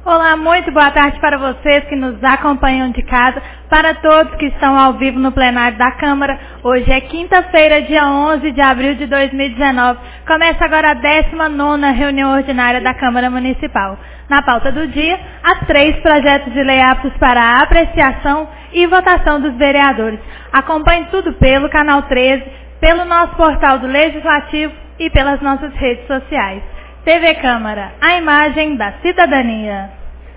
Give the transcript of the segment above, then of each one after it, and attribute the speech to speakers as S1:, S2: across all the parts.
S1: Olá, muito boa tarde para vocês que nos acompanham de casa, para todos que estão ao vivo no plenário da Câmara. Hoje é quinta-feira, dia 11 de abril de 2019. Começa agora a 19ª reunião ordinária da Câmara Municipal. Na pauta do dia, há 3 projetos de lei aptos para a apreciação e votação dos vereadores. Acompanhe tudo pelo Canal 13, pelo nosso portal do Legislativo e pelas nossas redes sociais. TV Câmara, a imagem da cidadania.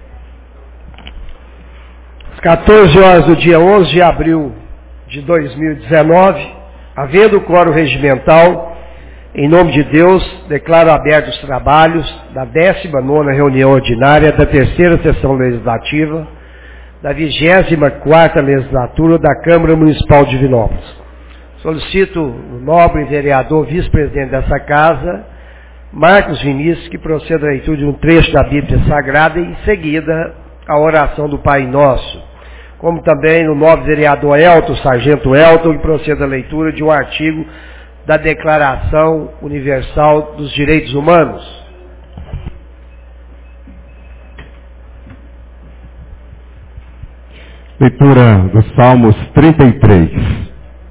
S2: Às 14 horas do dia 11 de abril de 2019, havendo o quórum regimental, em nome de Deus, declaro abertos os trabalhos da 19ª reunião ordinária da 3ª sessão legislativa da 24ª legislatura da Câmara Municipal de Divinópolis. Solicito o nobre vereador vice-presidente dessa casa, Marcos Vinícius, que proceda a leitura de um trecho da Bíblia Sagrada e, em seguida, a oração do Pai Nosso. Como também o nobre vereador Elton, sargento Elton, que proceda a leitura de um artigo da Declaração Universal dos Direitos Humanos.
S3: Leitura dos Salmos 33.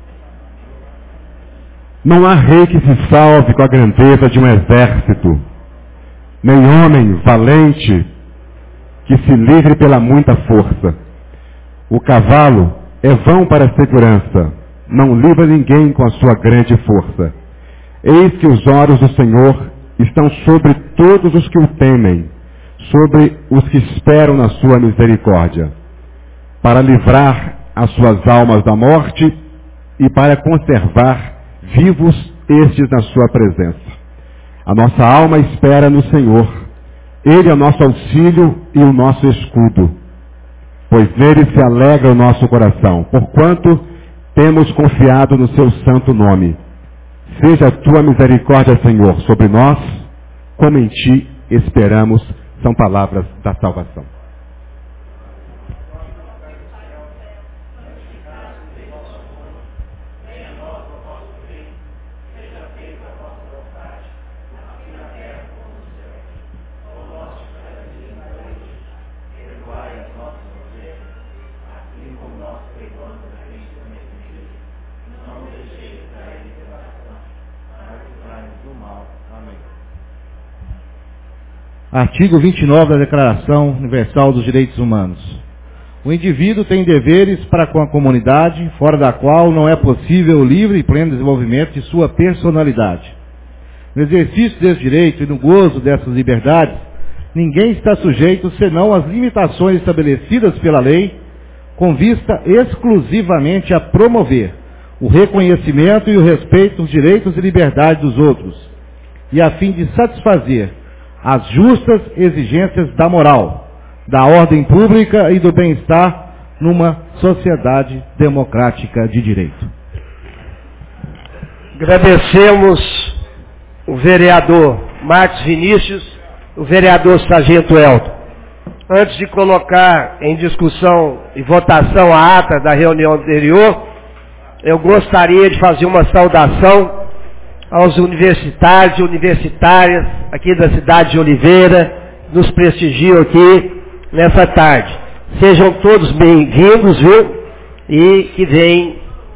S3: Não há rei que se salve com a grandeza de um exército, nem homem valente que se livre pela muita força. O cavalo é vão para a segurança, não livra ninguém com a sua grande força. Eis que os olhos do Senhor estão sobre todos os que o temem, sobre os que esperam na sua misericórdia, para livrar as suas almas da morte e para conservar vivos estes na sua presença. A nossa alma espera no Senhor. Ele é o nosso auxílio e o nosso escudo, pois nele se alegra o nosso coração, porquanto temos confiado no seu santo nome. Seja a tua misericórdia, Senhor, sobre nós, como em ti esperamos. São palavras da salvação.
S4: Artigo 29 da Declaração Universal dos Direitos Humanos. O indivíduo tem deveres para com a comunidade, fora da qual não é possível o livre e pleno desenvolvimento de sua personalidade. No exercício desse direito e no gozo dessas liberdades, ninguém está sujeito senão às limitações estabelecidas pela lei, com vista exclusivamente a promover o reconhecimento e o respeito dos direitos e liberdades dos outros, e a fim de satisfazer as justas exigências da moral, da ordem pública e do bem-estar numa sociedade democrática de direito.
S2: Agradecemos o vereador Marcos Vinícius, o vereador sargento Elton. Antes de colocar em discussão e votação a ata da reunião anterior, eu gostaria de fazer uma saudação aos universitários e universitárias aqui da cidade de Oliveira, que nos prestigiam aqui nessa tarde. Sejam todos bem-vindos, viu? E que venham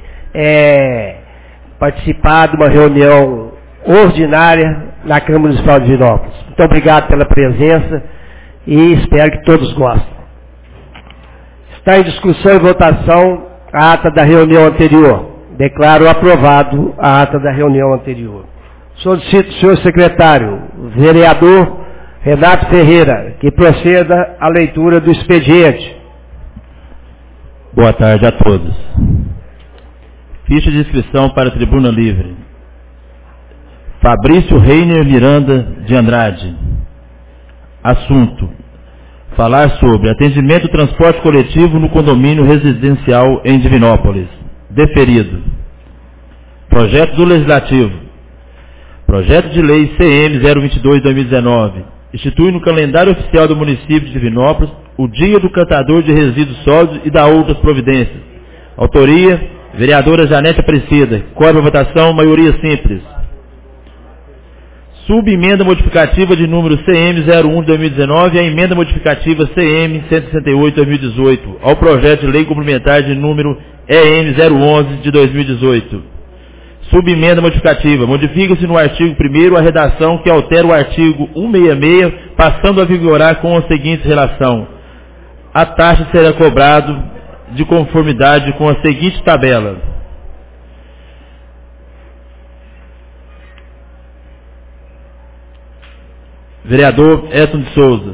S2: participar de uma reunião ordinária na Câmara Municipal de Divinópolis. Muito obrigado pela presença e espero que todos gostem. Está em discussão e votação a ata da reunião anterior. Declaro aprovado a ata da reunião anterior. Solicito o senhor secretário, vereador Renato Ferreira, que proceda à leitura do expediente.
S5: Boa tarde a todos. Ficha de inscrição para a tribuna livre. Fabrício Reiner Miranda de Andrade. Assunto: falar sobre atendimento e transporte coletivo no condomínio residencial em Divinópolis. Deferido. Projeto do Legislativo. Projeto de Lei CM 022/2019. Institui no calendário oficial do município de Divinópolis o Dia do Catador de Resíduos Sólidos e da outras providências. Autoria: vereadora Janete Aparecida. Quórum de votação, maioria simples. Subemenda modificativa de número CM01 de 2019 e a emenda modificativa CM168 de 2018 ao projeto de lei complementar de número EM011 de 2018. Subemenda modificativa. Modifica-se no artigo 1º a redação que altera o artigo 166, passando a vigorar com a seguinte relação. A taxa será cobrada de conformidade com a seguinte tabela. Vereador Edson de Souza.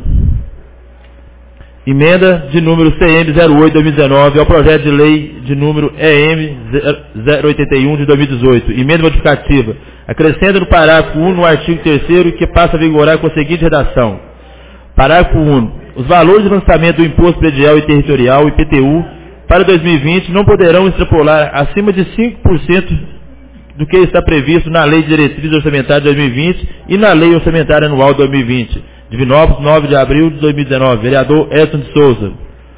S5: Emenda de número CM08 de 2019 ao projeto de lei de número EM081 de 2018. Emenda modificativa. Acrescenta no parágrafo 1 no artigo 3º que passa a vigorar com a seguinte redação. Parágrafo 1. Os valores de lançamento do Imposto Predial e Territorial, IPTU, para 2020 não poderão extrapolar acima de 5% do que está previsto na Lei de Diretrizes Orçamentárias de 2020 e na Lei Orçamentária Anual de 2020. Divinópolis, 9 de abril de 2019. Vereador Edson de Souza.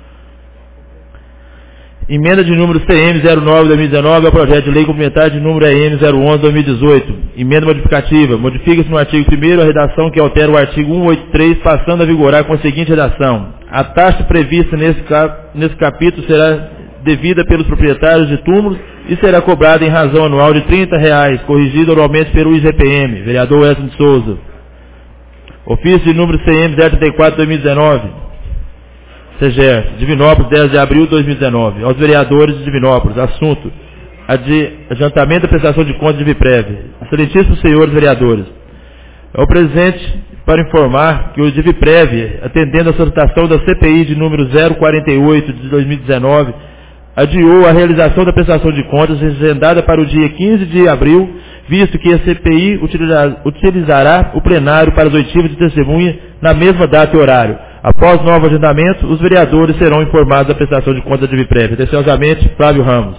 S5: Emenda de número CM09 de 2019 ao projeto de lei complementar de número EM011 de 2018. Emenda modificativa. Modifica-se no artigo 1º a redação que altera o artigo 183, passando a vigorar com a seguinte redação. A taxa prevista nesse capítulo será devida pelos proprietários de túmulos e será cobrada em razão anual de R$30, corrigido anualmente pelo IGPM. Vereador Edson de Souza. Ofício de número CM034 de 2019. CGER, Divinópolis, 10 de abril de 2019. Aos vereadores de Divinópolis. Assunto. Adiantamento da prestação de contas de Diviprev. Excelentíssimos senhores vereadores. É o presente para informar que o Diviprev, atendendo a solicitação da CPI de número 048 de 2019, adiou a realização da prestação de contas agendada para o dia 15 de abril, visto que a CPI utilizará o plenário para as oitivas de testemunha na mesma data e horário. Após novo agendamento, os vereadores serão informados da prestação de contas de Diviprev. Atenciosamente, Flávio Ramos.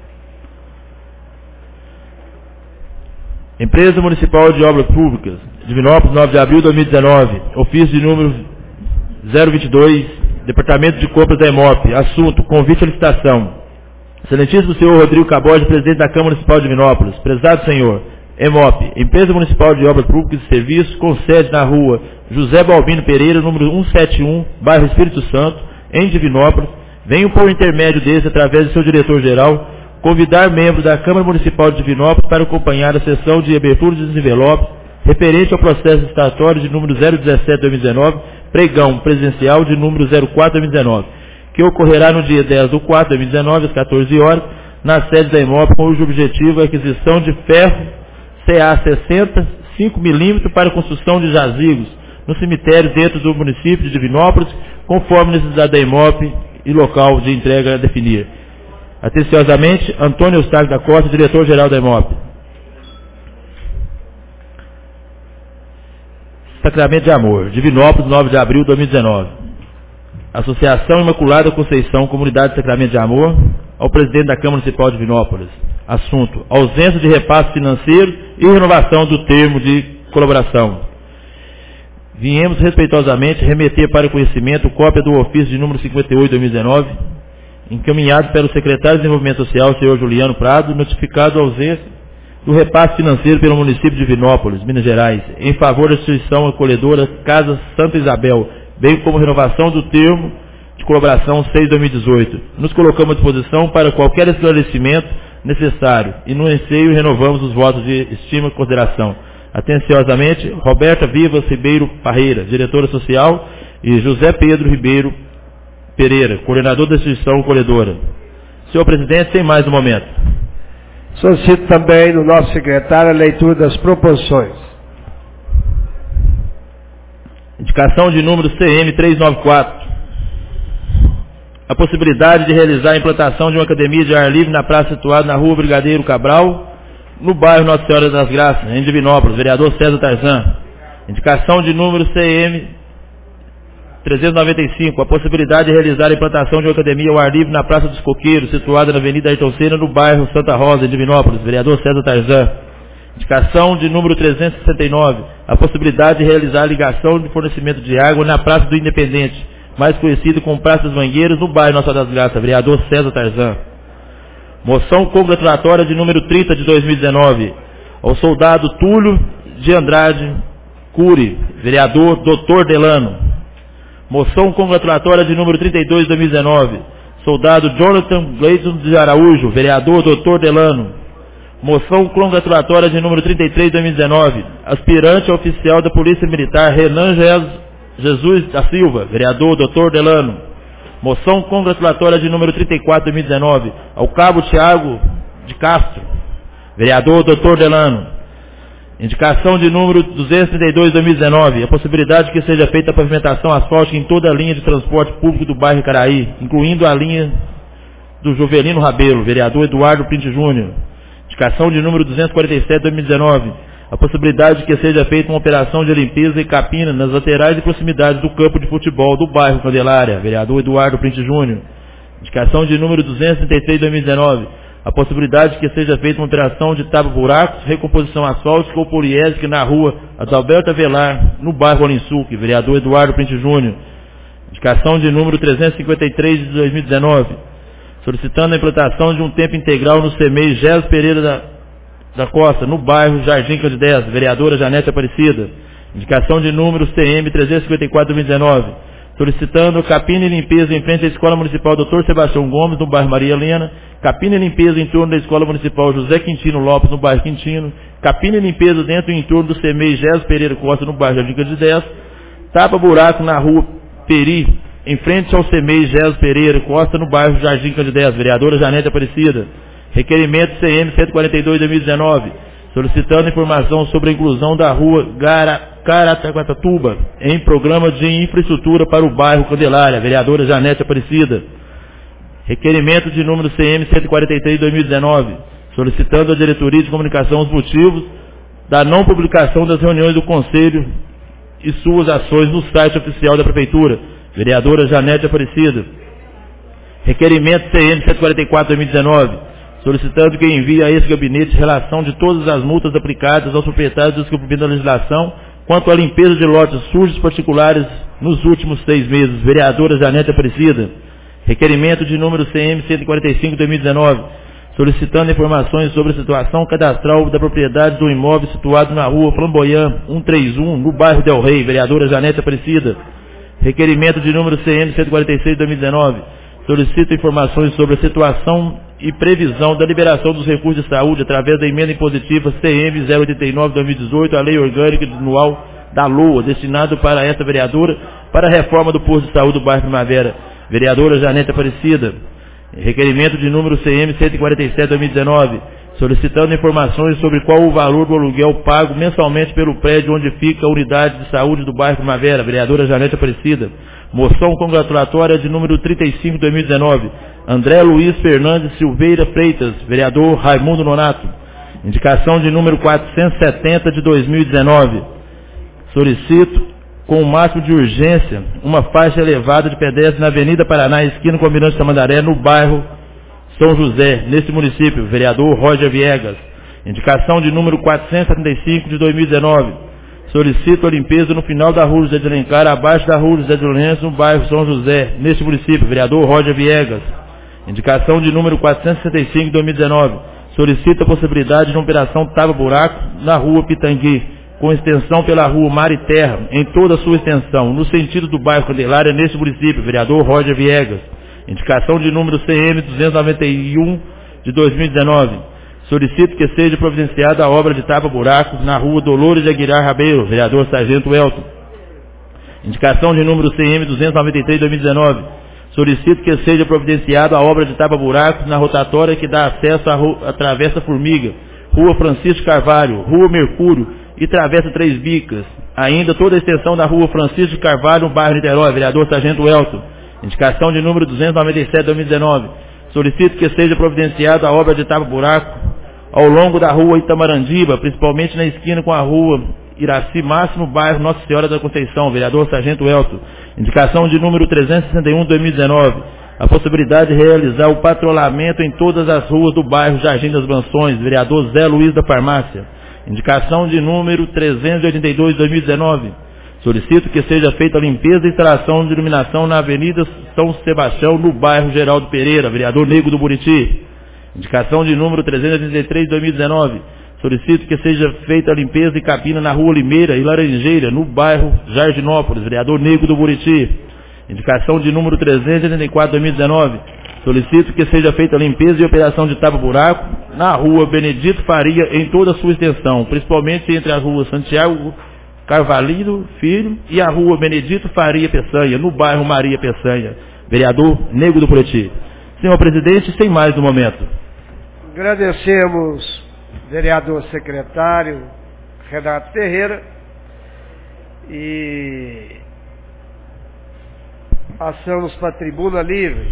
S5: Empresa Municipal de Obras Públicas, Divinópolis, 9 de abril de 2019. Ofício de número 022, Departamento de Compras da EMOP. Assunto, convite à licitação. Excelentíssimo senhor Rodrigo Caboge, presidente da Câmara Municipal de Divinópolis. Prezado senhor, EMOP, Empresa Municipal de Obras Públicas e Serviços, com sede na rua José Balbino Pereira, número 171, bairro Espírito Santo, em Divinópolis, venho por intermédio desse, através de seu diretor-geral, convidar membros da Câmara Municipal de Divinópolis para acompanhar a sessão de abertura dos envelopes referente ao processo licitatório de número 017 de 2019, pregão presencial de número 04 de 2019, que ocorrerá no dia 10 de 4 de 2019, às 14 horas, na sede da EMOP, cujo objetivo é a aquisição de ferro CA60 5 mm para construção de jazigos no cemitério dentro do município de Divinópolis, conforme necessidade da EMOP e local de entrega a definir. Atenciosamente, Antônio Eustáquio da Costa, diretor-geral da EMOP. Sacramento de Amor, Divinópolis, 9 de abril de 2019. Associação Imaculada Conceição, Comunidade Sacramento de Amor, ao presidente da Câmara Municipal de Divinópolis. Assunto, ausência de repasse financeiro e renovação do termo de colaboração. Viemos respeitosamente remeter para conhecimento cópia do ofício de número 58 de 2019, encaminhado pelo secretário de Desenvolvimento Social, senhor Juliano Prado, notificado a ausência do repasse financeiro pelo município de Divinópolis, Minas Gerais, em favor da instituição acolhedora Casa Santa Isabel, bem como renovação do termo de colaboração 6 de 2018. Nos colocamos à disposição para qualquer esclarecimento necessário e no enseio renovamos os votos de estima e consideração. Atenciosamente, Roberta Vivas Ribeiro Parreira, diretora social, e José Pedro Ribeiro Pereira, coordenador da instituição acolhedora. Senhor presidente, sem mais no momento.
S2: Solicito também do nosso secretário a leitura das proposições.
S5: Indicação de número CM394. A possibilidade de realizar a implantação de uma academia de ar livre na praça situada na rua Brigadeiro Cabral, no bairro Nossa Senhora das Graças, em Divinópolis. Vereador César Tarzan. Indicação de número CM395. A possibilidade de realizar a implantação de uma academia ao ar livre na Praça dos Coqueiros, situada na Avenida Ayrton Senna, no bairro Santa Rosa, em Divinópolis. Vereador César Tarzan. Indicação de número 369. A possibilidade de realizar a ligação de fornecimento de água na Praça do Independente, mais conhecido como Praça das Mangueiras, no bairro Nossa das Graças. Vereador César Tarzan. Moção congratulatória de número 30 de 2019. Ao soldado Túlio de Andrade Cury, vereador Dr. Delano. Moção congratulatória de número 32 de 2019, soldado Jonathan Gleison de Araújo, vereador Dr. Delano. Moção congratulatória de número 33 de 2019, aspirante oficial da Polícia Militar Renan Jesus da Silva, vereador Dr. Delano. Moção congratulatória de número 34 de 2019, ao cabo Tiago de Castro, vereador Dr. Delano. Indicação de número 232 de 2019, a possibilidade que seja feita a pavimentação asfáltica em toda a linha de transporte público do bairro Caraí, incluindo a linha do Jovelino Rabelo, vereador Eduardo Printe Júnior. Indicação de número 247 de 2019, a possibilidade que seja feita uma operação de limpeza e capina nas laterais e proximidades do campo de futebol do bairro Candelária, vereador Eduardo Printe Júnior. Indicação de número 233 de 2019, a possibilidade que seja feita uma operação de tapa-buracos, recomposição asfáltica ou poliédrica na rua Adalberto Avelar, no bairro Olinsuque, vereador Eduardo Printe Júnior. Indicação de número 353 de 2019, solicitando a implantação de um tempo integral no CEMEI Gés Pereira da Costa, no bairro Jardim Candidez, vereadora Janete Aparecida. Indicação de número CM 354 de 2019, solicitando capina e limpeza em frente à Escola Municipal Dr. Sebastião Gomes, no bairro Maria Helena, capina e limpeza em torno da Escola Municipal José Quintino Lopes, no bairro Quintino, capina e limpeza dentro e em torno do CEMEI Gés Pereira Costa, no bairro Jardim Candidez, tapa-buraco na rua Peri, em frente ao CEMEI Gés Pereira Costa, no bairro Jardim Candidez, vereadora Janete Aparecida. Requerimento CM 142 de 2019, solicitando informação sobre a inclusão da rua Caraguatatuba em programa de infraestrutura para o bairro Candelária, vereadora Janete Aparecida. Requerimento de número CM 143 de 2019, solicitando à diretoria de comunicação os motivos da não publicação das reuniões do Conselho e suas ações no site oficial da Prefeitura, vereadora Janete Aparecida. Requerimento CM 144 de 2019, solicitando que envie a esse gabinete relação de todas as multas aplicadas aos proprietários do descumprimento da legislação quanto à limpeza de lotes sujos particulares nos últimos 6 meses, vereadora Janete Aparecida. Requerimento de número CM 145 de 2019, solicitando informações sobre a situação cadastral da propriedade do imóvel situado na rua Flamboyant 131, no bairro Del Rey, vereadora Janete Aparecida. Requerimento de número CM 146 de 2019, solicita informações sobre a situação e previsão da liberação dos recursos de saúde através da emenda impositiva CM 089 de 2018, a Lei Orgânica Anual da LOA, destinado para esta vereadora para a reforma do posto de saúde do bairro Primavera, vereadora Janete Aparecida. Requerimento de número CM 147 de 2019, solicitando informações sobre qual o valor do aluguel pago mensalmente pelo prédio onde fica a unidade de saúde do bairro Primavera, vereadora Janete Aparecida. Moção congratulatória de número 35 de 2019, André Luiz Fernandes Silveira Freitas, vereador Raimundo Nonato. Indicação de número 470 de 2019, solicito, com o máximo de urgência, uma faixa elevada de pedestre na Avenida Paraná, esquina com a Almirante Tamandaré, no bairro São José, nesse município, vereador Roger Viegas. Indicação de número 475 de 2019, solicito a limpeza no final da rua José de Alencar, abaixo da rua José de Lourenço, no bairro São José, neste município, vereador Roger Viegas. Indicação de número 465 de 2019, solicito a possibilidade de uma operação tapa-buraco na rua Pitangui, com extensão pela rua Mar e Terra, em toda a sua extensão, no sentido do bairro Candelária, neste município, vereador Roger Viegas. Indicação de número CM 291 de 2019, solicito que seja providenciada a obra de tapa-buracos na rua Dolores de Aguilar Rabeiro, vereador Sargento Elton. Indicação de número CM 293 de 2019, solicito que seja providenciada a obra de tapa-buracos na rotatória que dá acesso à Travessa Formiga, rua Francisco Carvalho, rua Mercúrio e Travessa Três Bicas. Ainda toda a extensão da rua Francisco Carvalho, no bairro Niterói, vereador Sargento Elton. Indicação de número 297 de 2019, solicito que seja providenciada a obra de tapa-buraco ao longo da rua Itamarandiba, principalmente na esquina com a rua Iraci Máximo, bairro Nossa Senhora da Conceição, vereador Sargento Elton. Indicação de número 361 de 2019, a possibilidade de realizar o patrulhamento em todas as ruas do bairro Jardim das Mansões, vereador Zé Luiz da Farmácia. Indicação de número 382 de 2019, solicito que seja feita a limpeza e instalação de iluminação na Avenida São Sebastião, no bairro Geraldo Pereira, vereador Nego do Buriti. Indicação de número 383 de 2019, Solicito que seja feita a limpeza de cabina na rua Limeira e Laranjeira, no bairro Jardinópolis, vereador Nego do Buriti. Indicação de número 384/2019. Solicito que seja feita a limpeza e operação de tapa-buraco na rua Benedito Faria em toda a sua extensão, principalmente entre a rua Santiago Carvalho Filho e a rua Benedito Faria Peçanha, no bairro Maria Peçanha. Vereador Nego do Buriti. Senhor presidente, sem mais no momento.
S2: Agradecemos, vereador secretário Renato Ferreira, e passamos para a tribuna livre.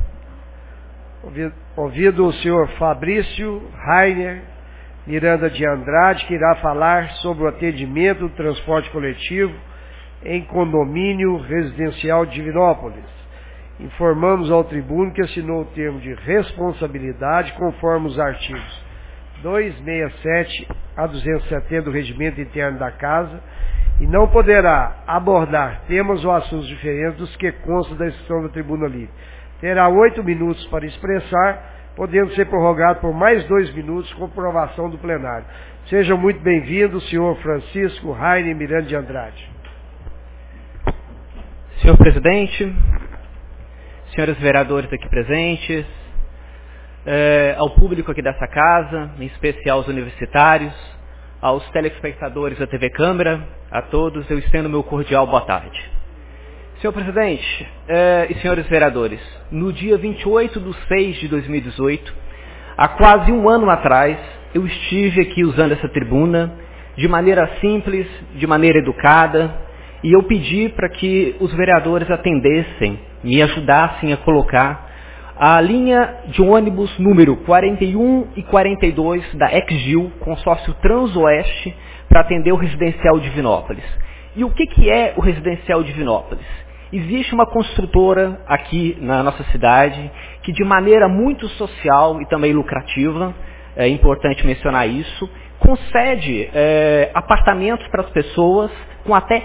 S2: Ouvido o senhor Fabrício Rainer Miranda de Andrade, que irá falar sobre o atendimento do transporte coletivo em condomínio residencial de Divinópolis. Informamos ao tribuno que assinou o termo de responsabilidade conforme os artigos 267 a 270 do Regimento Interno da Casa e não poderá abordar temas ou assuntos diferentes dos que constam da instrução da tribuna livre. Terá 8 minutos para expressar, podendo ser prorrogado por mais 2 minutos com aprovação do plenário. Seja muito bem-vindo, senhor Francisco Rainer Miranda de Andrade.
S6: Senhor presidente, senhores vereadores aqui presentes, ao público aqui dessa casa, em especial aos universitários, aos telespectadores da TV Câmara, a todos eu estendo meu cordial boa tarde. Senhor presidente e senhores vereadores, no dia 28/6/2018, há quase um ano atrás, eu estive aqui usando essa tribuna de maneira simples, de maneira educada, e eu pedi para que os vereadores atendessem, me ajudassem a colocar a linha de ônibus número 41 e 42 da Exgil, consórcio Transoeste, para atender o residencial Divinópolis. E o que é o residencial Divinópolis? Existe uma construtora aqui na nossa cidade que, de maneira muito social e também lucrativa, é importante mencionar isso, concede apartamentos para as pessoas com até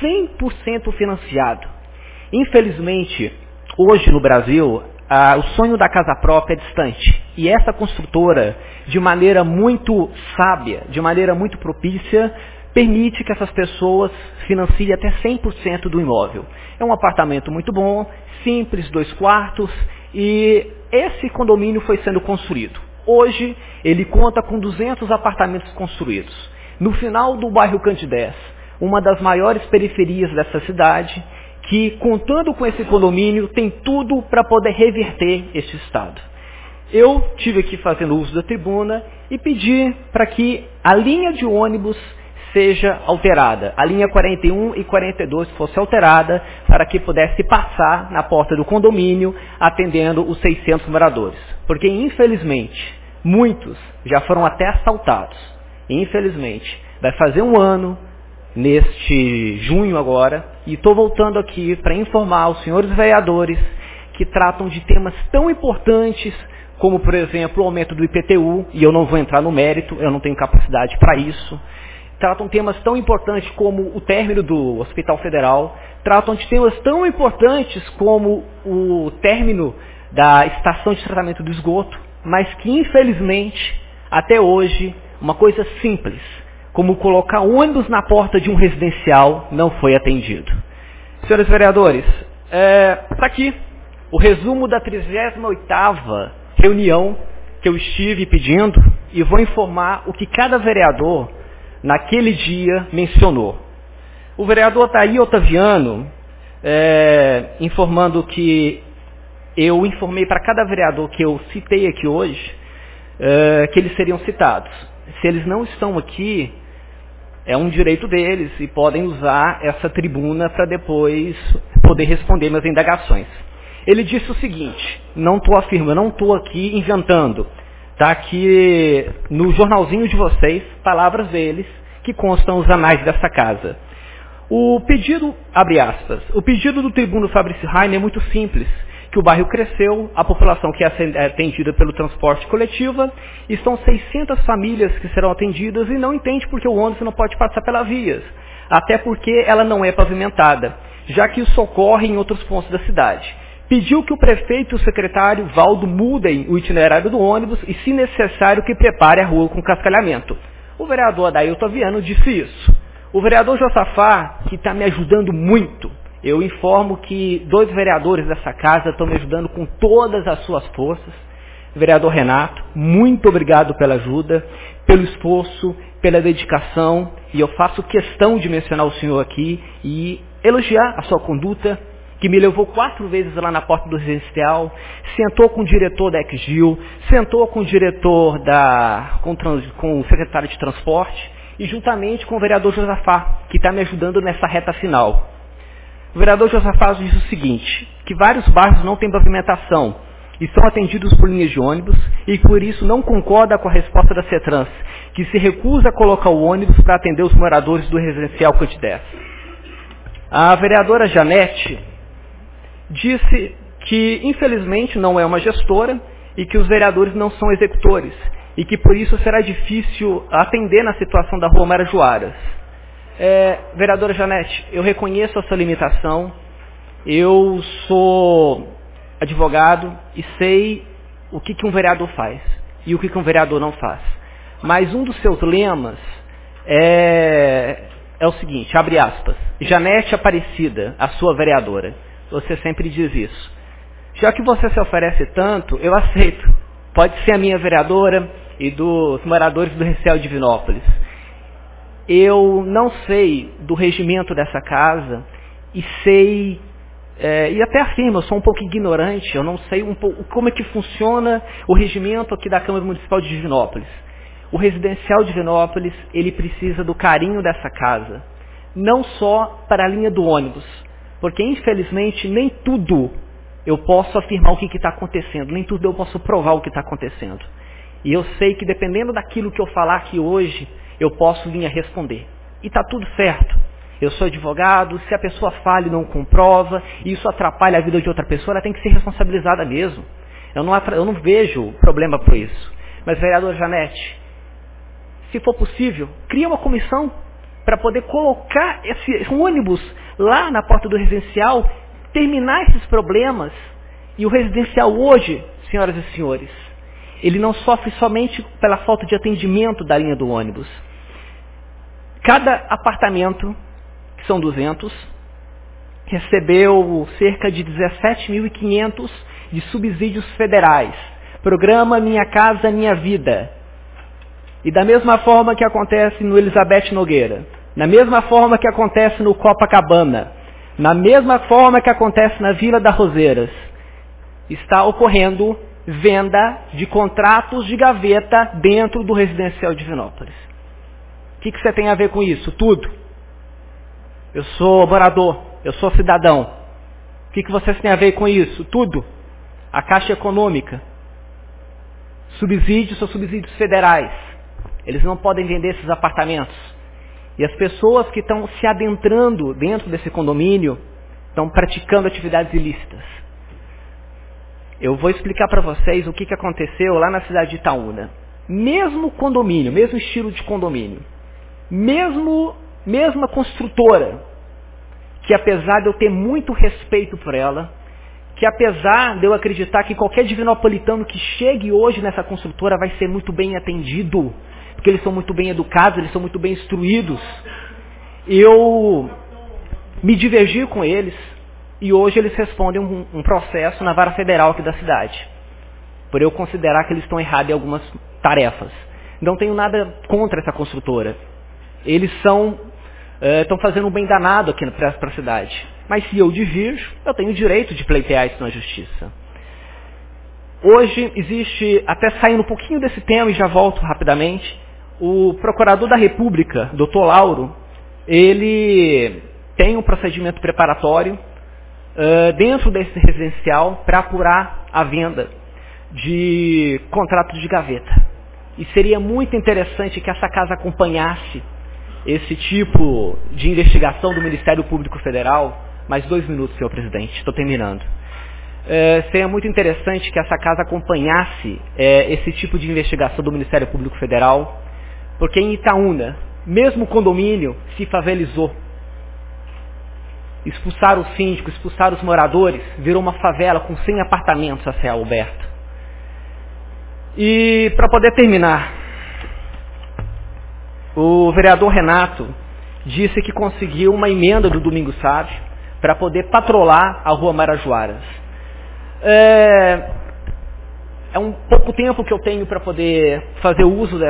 S6: 100% financiado. Infelizmente, hoje no Brasil, o sonho da casa própria é distante. E essa construtora, de maneira muito sábia, de maneira muito propícia, permite que essas pessoas financiem até 100% do imóvel. É um apartamento muito bom, simples, 2 quartos, e esse condomínio foi sendo construído. Hoje, ele conta com 200 apartamentos construídos. No final do bairro Candidez, uma das maiores periferias dessa cidade, que, contando com esse condomínio, tem tudo para poder reverter este estado. Eu tive aqui fazendo uso da tribuna e pedi para que a linha de ônibus seja alterada. A linha 41 e 42 fosse alterada para que pudesse passar na porta do condomínio atendendo os 600 moradores. Porque, infelizmente, muitos já foram até assaltados. Infelizmente, vai fazer um ano, neste junho agora, e estou voltando aqui para informar os senhores vereadores que tratam de temas tão importantes como, por exemplo, o aumento do IPTU, e eu não vou entrar no mérito, eu não tenho capacidade para isso. Tratam temas tão importantes como o término do Hospital Federal, tratam de temas tão importantes como o término da estação de tratamento do esgoto, mas que, infelizmente, até hoje, uma coisa simples, como colocar ônibus na porta de um residencial, não foi atendido. Senhores vereadores, está aqui o resumo da 38ª reunião que eu estive pedindo, e vou informar o que cada vereador naquele dia mencionou. O vereador Thaí Otaviano, informando que eu informei para cada vereador que eu citei aqui hoje, que eles seriam citados. Se eles não estão aqui, é um direito deles e podem usar essa tribuna para depois poder responder minhas indagações. Ele disse o seguinte, não estou afirmando, não estou aqui inventando. Está aqui no jornalzinho de vocês, palavras deles, que constam os anais dessa casa. O pedido, abre aspas, o pedido do tribuno Fabrício Rainer é muito simples, que o bairro cresceu, a população que é atendida pelo transporte coletivo, e são 600 famílias que serão atendidas e não entende porque o ônibus não pode passar pelas vias, até porque ela não é pavimentada, já que isso ocorre em outros pontos da cidade. Pediu que o prefeito e o secretário Valdo mudem o itinerário do ônibus e, se necessário, que prepare a rua com cascalhamento. O vereador Adailton Viano disse isso. O vereador Josafá, que está me ajudando muito, eu informo que 2 vereadores dessa casa estão me ajudando com todas as suas forças. Vereador Renato, muito obrigado pela ajuda, pelo esforço, pela dedicação, e eu faço questão de mencionar o senhor aqui e elogiar a sua conduta, que me levou 4 vezes lá na porta do residencial, sentou com o diretor da Exgil, sentou com o diretor com o secretário de transporte, e juntamente com o vereador Josafá, que está me ajudando nessa reta final. O vereador Josafá diz o seguinte, que vários bairros não têm pavimentação e são atendidos por linhas de ônibus e por isso não concorda com a resposta da CETRANS, que se recusa a colocar o ônibus para atender os moradores do residencial Cantidés. A vereadora Janete disse que infelizmente não é uma gestora e que os vereadores não são executores e que por isso será difícil atender na situação da Rua Marajoaras. Vereadora Janete, eu reconheço a sua limitação, eu sou advogado e sei o que um vereador faz e o que um vereador não faz. Mas um dos seus lemas é o seguinte, abre aspas, Janete Aparecida, a sua vereadora. Você sempre diz isso. Já que você se oferece tanto, eu aceito. Pode ser a minha vereadora e dos moradores do Residencial Divinópolis. Eu não sei do regimento dessa casa e sei, e até afirmo, eu sou um pouco ignorante, eu não sei como é que funciona o regimento aqui da Câmara Municipal de Divinópolis. O Residencial Divinópolis, ele precisa do carinho dessa casa, não só para a linha do ônibus, porque infelizmente nem tudo eu posso afirmar o que está acontecendo, nem tudo eu posso provar o que está acontecendo. E eu sei que dependendo daquilo que eu falar aqui hoje, eu posso vir a responder. E está tudo certo. Eu sou advogado, se a pessoa fala e não comprova, e isso atrapalha a vida de outra pessoa, ela tem que ser responsabilizada mesmo. Eu não vejo problema por isso. Mas, vereadora Janete, se for possível, cria uma comissão para poder colocar esse ônibus lá na porta do residencial, terminar esses problemas. E o residencial hoje, senhoras e senhores, ele não sofre somente pela falta de atendimento da linha do ônibus. Cada apartamento, que são 200, recebeu cerca de 17.500 de subsídios federais. Programa Minha Casa Minha Vida. E da mesma forma que acontece no Elizabeth Nogueira, na mesma forma que acontece no Copacabana, na mesma forma que acontece na Vila das Roseiras, está ocorrendo venda de contratos de gaveta dentro do Residencial Divinópolis. O que você tem a ver com isso? Tudo. Eu sou morador, eu sou cidadão. O que vocês têm a ver com isso? Tudo. A Caixa Econômica. Subsídios são subsídios federais. Eles não podem vender esses apartamentos. E as pessoas que estão se adentrando dentro desse condomínio estão praticando atividades ilícitas. Eu vou explicar para vocês o que aconteceu lá na cidade de Itaúna. Mesmo condomínio, mesmo estilo de condomínio, mesma construtora, que apesar de eu ter muito respeito por ela, que apesar de eu acreditar que qualquer divinopolitano que chegue hoje nessa construtora vai ser muito bem atendido, porque eles são muito bem educados, eles são muito bem instruídos, eu me divergi com eles e hoje eles respondem um processo na vara federal aqui da cidade, por eu considerar que eles estão errados em algumas tarefas. Não tenho nada contra essa construtora. Eles estão fazendo um bem danado aqui para a cidade. Mas se eu divirjo, eu tenho o direito de pleitear isso na justiça. Hoje existe, até saindo um pouquinho desse tema e já volto rapidamente, o procurador da República, Dr. Lauro, ele tem um procedimento preparatório dentro desse residencial para apurar a venda de contratos de gaveta. E seria muito interessante que essa casa acompanhasse esse tipo de investigação do Ministério Público Federal. Mais 2 minutos, senhor presidente, estou terminando. Seria muito interessante que essa casa acompanhasse esse tipo de investigação do Ministério Público Federal, porque em Itaúna, mesmo o condomínio se favelizou. Expulsaram o síndico, expulsaram os moradores, virou uma favela com 100 apartamentos a céu aberto. E para poder terminar, o vereador Renato disse que conseguiu uma emenda do Domingo Sávio para poder patrolar a Rua Marajoaras. É um pouco tempo que eu tenho para poder fazer uso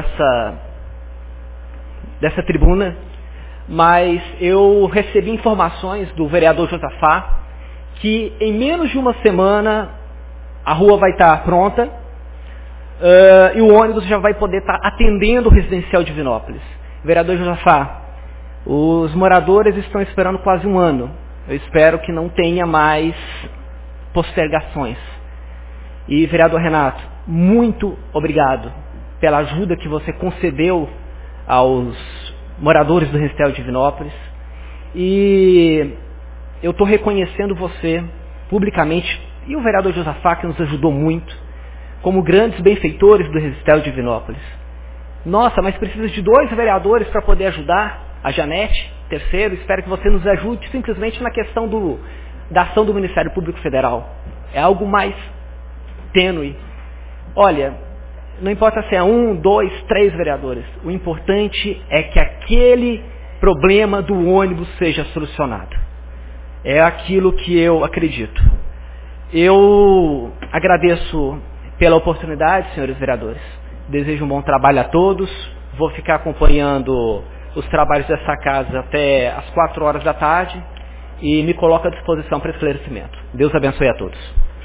S6: dessa tribuna, mas eu recebi informações do vereador Josafá que em menos de uma semana a rua vai estar pronta e o ônibus já vai poder estar atendendo o residencial de Divinópolis. Vereador Josafá, os moradores estão esperando quase um ano. Eu espero que não tenha mais postergações. E, vereador Renato, muito obrigado pela ajuda que você concedeu aos moradores do residencial de Divinópolis. E eu estou reconhecendo você publicamente, e o vereador Josafá, que nos ajudou muito, como grandes benfeitores do residencial de Divinópolis. Nossa, mas precisa de 2 vereadores para poder ajudar. A Janete, terceiro, espero que você nos ajude simplesmente na questão da ação do Ministério Público Federal. É algo mais tênue. Olha, não importa se é 1, 2, 3 vereadores. O importante é que aquele problema do ônibus seja solucionado. É aquilo que eu acredito. Eu agradeço pela oportunidade, senhores vereadores. Desejo um bom trabalho a todos. Vou ficar acompanhando os trabalhos dessa casa até às 4 horas da tarde e me coloco à disposição para esclarecimento. Deus abençoe a todos.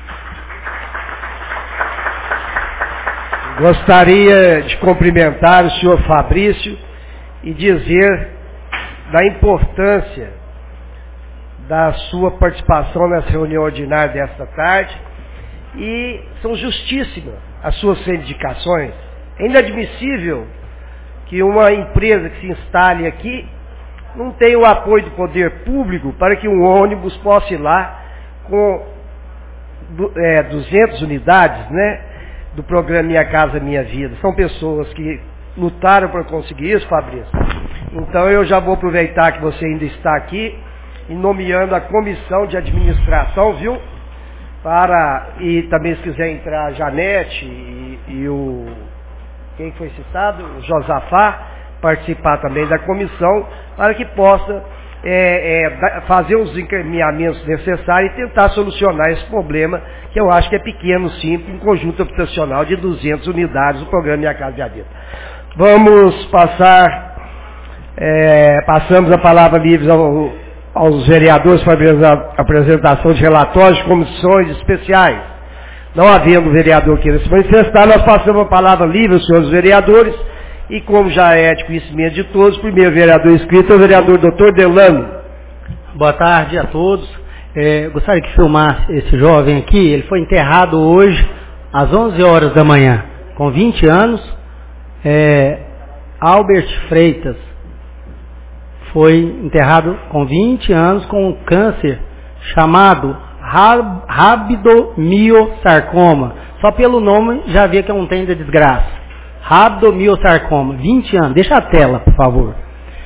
S2: Gostaria de cumprimentar o senhor Fabrício e dizer da importância da sua participação nessa reunião ordinária desta tarde, e são justíssimas as suas reivindicações. É inadmissível que uma empresa que se instale aqui não tenha o apoio do poder público para que um ônibus possa ir lá com 200 unidades, né, do programa Minha Casa Minha Vida. São pessoas que lutaram para conseguir isso, Fabrício. Então eu já vou aproveitar que você ainda está aqui e nomeando a comissão de administração, viu? E também se quiser entrar a Janete e o... quem foi citado? O Josafá, participar também da comissão, para que possa fazer os encaminhamentos necessários e tentar solucionar esse problema, que eu acho que é pequeno, simples, em conjunto habitacional de 200 unidades do programa Minha Casa Minha Vida. Vamos passamos a palavra livre aos vereadores para a apresentação de relatórios de comissões especiais. Não havendo vereador queira se manifestar, nós passamos a palavra livre aos senhores vereadores, e como já é de conhecimento de todos, o primeiro vereador inscrito é o vereador Dr. Delano.
S7: Boa tarde a todos. Gostaria que filmasse esse jovem aqui. Ele foi enterrado hoje às 11 horas da manhã, com 20 anos. Albert Freitas foi enterrado com 20 anos com um câncer chamado rabdomiossarcoma. Só pelo nome já vê que é um trem de desgraça. Rabdomiossarcoma, 20 anos. Deixa a tela, por favor.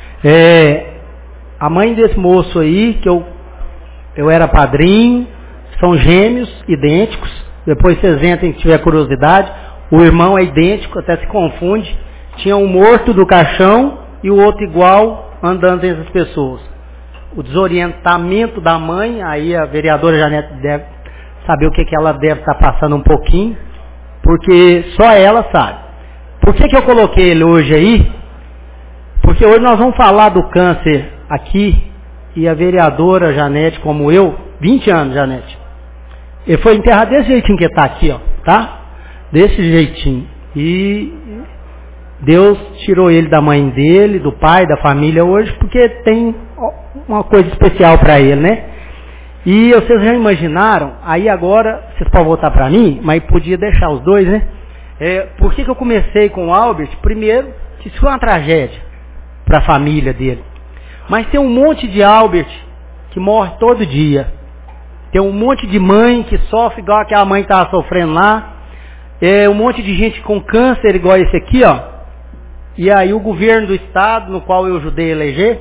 S7: A mãe desse moço aí, que eu era padrinho, são gêmeos, idênticos. Depois vocês entrem se tiver curiosidade. O irmão é idêntico, até se confunde. Tinha um morto do caixão e o outro igual, andando entre as pessoas. O desorientamento da mãe, aí a vereadora Janete deve saber o que ela deve estar passando um pouquinho, porque só ela sabe. Por que eu coloquei ele hoje aí? Porque hoje nós vamos falar do câncer aqui, e a vereadora Janete, como eu, 20 anos, Janete, ele foi enterrado desse jeitinho que está aqui, ó, tá? Desse jeitinho. E Deus tirou ele da mãe dele, do pai, da família hoje, porque tem uma coisa especial para ele, né? E vocês já imaginaram, aí agora, vocês podem voltar para mim, mas podia deixar os dois, né? Por que eu comecei com o Albert? Primeiro, que isso foi uma tragédia para a família dele. Mas tem um monte de Albert que morre todo dia. Tem um monte de mãe que sofre igual aquela mãe que estava sofrendo lá. Um monte de gente com câncer igual esse aqui, ó. E aí o governo do estado, no qual eu ajudei a eleger,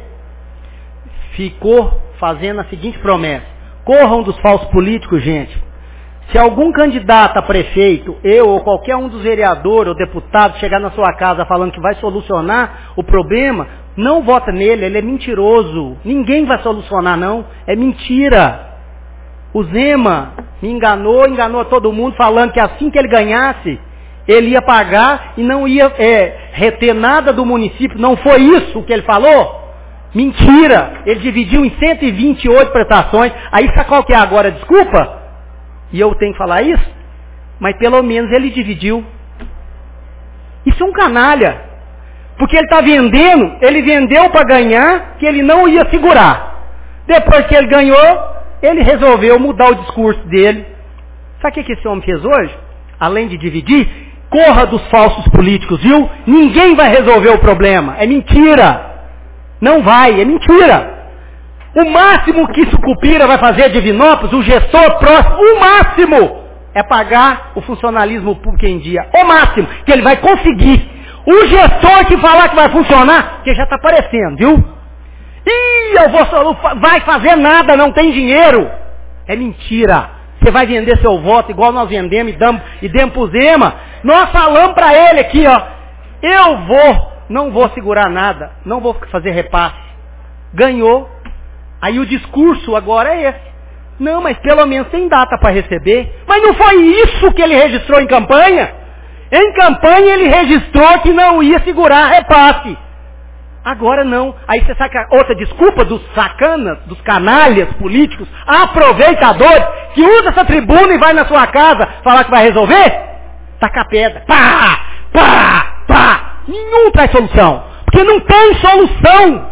S7: ficou fazendo a seguinte promessa: corram dos falsos políticos, gente. Se algum candidato a prefeito, eu ou qualquer um dos vereadores ou deputados chegar na sua casa falando que vai solucionar o problema, não vota nele, ele é mentiroso. Ninguém vai solucionar, não. É mentira. O Zema me enganou todo mundo falando que assim que ele ganhasse, ele ia pagar e não ia reter nada do município. Não foi isso que ele falou? Mentira. Ele dividiu em 128 prestações. Aí sabe qual que é agora a desculpa? E eu tenho que falar isso? Mas pelo menos ele dividiu. Isso é um canalha. Porque ele está vendendo, ele vendeu para ganhar, que ele não ia segurar. Depois que ele ganhou, ele resolveu mudar o discurso dele. Sabe o que esse homem fez hoje? Além de dividir, corra dos falsos políticos, viu? Ninguém vai resolver o problema. É mentira. Não vai, é mentira. O máximo que Sucupira vai fazer a Divinópolis, o gestor próximo, o máximo é pagar o funcionalismo público em dia. O máximo que ele vai conseguir. O gestor que falar que vai funcionar, que já está aparecendo, viu? Vai fazer nada, não tem dinheiro. É mentira. Você vai vender seu voto igual nós vendemos e demos pro Zema. Nós falamos para ele aqui, ó. Não vou segurar nada, não vou fazer repasse. Ganhou. Aí o discurso agora é esse. Não, mas pelo menos tem data para receber. Mas não foi isso que ele registrou em campanha? Em campanha ele registrou que não ia segurar repasse. Agora não. Aí você saca outra desculpa dos sacanas, dos canalhas políticos, aproveitadores, que usa essa tribuna e vai na sua casa falar que vai resolver? Taca a pedra. Pá! Pá! Pá! Nenhum traz solução. Porque não tem solução.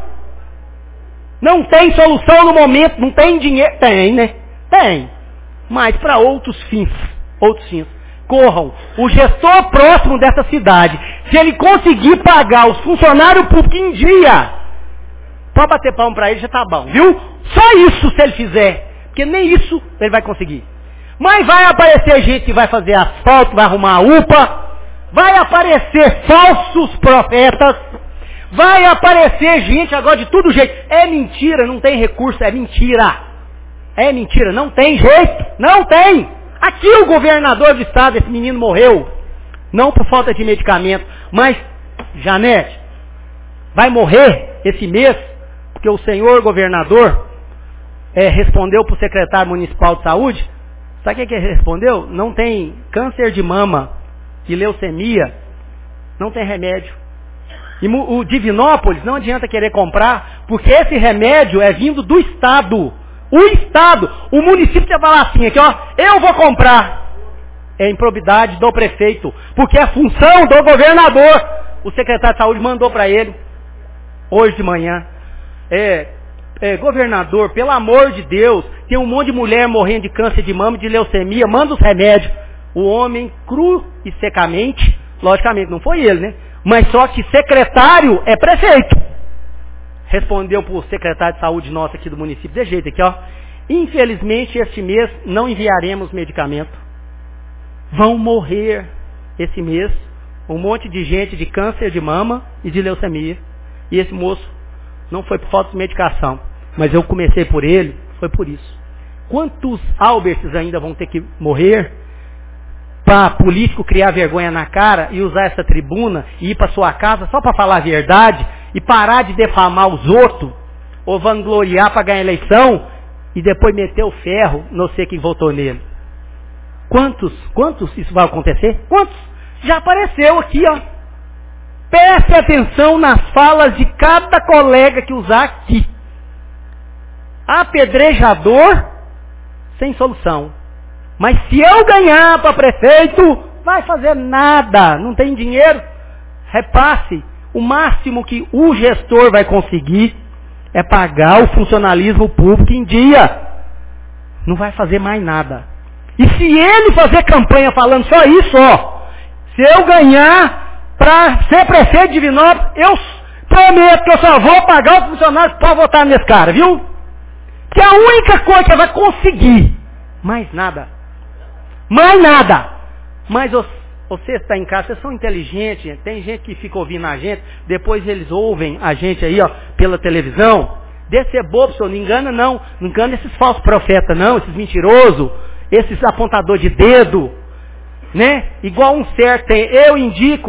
S7: Não tem solução no momento, não tem dinheiro. Tem, né? Tem. Mas para outros fins. Corram. O gestor próximo dessa cidade, se ele conseguir pagar os funcionários públicos em dia, pode bater palmo para ele, já tá bom, viu? Só isso se ele fizer. Porque nem isso ele vai conseguir. Mas vai aparecer gente que vai fazer asfalto, vai arrumar a UPA, vai aparecer falsos profetas, vai aparecer gente agora de todo jeito. É mentira, não tem recurso, é mentira. É mentira, não tem jeito, não tem. Aqui o governador do estado, esse menino morreu. Não por falta de medicamento, mas, Janete, vai morrer esse mês, porque o senhor governador respondeu para o secretário municipal de saúde. Sabe o que ele respondeu? Não tem câncer de mama e leucemia, não tem remédio. E o Divinópolis não adianta querer comprar, porque esse remédio é vindo do Estado. O município vai falar assim, aqui ó, eu vou comprar. É improbidade do prefeito, porque é função do governador. O secretário de saúde mandou para ele, hoje de manhã. Governador, pelo amor de Deus, tem um monte de mulher morrendo de câncer de mama e de leucemia, manda os remédios. O homem, cru e secamente, logicamente não foi ele, né? Mas só que secretário é prefeito. Respondeu para o secretário de saúde nosso aqui do município, desse jeito aqui, ó. Infelizmente, este mês não enviaremos medicamento. Vão morrer esse mês um monte de gente de câncer de mama e de leucemia. E esse moço não foi por falta de medicação. Mas eu comecei por ele, foi por isso. Quantos Alberts ainda vão ter que morrer para político criar vergonha na cara e usar essa tribuna e ir para sua casa só para falar a verdade e parar de defamar os outros ou vangloriar para ganhar eleição e depois meter o ferro, não sei quem votou nele? Quantos isso vai acontecer? Quantos? Já apareceu aqui, ó. Preste atenção nas falas de cada colega que usar aqui. Apedrejador sem solução. Mas se eu ganhar para prefeito, vai fazer nada, não tem dinheiro, repasse. O máximo que o gestor vai conseguir é pagar o funcionalismo público em dia. Não vai fazer mais nada. E se ele fazer campanha falando só isso, ó, se eu ganhar para ser prefeito de Divinópolis, eu prometo que eu só vou pagar os funcionários para votar nesse cara, viu? Que é a única coisa que ele vai conseguir. Mais nada. Mais nada. Mas você está em casa, vocês são inteligentes, tem gente que fica ouvindo a gente, depois eles ouvem a gente aí, ó, pela televisão. Deve ser bobo, senhor, não engana não. Não engana esses falsos profetas não, esses mentirosos. esses apontadores de dedo, né? Igual um certo tem, eu indico.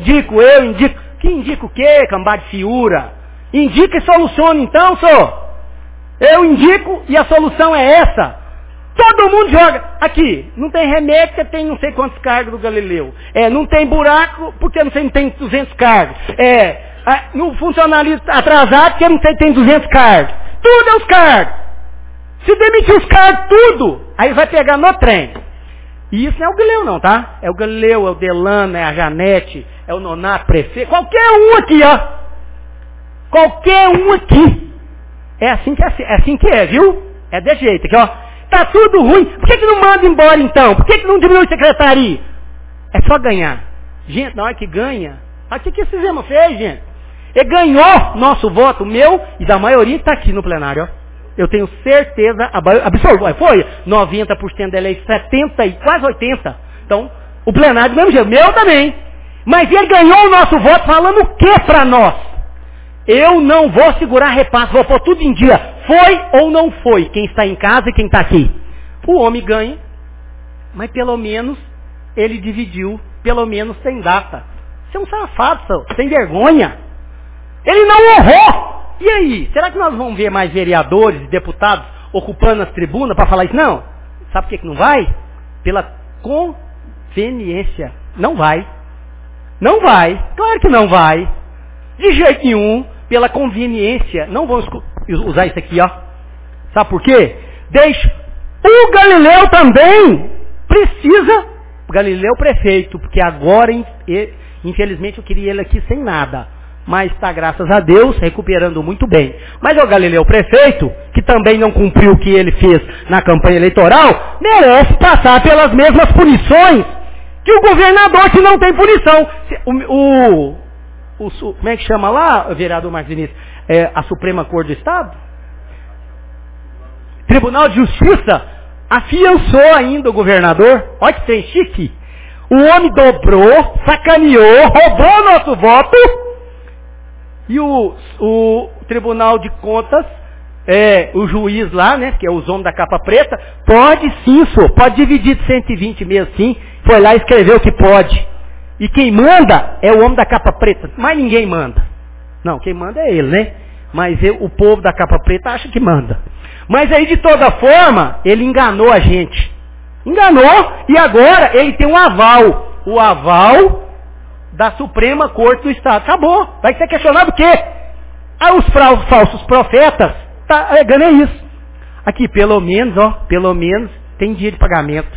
S7: Que indica o quê, cambá de fiura? Indica e soluciona então, senhor. Eu indico e a solução é essa. Todo mundo joga. Aqui, não tem remédio porque tem não sei quantos cargos do Galileu. Não tem buraco porque não tem 200 cargos. No funcionalista atrasado porque não tem 200 cargos. Tudo é os cargos. Se demitir os cargos, tudo, aí vai pegar no trem. E isso não é o Galileu não, tá? É o Galileu, é o Delano, é a Janete, é o Nonato, prefeito. Qualquer um aqui, ó. Qualquer um aqui. É assim que é, viu? É de jeito aqui, ó. Tá tudo ruim. Por que não manda embora então? Por que não diminui a secretaria? É só ganhar. Gente, na hora que ganha, o que esse Zema fez, gente? Ele ganhou nosso voto, o meu e da maioria está aqui no plenário, ó. Eu tenho certeza absoluta. Foi 90% da eleição, 70% e quase 80%. Então, o plenário do mesmo jeito, meu também. Mas ele ganhou o nosso voto falando o que para nós? Eu não vou segurar repasse, vou pôr tudo em dia. Foi ou não foi? Quem está em casa e quem está aqui. O homem ganha, mas pelo menos ele dividiu, pelo menos tem data. Você é um safado, sem vergonha. Ele não honrou. E aí? Será que nós vamos ver mais vereadores e deputados ocupando as tribunas para falar isso? Não. Sabe por que não vai? Pela conveniência. Não vai. Não vai. Claro que não vai. De jeito nenhum. Pela conveniência. Não vamos usar isso aqui, ó. Sabe por quê? O Galileu também precisa. O Galileu prefeito. Porque agora, infelizmente, eu queria ele aqui sem nada. Mas está, graças a Deus, recuperando muito bem. Mas o Galileu prefeito, que também não cumpriu o que ele fez na campanha eleitoral, merece passar pelas mesmas punições que o governador que não tem punição. Como é que chama lá, vereador Marcos Vinícius? A Suprema Corte do Estado? Tribunal de Justiça afiançou ainda o governador. Olha que trem chique. O homem dobrou, sacaneou, roubou nosso voto. E o Tribunal de Contas, o juiz lá, né, que é os homens da capa preta, pode sim, senhor, pode dividir de 120 mesmo sim, foi lá e escreveu que pode. E quem manda é o homem da capa preta, mas ninguém manda. Não, quem manda é ele, né? Mas o povo da capa preta acha que manda. Mas aí, de toda forma, ele enganou a gente. Enganou, e agora ele tem um aval. O aval da Suprema Corte do Estado. Acabou. Vai ser questionado o quê? Os falsos profetas tá alegando isso. Aqui, pelo menos, tem dia de pagamento.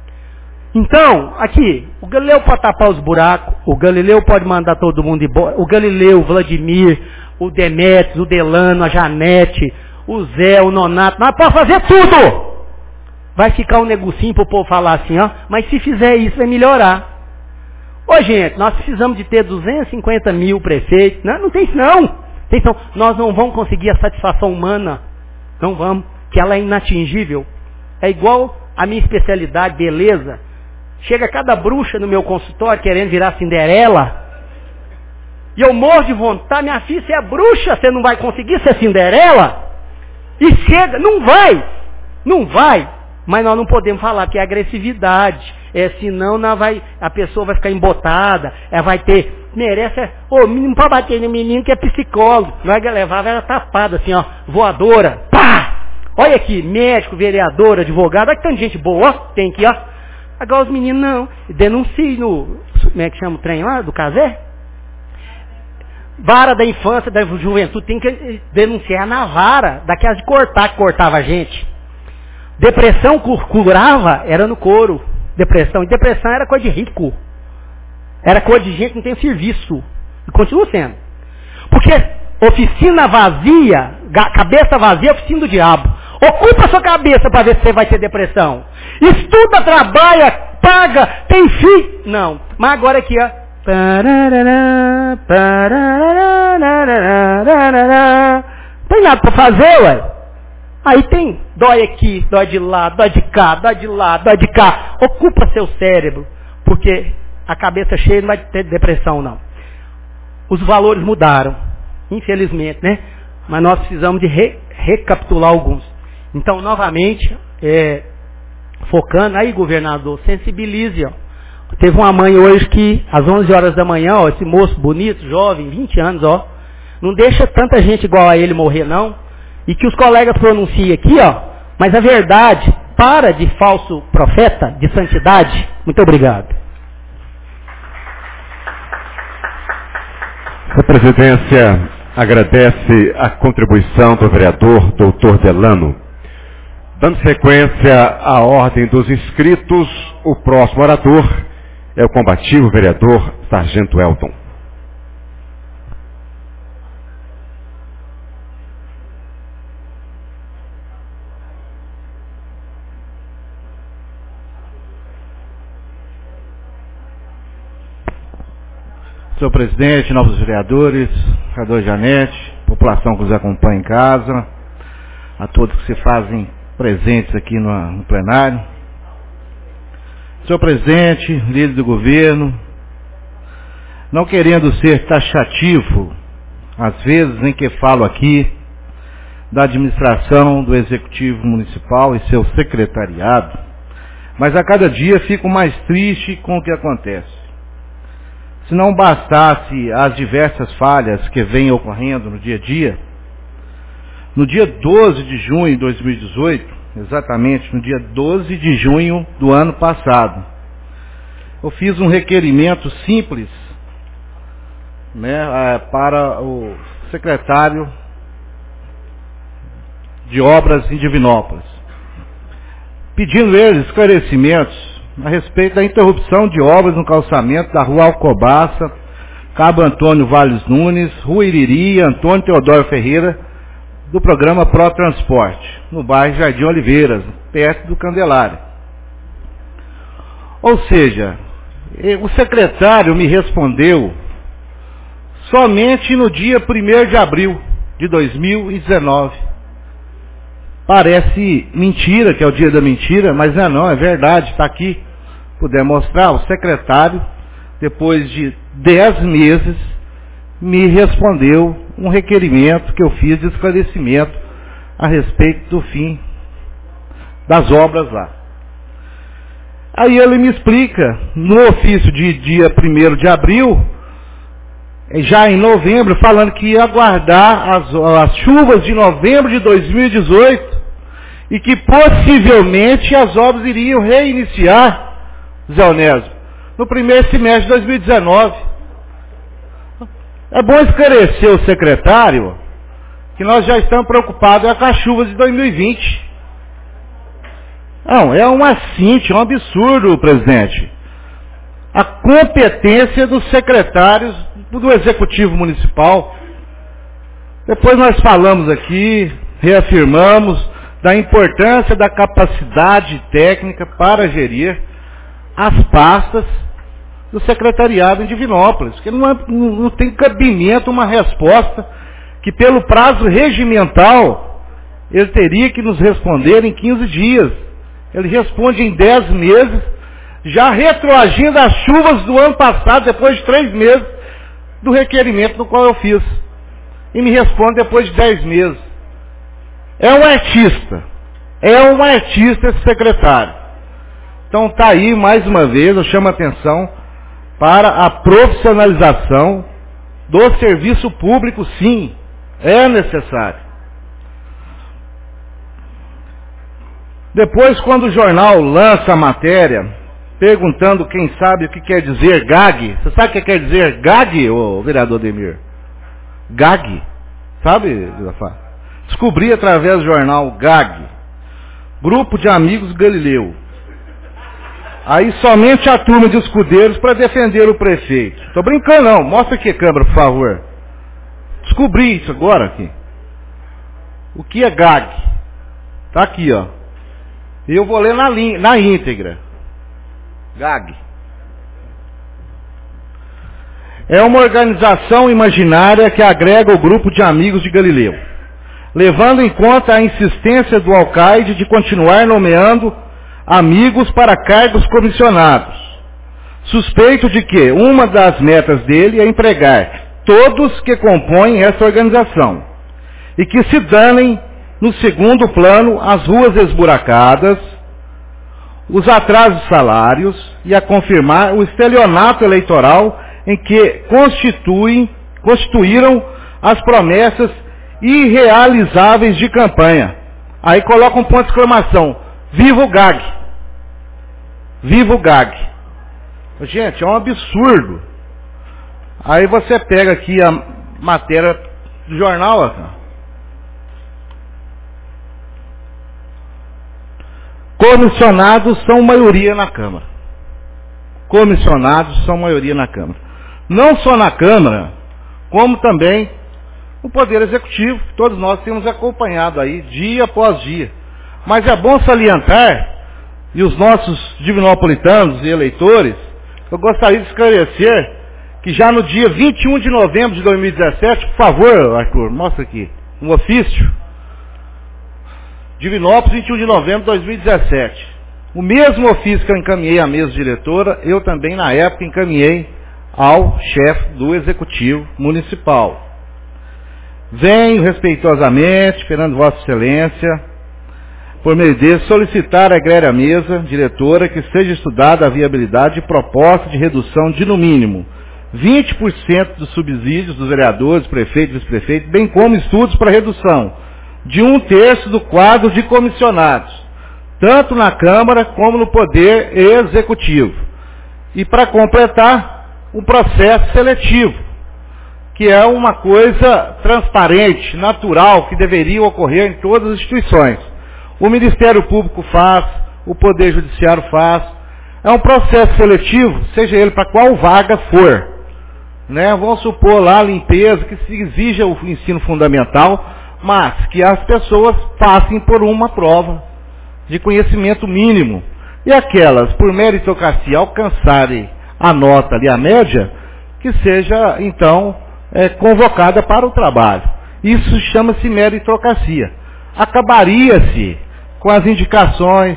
S7: Então, aqui, o Galileu pode tapar os buracos, o Galileu pode mandar todo mundo embora, o Galileu, o Vladimir, o Demetrios, o Delano, a Janete, o Zé, o Nonato, mas pode fazer tudo. Vai ficar um negocinho pro povo falar assim, ó, mas se fizer isso vai melhorar. Ô gente, nós precisamos de ter 250 mil prefeitos. Não tem isso não. Nós não vamos conseguir a satisfação humana. Não vamos. Que ela é inatingível. É igual a minha especialidade, beleza. Chega cada bruxa no meu consultório querendo virar Cinderela. E eu morro de vontade. Minha filha, você é bruxa, você não vai conseguir ser Cinderela? E chega, não vai. Não vai. Mas nós não podemos falar que é agressividade. Senão a pessoa vai ficar embotada. Vai ter. Merece. Não pode bater no menino que é psicólogo. Vai levar ela tapada assim, ó. Voadora. Pá! Olha aqui, médico, vereador, advogado. Olha que tanta gente boa, ó. Tem aqui, ó. Agora os meninos não. Denunciem no. Como é que chama o trem lá? Do Casé? Vara da infância, da juventude. Tem que denunciar na vara. Daquelas de cortar, que cortava a gente. Depressão curava, era no couro. Depressão. E depressão era coisa de rico. Era coisa de gente que não tem serviço. E continua sendo. Porque oficina vazia, cabeça vazia é oficina do diabo. Ocupa a sua cabeça para ver se você vai ter depressão. Estuda, trabalha, paga, tem filho. Não. Mas agora aqui, ó. Tem nada para fazer, ué. Aí tem, dói aqui, dói de lá, dói de cá, dói de lá, dói de cá. Ocupa seu cérebro, porque a cabeça cheia não vai ter depressão, não. Os valores mudaram, infelizmente, né? Mas nós precisamos de recapitular alguns. Então, novamente, sufocando. Aí, governador, sensibilize, ó. Teve uma mãe hoje que, às 11 horas da manhã, ó, esse moço bonito, jovem, 20 anos, ó, não deixa tanta gente igual a ele morrer, não. E que os colegas pronunciem aqui, ó, mas a verdade, para de falso profeta, de santidade. Muito obrigado.
S3: A presidência agradece a contribuição do vereador Dr. Delano. Dando sequência à ordem dos inscritos, o próximo orador é o combativo vereador Sargento Elton.
S4: Senhor presidente, novos vereadores, vereador Janete, população que nos acompanha em casa, a todos que se fazem presentes aqui no plenário. Senhor presidente, líder do governo, não querendo ser taxativo, às vezes em que falo aqui, da administração do Executivo Municipal e seu secretariado, mas a cada dia fico mais triste com o que acontece. Se não bastasse as diversas falhas que vêm ocorrendo no dia a dia, no dia 12 de junho de 2018, exatamente no dia 12 de junho do ano passado, eu fiz um requerimento simples, para o secretário de obras em Divinópolis, pedindo ele esclarecimentos a respeito da interrupção de obras no calçamento da Rua Alcobaça, Cabo Antônio Valles Nunes, Rua Iriri, Antônio Teodoro Ferreira, do programa Pro Transporte, no bairro Jardim Oliveiras, perto do Candelário. Ou seja, o secretário me respondeu somente no dia 1º de abril de 2019. Parece mentira, que é o dia da mentira, mas não, é verdade, está aqui. Puder mostrar, o secretário, depois de 10 meses, me respondeu um requerimento que eu fiz de esclarecimento a respeito do fim das obras lá. Aí ele me explica, no ofício de dia 1º de abril, já em novembro, falando que ia aguardar as chuvas de novembro de 2018 e que possivelmente as obras iriam reiniciar, Zé Onésio, no primeiro semestre de 2019. É bom esclarecer o secretário que nós já estamos preocupados com as chuvas de 2020. Não, é um assinte, é um absurdo, presidente. A competência dos secretários do Executivo Municipal. Depois nós falamos aqui, reafirmamos da importância da capacidade técnica para gerir as pastas do secretariado em Divinópolis, que não tem cabimento uma resposta que pelo prazo regimental ele teria que nos responder em 15 dias. Ele responde em 10 meses, já retroagindo as chuvas do ano passado, depois de 3 meses do requerimento no qual eu fiz. E me responde depois de 10 meses. É um artista esse secretário. Então está aí, mais uma vez, eu chamo a atenção para a profissionalização do serviço público, sim, é necessário. Depois, quando o jornal lança a matéria, perguntando quem sabe o que quer dizer GAG, você sabe o que quer dizer GAG, ô vereador Demir? GAG, sabe, Josafá? Descobri através do jornal GAG, Grupo de Amigos Galileu. Aí somente a turma de escudeiros para defender o prefeito. Estou brincando não, mostra aqui a câmera, por favor. Descobri isso agora aqui. O que é GAG? Está aqui, ó. E eu vou ler na íntegra. GAG. É uma organização imaginária que agrega o grupo de amigos de Galileu, levando em conta a insistência do alcaide de continuar nomeando amigos para cargos comissionados. Suspeito de que uma das metas dele é empregar todos que compõem essa organização e que se danem no segundo plano as ruas esburacadas, os atrasos de salários e a confirmar o estelionato eleitoral em que constituíram as promessas irrealizáveis de campanha. Aí coloca um ponto de exclamação: viva o GAG! Viva o GAG! Gente, é um absurdo. Aí você pega aqui a matéria do jornal, ó. Comissionados são maioria na Câmara. Comissionados são maioria na Câmara. Não só na Câmara, como também no Poder Executivo. Todos nós temos acompanhado aí, dia após dia. Mas é bom salientar, e os nossos divinopolitanos e eleitores, eu gostaria de esclarecer que já no dia 21 de novembro de 2017, por favor, Arthur, mostra aqui, um ofício, Divinópolis, 21 de novembro de 2017. O mesmo ofício que eu encaminhei à mesa diretora, eu também na época encaminhei ao chefe do Executivo Municipal. Venho respeitosamente, perante Vossa Excelência, por meio dele, solicitar à egréria mesa diretora que seja estudada a viabilidade de proposta de redução de, no mínimo, 20% dos subsídios dos vereadores, prefeitos e vice-prefeitos, bem como estudos para redução de 1/3 do quadro de comissionados, tanto na Câmara como no Poder Executivo. E para completar, um processo seletivo, que é uma coisa transparente, natural, que deveria ocorrer em todas as instituições. O Ministério Público faz, o Poder Judiciário faz. É um processo seletivo, seja ele para qual vaga for. Né? Vamos supor lá a limpeza, que se exija o ensino fundamental, mas que as pessoas passem por uma prova de conhecimento mínimo. E aquelas, por meritocracia, alcançarem a nota ali, a média, que seja, então, convocada para o trabalho. Isso chama-se meritocracia. Acabaria-se com as indicações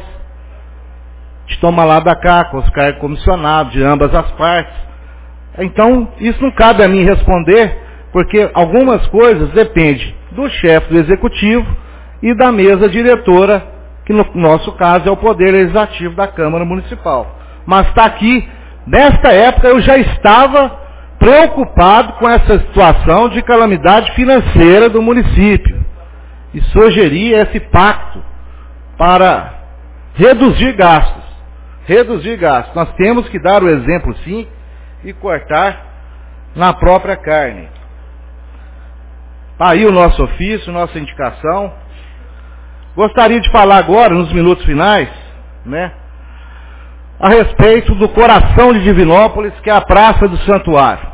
S4: de toma lá da cá, com os cargos comissionados de ambas as partes. Então, isso não cabe a mim responder, porque algumas coisas dependem do chefe do Executivo e da mesa diretora, que no nosso caso é o Poder Legislativo da Câmara Municipal. Mas está aqui, nesta época eu já estava preocupado com essa situação de calamidade financeira do município. E sugeri esse pacto para reduzir gastos. Reduzir gastos. Nós temos que dar o exemplo, sim, e cortar na própria carne. Aí o nosso ofício, nossa indicação. Gostaria de falar agora, nos minutos finais, né, a respeito do coração de Divinópolis, que é a Praça do Santuário.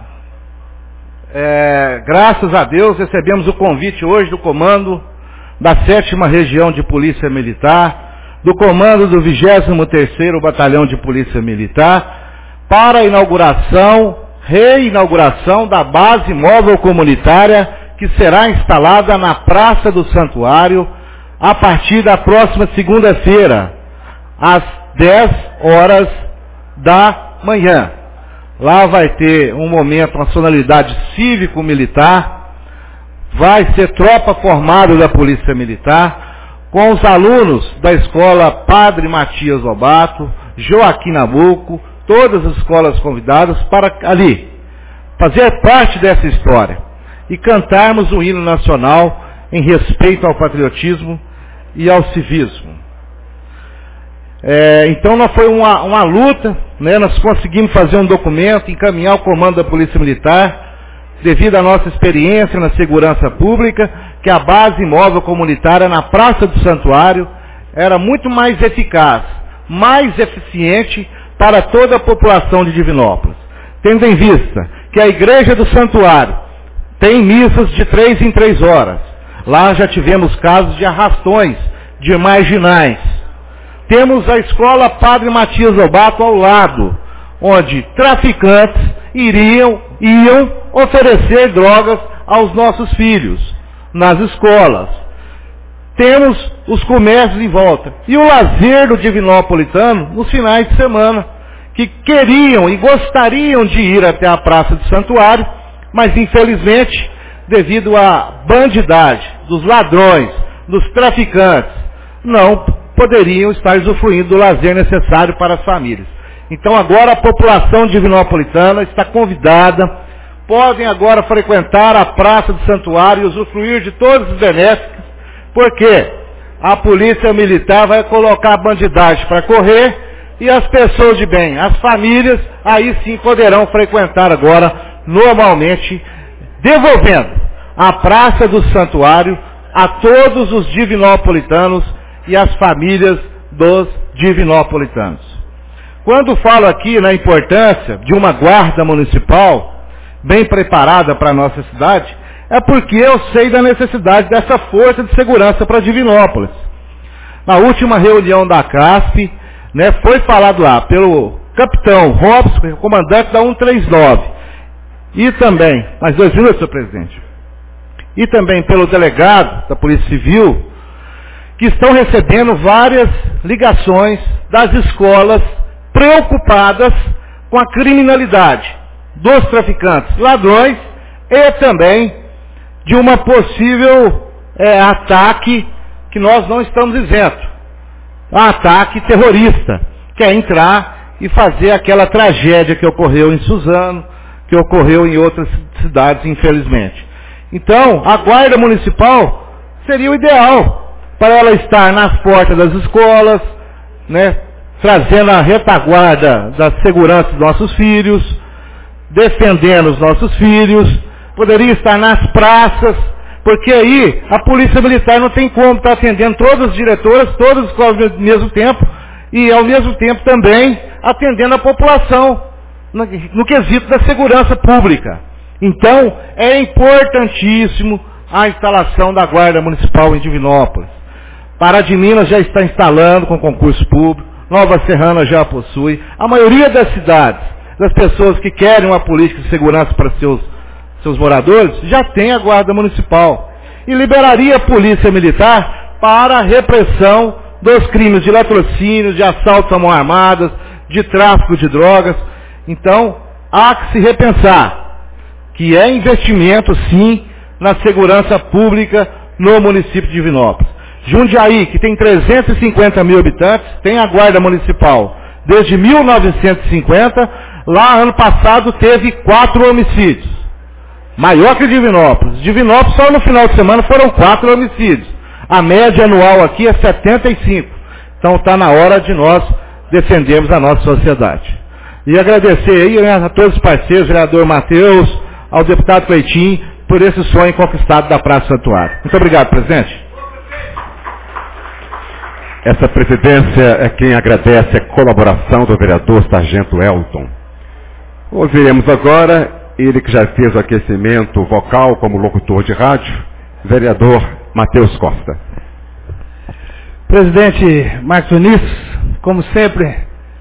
S4: Graças a Deus recebemos o convite hoje do comando da 7ª Região de Polícia Militar, do comando do 23º Batalhão de Polícia Militar, para a reinauguração da base móvel comunitária que será instalada na Praça do Santuário a partir da próxima segunda-feira, às 10 horas da manhã. Lá vai ter um momento, uma sonoridade cívico-militar, vai ser tropa formada da Polícia Militar, com os alunos da escola Padre Matias Lobato, Joaquim Nabuco, todas as escolas convidadas para ali fazer parte dessa história e cantarmos o hino nacional em respeito ao patriotismo e ao civismo. Então não foi uma luta, né? Nós conseguimos fazer um documento, encaminhar ao comando da Polícia Militar, devido à nossa experiência na segurança pública, que a base móvel comunitária na Praça do Santuário era muito mais eficaz, mais eficiente para toda a população de Divinópolis. Tendo em vista que a Igreja do Santuário tem missas de 3 em 3 horas. Lá já tivemos casos de arrastões de marginais. Temos a escola Padre Matias Lobato ao lado, onde traficantes iam oferecer drogas aos nossos filhos, nas escolas. Temos os comércios em volta. E o lazer do Divinopolitano nos finais de semana, que queriam e gostariam de ir até a Praça do Santuário, mas infelizmente, devido à bandidagem dos ladrões, dos traficantes, não poderiam estar usufruindo do lazer necessário para as famílias. Então agora a população divinopolitana está convidada, podem agora frequentar a Praça do Santuário e usufruir de todos os benefícios, porque a polícia militar vai colocar a bandidagem para correr e as pessoas de bem, as famílias, aí sim poderão frequentar agora normalmente, devolvendo a Praça do Santuário a todos os divinopolitanos e as famílias dos divinopolitanos. Quando falo aqui na importância de uma guarda municipal bem preparada para a nossa cidade, é porque eu sei da necessidade dessa força de segurança para Divinópolis. Na última reunião da CASP, foi falado lá pelo capitão Robson, comandante da 139, e também, mais 2 minutos, senhor presidente, e também pelo delegado da Polícia Civil, que estão recebendo várias ligações das escolas preocupadas com a criminalidade dos traficantes, ladrões e também de uma possível ataque que nós não estamos isentos. Um ataque terrorista, que é entrar e fazer aquela tragédia que ocorreu em Suzano, que ocorreu em outras cidades, infelizmente. Então, a guarda municipal seria o ideal para ela estar nas portas das escolas, trazendo a retaguarda da segurança dos nossos filhos, defendendo os nossos filhos, poderia estar nas praças, porque aí a polícia militar não tem como estar atendendo todas as diretoras, todas as escolas ao mesmo tempo, e ao mesmo tempo também atendendo a população no quesito da segurança pública. Então, é importantíssimo a instalação da Guarda Municipal em Divinópolis. Pará de Minas já está instalando com concurso público, Nova Serrana já possui. A maioria das cidades, das pessoas que querem uma política de segurança para seus moradores, já tem a Guarda Municipal. E liberaria a Polícia Militar para a repressão dos crimes de latrocínio, de assaltos a mão armadas, de tráfico de drogas. Então, há que se repensar que é investimento, sim, na segurança pública no município de Divinópolis. Jundiaí, que tem 350 mil habitantes, tem a Guarda Municipal desde 1950. Lá, ano passado, teve 4 homicídios. Maior que Divinópolis. Divinópolis, só no final de semana, foram 4 homicídios. A média anual aqui é 75. Então, está na hora de nós defendermos a nossa sociedade. E agradecer aí a todos os parceiros, vereador Matheus, ao deputado Cleitinho, por esse sonho conquistado da Praça Santuário. Muito obrigado, presidente.
S3: Essa presidência é quem agradece a colaboração do vereador Sargento Elton. Ouviremos agora ele que já fez o aquecimento vocal como locutor de rádio, vereador Matheus Costa.
S8: Presidente Marcos Vinícius, como sempre,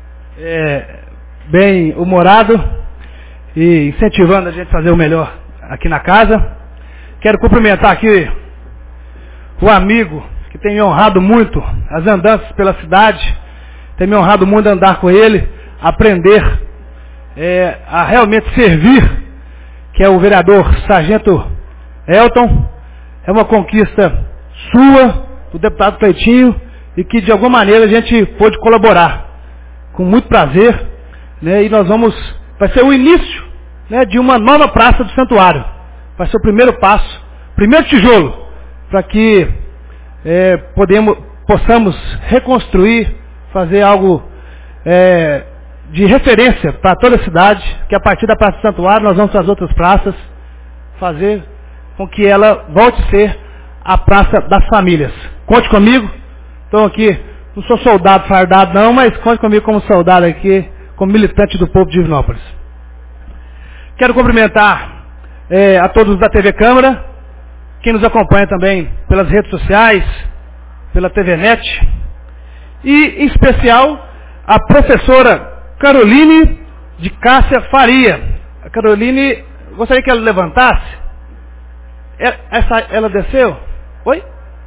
S8: bem humorado e incentivando a gente a fazer o melhor aqui na casa. Quero cumprimentar aqui o amigo que tem me honrado muito as andanças pela cidade, tem me honrado muito andar com ele, aprender a realmente servir, que é o vereador Sargento Elton. É uma conquista sua, do deputado Cleitinho, e que de alguma maneira a gente pôde colaborar com muito prazer, e vai ser o início de uma nova praça do santuário. Vai ser o primeiro passo, primeiro tijolo, para que possamos reconstruir, fazer algo de referência para toda a cidade, que a partir da Praça do Santuário nós vamos para as outras praças, fazer com que ela volte a ser a Praça das Famílias. Conte comigo, estou aqui, não sou soldado fardado não, mas conte comigo como soldado aqui, como militante do povo de Divinópolis. Quero cumprimentar a todos da TV Câmara, quem nos acompanha também pelas redes sociais, pela TV Net, e em especial a professora Caroline de Cássia Faria. A Caroline, gostaria que ela levantasse. Ela desceu? Oi?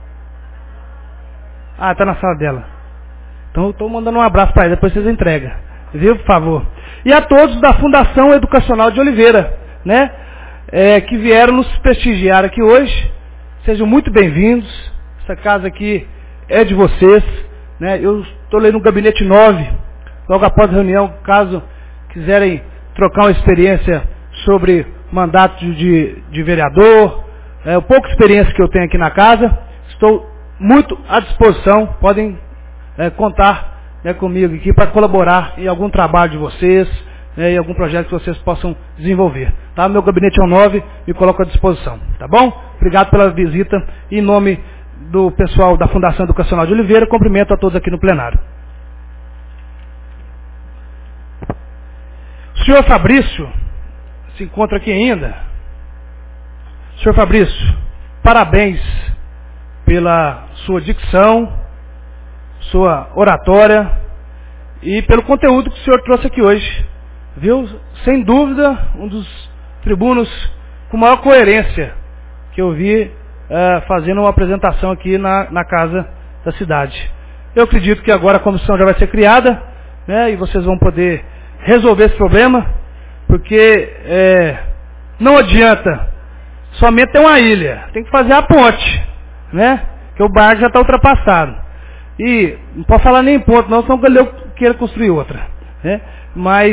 S8: Ah, está na sala dela. Então estou mandando um abraço para ela, depois vocês entregam. Viu, por favor? E a todos da Fundação Educacional de Oliveira, que vieram nos prestigiar aqui hoje. Sejam muito bem-vindos. Essa casa aqui é de vocês. né? Eu estou ali no gabinete 9, logo após a reunião, caso quiserem trocar uma experiência sobre mandato de vereador, a pouca experiência que eu tenho aqui na casa, estou muito à disposição, podem contar, né, comigo aqui para colaborar em algum trabalho de vocês, em algum projeto que vocês possam desenvolver. Tá? Meu gabinete é o 9, me coloco à disposição. Tá bom? Obrigado pela visita. Em nome do pessoal da Fundação Educacional de Oliveira, cumprimento a todos aqui no plenário. O senhor Fabrício se encontra aqui ainda. Senhor Fabrício, parabéns pela sua dicção, sua oratória e pelo conteúdo que o senhor trouxe aqui hoje. Viu? Sem dúvida, um dos tribunos com maior coerência que eu vi fazendo uma apresentação aqui na Casa da Cidade. Eu acredito que agora a comissão já vai ser criada, né, e vocês vão poder resolver esse problema, porque não adianta somente ter uma ilha, tem que fazer a ponte, né, que o barco já está ultrapassado. E não pode falar nem em ponto, não, senão eu queira construir outra, né? Mas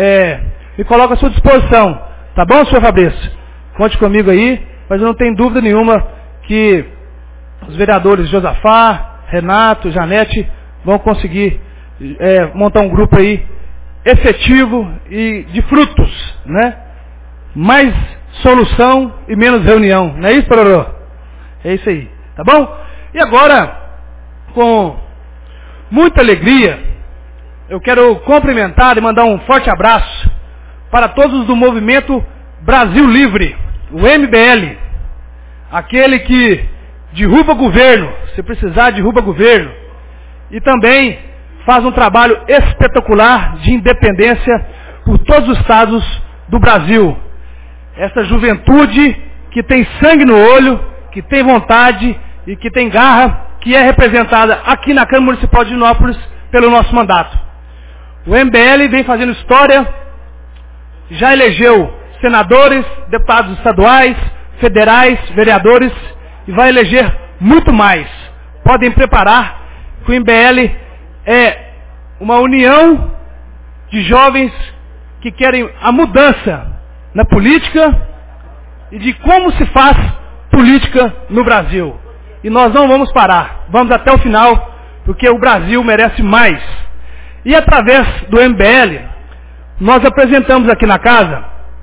S8: me coloco à sua disposição, tá bom, senhor Fabrício? Conte comigo aí, mas eu não tenho dúvida nenhuma que os vereadores Josafá, Renato, Janete vão conseguir montar um grupo aí efetivo e de frutos, né? Mais solução e menos reunião, não é isso, Pororô? É isso aí, tá bom? E agora, com muita alegria, eu quero cumprimentar e mandar um forte abraço para todos do movimento Brasil Livre, o MBL, aquele que derruba governo, se precisar derruba governo, e também faz um trabalho espetacular de independência por todos os estados do Brasil. Essa juventude que tem sangue no olho, que tem vontade e que tem garra, que é representada aqui na Câmara Municipal de Divinópolis pelo nosso mandato. O MBL vem fazendo história, já elegeu senadores, deputados estaduais, federais, vereadores, e vai eleger muito mais. Podem preparar que o MBL é uma união de jovens que querem a mudança na política e de como se faz política no Brasil. E nós não vamos parar, vamos até o final, porque o Brasil merece mais. E através do MBL, nós apresentamos aqui na casa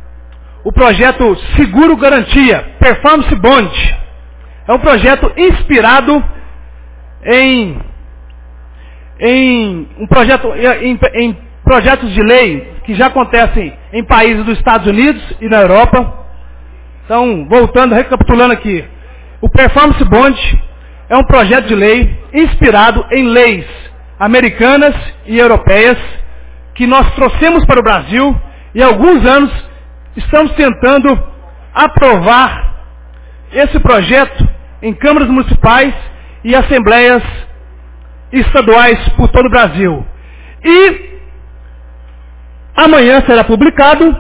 S8: o projeto Seguro Garantia, Performance Bond. É um projeto inspirado em projetos de lei que já acontecem em países dos Estados Unidos e na Europa. Então, voltando, recapitulando aqui, o Performance Bond é um projeto de lei inspirado em leis americanas e europeias que nós trouxemos para o Brasil e há alguns anos estamos tentando aprovar esse projeto em câmaras municipais e assembleias estaduais por todo o Brasil. E amanhã será publicado.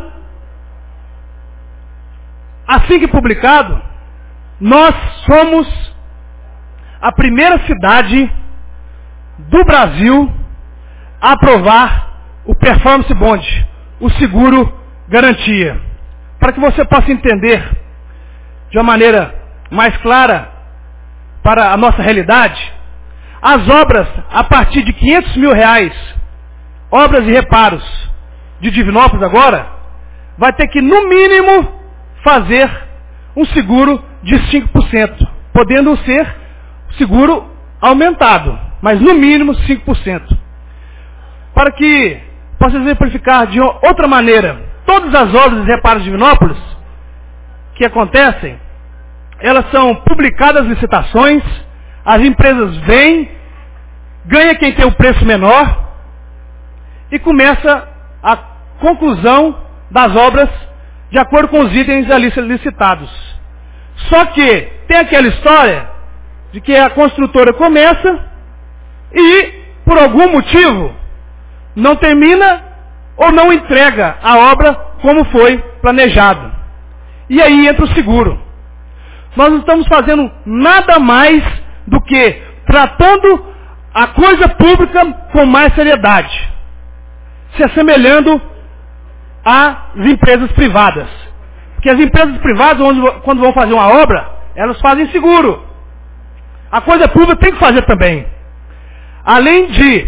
S8: Assim que publicado, nós somos a primeira cidade do Brasil a aprovar o Performance Bond, o seguro garantia. Para que você possa entender de uma maneira mais clara para a nossa realidade, as obras a partir de R$500 mil, obras e reparos de Divinópolis agora, vai ter que no mínimo fazer um seguro de 5%, podendo ser seguro aumentado, mas no mínimo 5%. Para que possa exemplificar de outra maneira, todas as obras e reparos de Divinópolis que acontecem, elas são publicadas licitações, as empresas vêm, ganha quem tem o preço menor e começa a conclusão das obras de acordo com os itens ali licitados. Só que tem aquela história de que a construtora começa e, por algum motivo, não termina ou não entrega a obra como foi planejado. E aí entra o seguro. Nós não estamos fazendo nada mais do que tratando a coisa pública com mais seriedade, se assemelhando às empresas privadas. Porque as empresas privadas, quando vão fazer uma obra, elas fazem seguro. A coisa pública tem que fazer também. Além de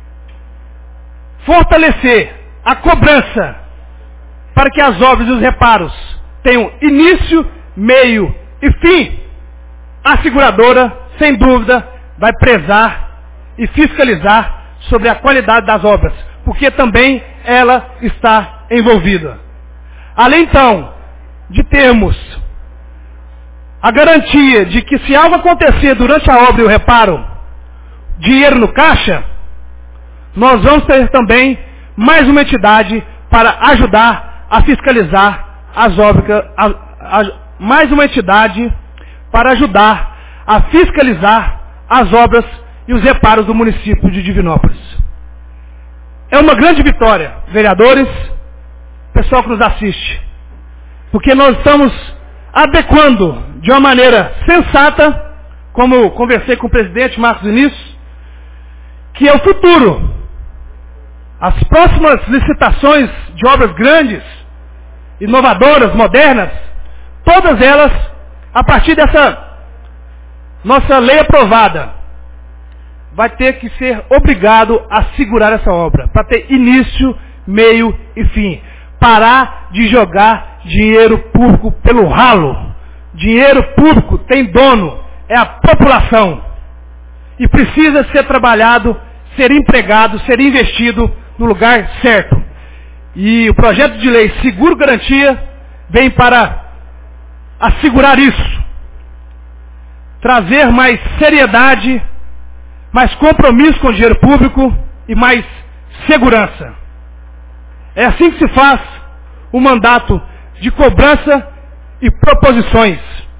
S8: fortalecer a cobrança para que as obras e os reparos tenham início, meio e fim, a seguradora, sem dúvida, vai prezar e fiscalizar sobre a qualidade das obras, porque também ela está envolvida. Além, então, de termos a garantia de que se algo acontecer durante a obra e o reparo, dinheiro no caixa, nós vamos ter também mais uma entidade para ajudar a fiscalizar as obras, mais uma entidade para ajudar a fiscalizar as obras e os reparos do município de Divinópolis. É uma grande vitória, vereadores, pessoal que nos assiste, porque nós estamos adequando de uma maneira sensata, como conversei com o presidente Marcos Vinícius, que é o futuro. As próximas licitações de obras grandes, inovadoras, modernas, todas elas, a partir dessa nossa lei aprovada, vai ter que ser obrigado a segurar essa obra, para ter início, meio e fim. Parar de jogar dinheiro público pelo ralo. Dinheiro público tem dono, é a população. E precisa ser trabalhado, ser empregado, ser investido no lugar certo. E o projeto de lei Seguro Garantia vem para assegurar isso. Trazer mais seriedade, mais compromisso com o dinheiro público e mais segurança. É assim que se faz o mandato de cobrança e proposições.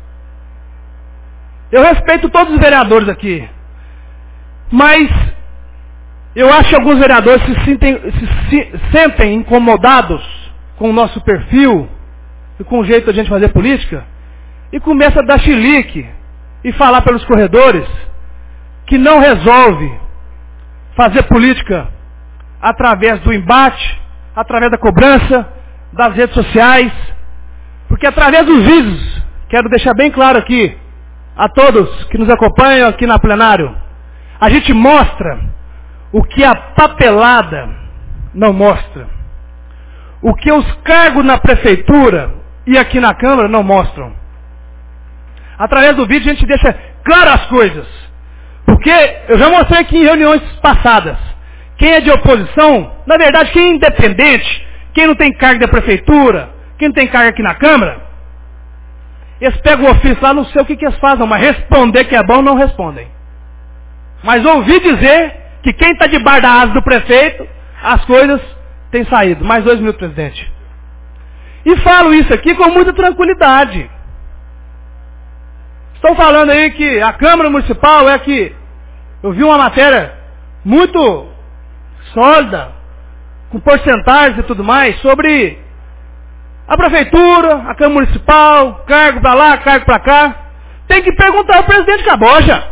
S8: Eu respeito todos os vereadores aqui, mas eu acho que alguns vereadores se sentem incomodados com o nosso perfil e com o jeito de a gente fazer política e começa a dar chilique e falar pelos corredores que não resolve fazer política através do embate, através da cobrança, das redes sociais, porque através dos vídeos, quero deixar bem claro aqui, a todos que nos acompanham aqui na plenário, a gente mostra o que a papelada não mostra, o que os cargos na prefeitura e aqui na Câmara não mostram. Através do vídeo a gente deixa claras as coisas, porque eu já mostrei aqui em reuniões passadas, quem é de oposição, na verdade quem é independente, quem não tem cargo da prefeitura, quem não tem cargo aqui na Câmara, eles pegam o ofício lá, não sei o que eles fazem, mas responder que é bom não respondem. Mas ouvi dizer que quem está debaixo da asa do prefeito, as coisas têm saído. Mais 2 minutos, presidente. E falo isso aqui com muita tranquilidade. Estão falando aí que a Câmara Municipal é que... Eu vi uma matéria muito sólida, com porcentagens e tudo mais, sobre a prefeitura, a Câmara Municipal, cargo para lá, cargo para cá. Tem que perguntar ao presidente Caboja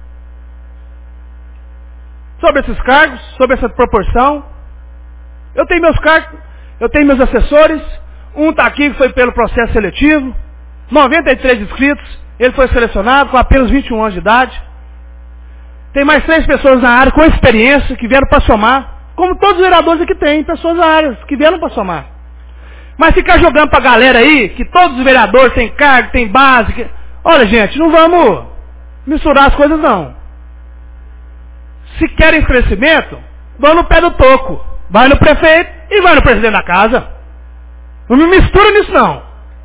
S8: sobre esses cargos, sobre essa proporção. Eu tenho meus cargos, eu tenho meus assessores, um está aqui que foi pelo processo seletivo, 93 inscritos, ele foi selecionado com apenas 21 anos de idade. Tem mais 3 pessoas na área com experiência que vieram para somar, como todos os vereadores aqui tem, pessoas na área que vieram para somar. Mas ficar jogando para a galera aí, que todos os vereadores têm cargo, têm base, que... Olha gente, não vamos misturar as coisas não. Se querem crescimento, vão no pé do toco. Vai no prefeito e vai no presidente da casa. Não me mistura nisso não.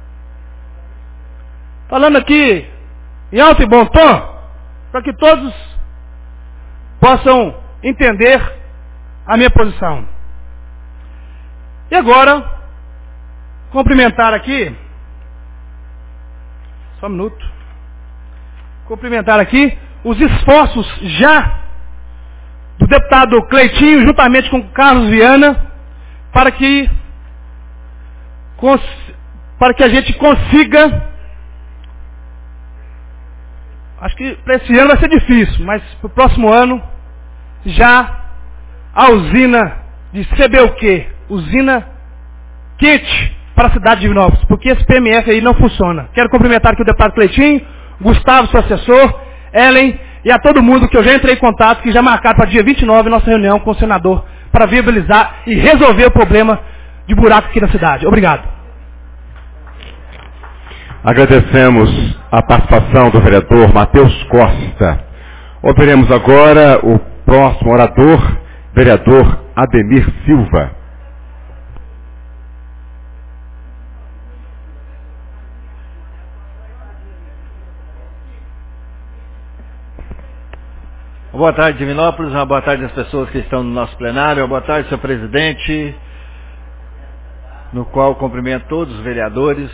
S8: Falando aqui em alto e bom tom, para que todos possam entender a minha posição. E agora, cumprimentar aqui, só um minuto, cumprimentar aqui os esforços já do deputado Cleitinho, juntamente com Carlos Viana, para que a gente consiga, acho que para esse ano vai ser difícil, mas para o próximo ano já a usina de CBUQ, usina quente para a cidade de Divinópolis, porque esse PMF aí não funciona. Quero cumprimentar aqui o deputado Cleitinho, Gustavo, seu assessor, Ellen, e a todo mundo que eu já entrei em contato, que já marcaram para dia 29 nossa reunião com o senador, para viabilizar e resolver o problema de buraco aqui na cidade. Obrigado.
S3: Agradecemos a participação do vereador Matheus Costa. Ouviremos agora o próximo orador, vereador Ademir Silva.
S9: Boa tarde, Divinópolis. Uma boa tarde às pessoas que estão no nosso plenário. Uma boa tarde, senhor presidente, no qual cumprimento todos os vereadores.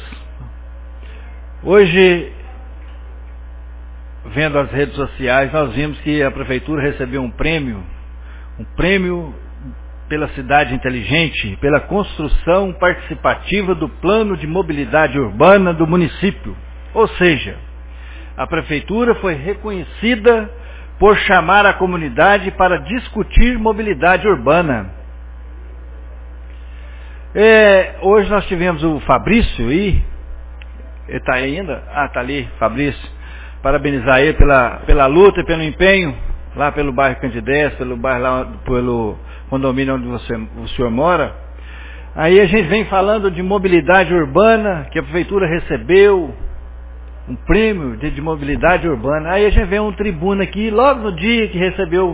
S9: Hoje, vendo as redes sociais, nós vimos que a prefeitura recebeu um prêmio pela cidade inteligente, pela construção participativa do plano de mobilidade urbana do município. Ou seja, a prefeitura foi reconhecida por chamar a comunidade para discutir mobilidade urbana. Hoje nós tivemos o Fabrício aí, ele está aí ainda? Está ali, Fabrício. Parabenizar ele pela luta e pelo empenho, lá pelo bairro Candidez, pelo bairro lá, pelo condomínio onde o senhor mora. Aí a gente vem falando de mobilidade urbana, que a prefeitura recebeu um prêmio de mobilidade urbana. Aí a gente vê um tribuno aqui, logo no dia que recebeu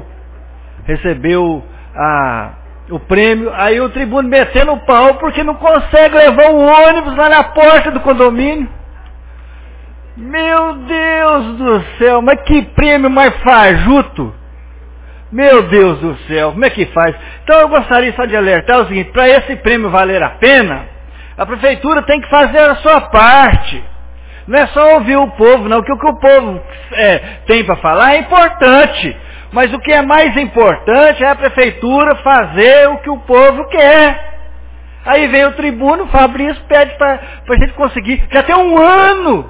S9: o prêmio, aí o tribuno metendo o pau porque não consegue levar o ônibus lá na porta do condomínio. Meu Deus do céu, mas que prêmio mais fajuto! Meu Deus do céu, como é que faz? Então eu gostaria só de alertar o seguinte: para esse prêmio valer a pena, a prefeitura tem que fazer a sua parte. Não é só ouvir o povo, não, que o que o povo tem para falar é importante. Mas o que é mais importante é a prefeitura fazer o que o povo quer. Aí vem o tribuno, o Fabrício, pede para a gente conseguir. Já tem um ano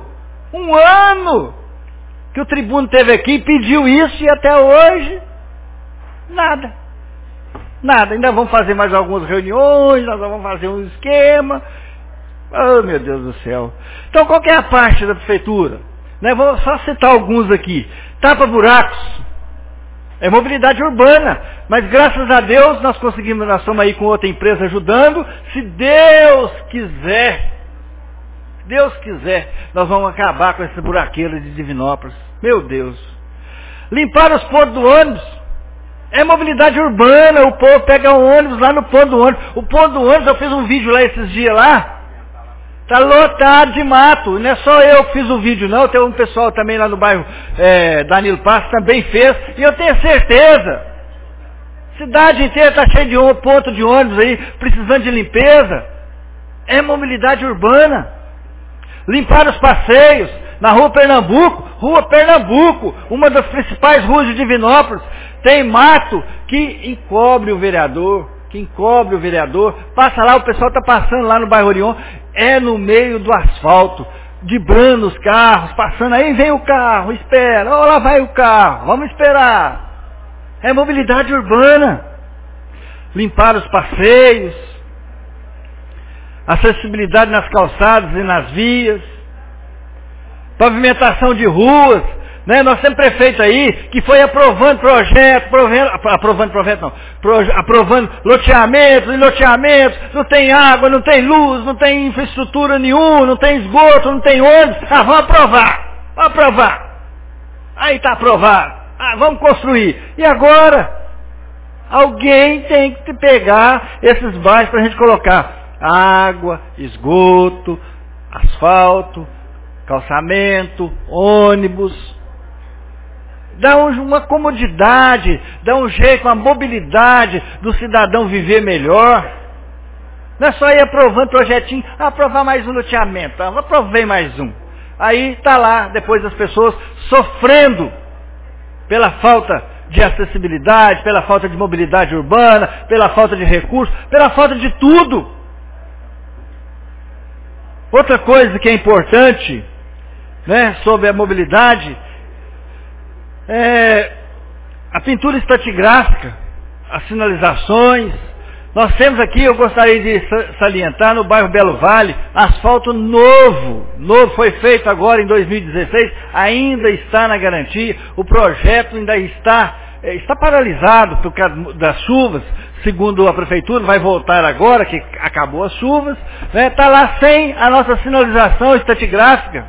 S9: que o tribuno esteve aqui, pediu isso e até hoje, nada. Ainda vamos fazer mais algumas reuniões, nós vamos fazer um esquema. Oh, meu Deus do céu. Então, qual que é a parte da prefeitura? Vou só citar alguns aqui. Tapa buracos. É mobilidade urbana. Mas, graças a Deus, nós estamos aí com outra empresa ajudando. Se Deus quiser, nós vamos acabar com esse buraqueiro de Divinópolis. Meu Deus. Limpar os pontos do ônibus. É mobilidade urbana. O povo pega o ônibus lá no ponto do ônibus. O ponto do ônibus, eu fiz um vídeo lá esses dias lá. Está lotado de mato. Não é só eu que fiz o vídeo, não. Tem um pessoal também lá no bairro Danilo Passos também fez. E eu tenho certeza. Cidade inteira está cheia de ponto de ônibus aí, precisando de limpeza. É mobilidade urbana. Limpar os passeios. Na Rua Pernambuco, uma das principais ruas de Divinópolis, tem mato que encobre o vereador. Passa lá, o pessoal está passando lá no bairro Orion, é no meio do asfalto, dibrando os carros, passando, aí vem o carro, espera, lá vai o carro, vamos esperar. É mobilidade urbana. Limpar os passeios, acessibilidade nas calçadas e nas vias, pavimentação de ruas. Nós temos prefeito aí que foi aprovando loteamentos e loteamentos, não tem água, não tem luz, não tem infraestrutura nenhuma, não tem esgoto, não tem ônibus. Vamos aprovar. Aí está aprovado. Vamos construir. E agora? Alguém tem que pegar esses bairros para a gente colocar água, esgoto, asfalto, calçamento, ônibus. Dá uma comodidade, dá um jeito, uma mobilidade do cidadão viver melhor. Não é só ir aprovando projetinho, aprovar mais um loteamento, aprovei mais um. Aí está lá, depois as pessoas sofrendo pela falta de acessibilidade, pela falta de mobilidade urbana, pela falta de recursos, pela falta de tudo. Outra coisa que é importante, sobre a mobilidade, a pintura estratigráfica, as sinalizações. Nós temos aqui, eu gostaria de salientar, no bairro Belo Vale, asfalto novo, foi feito agora em 2016, ainda está na garantia, o projeto ainda está paralisado por causa das chuvas, segundo a prefeitura, vai voltar agora, que acabou as chuvas, né? Está lá sem a nossa sinalização estratigráfica.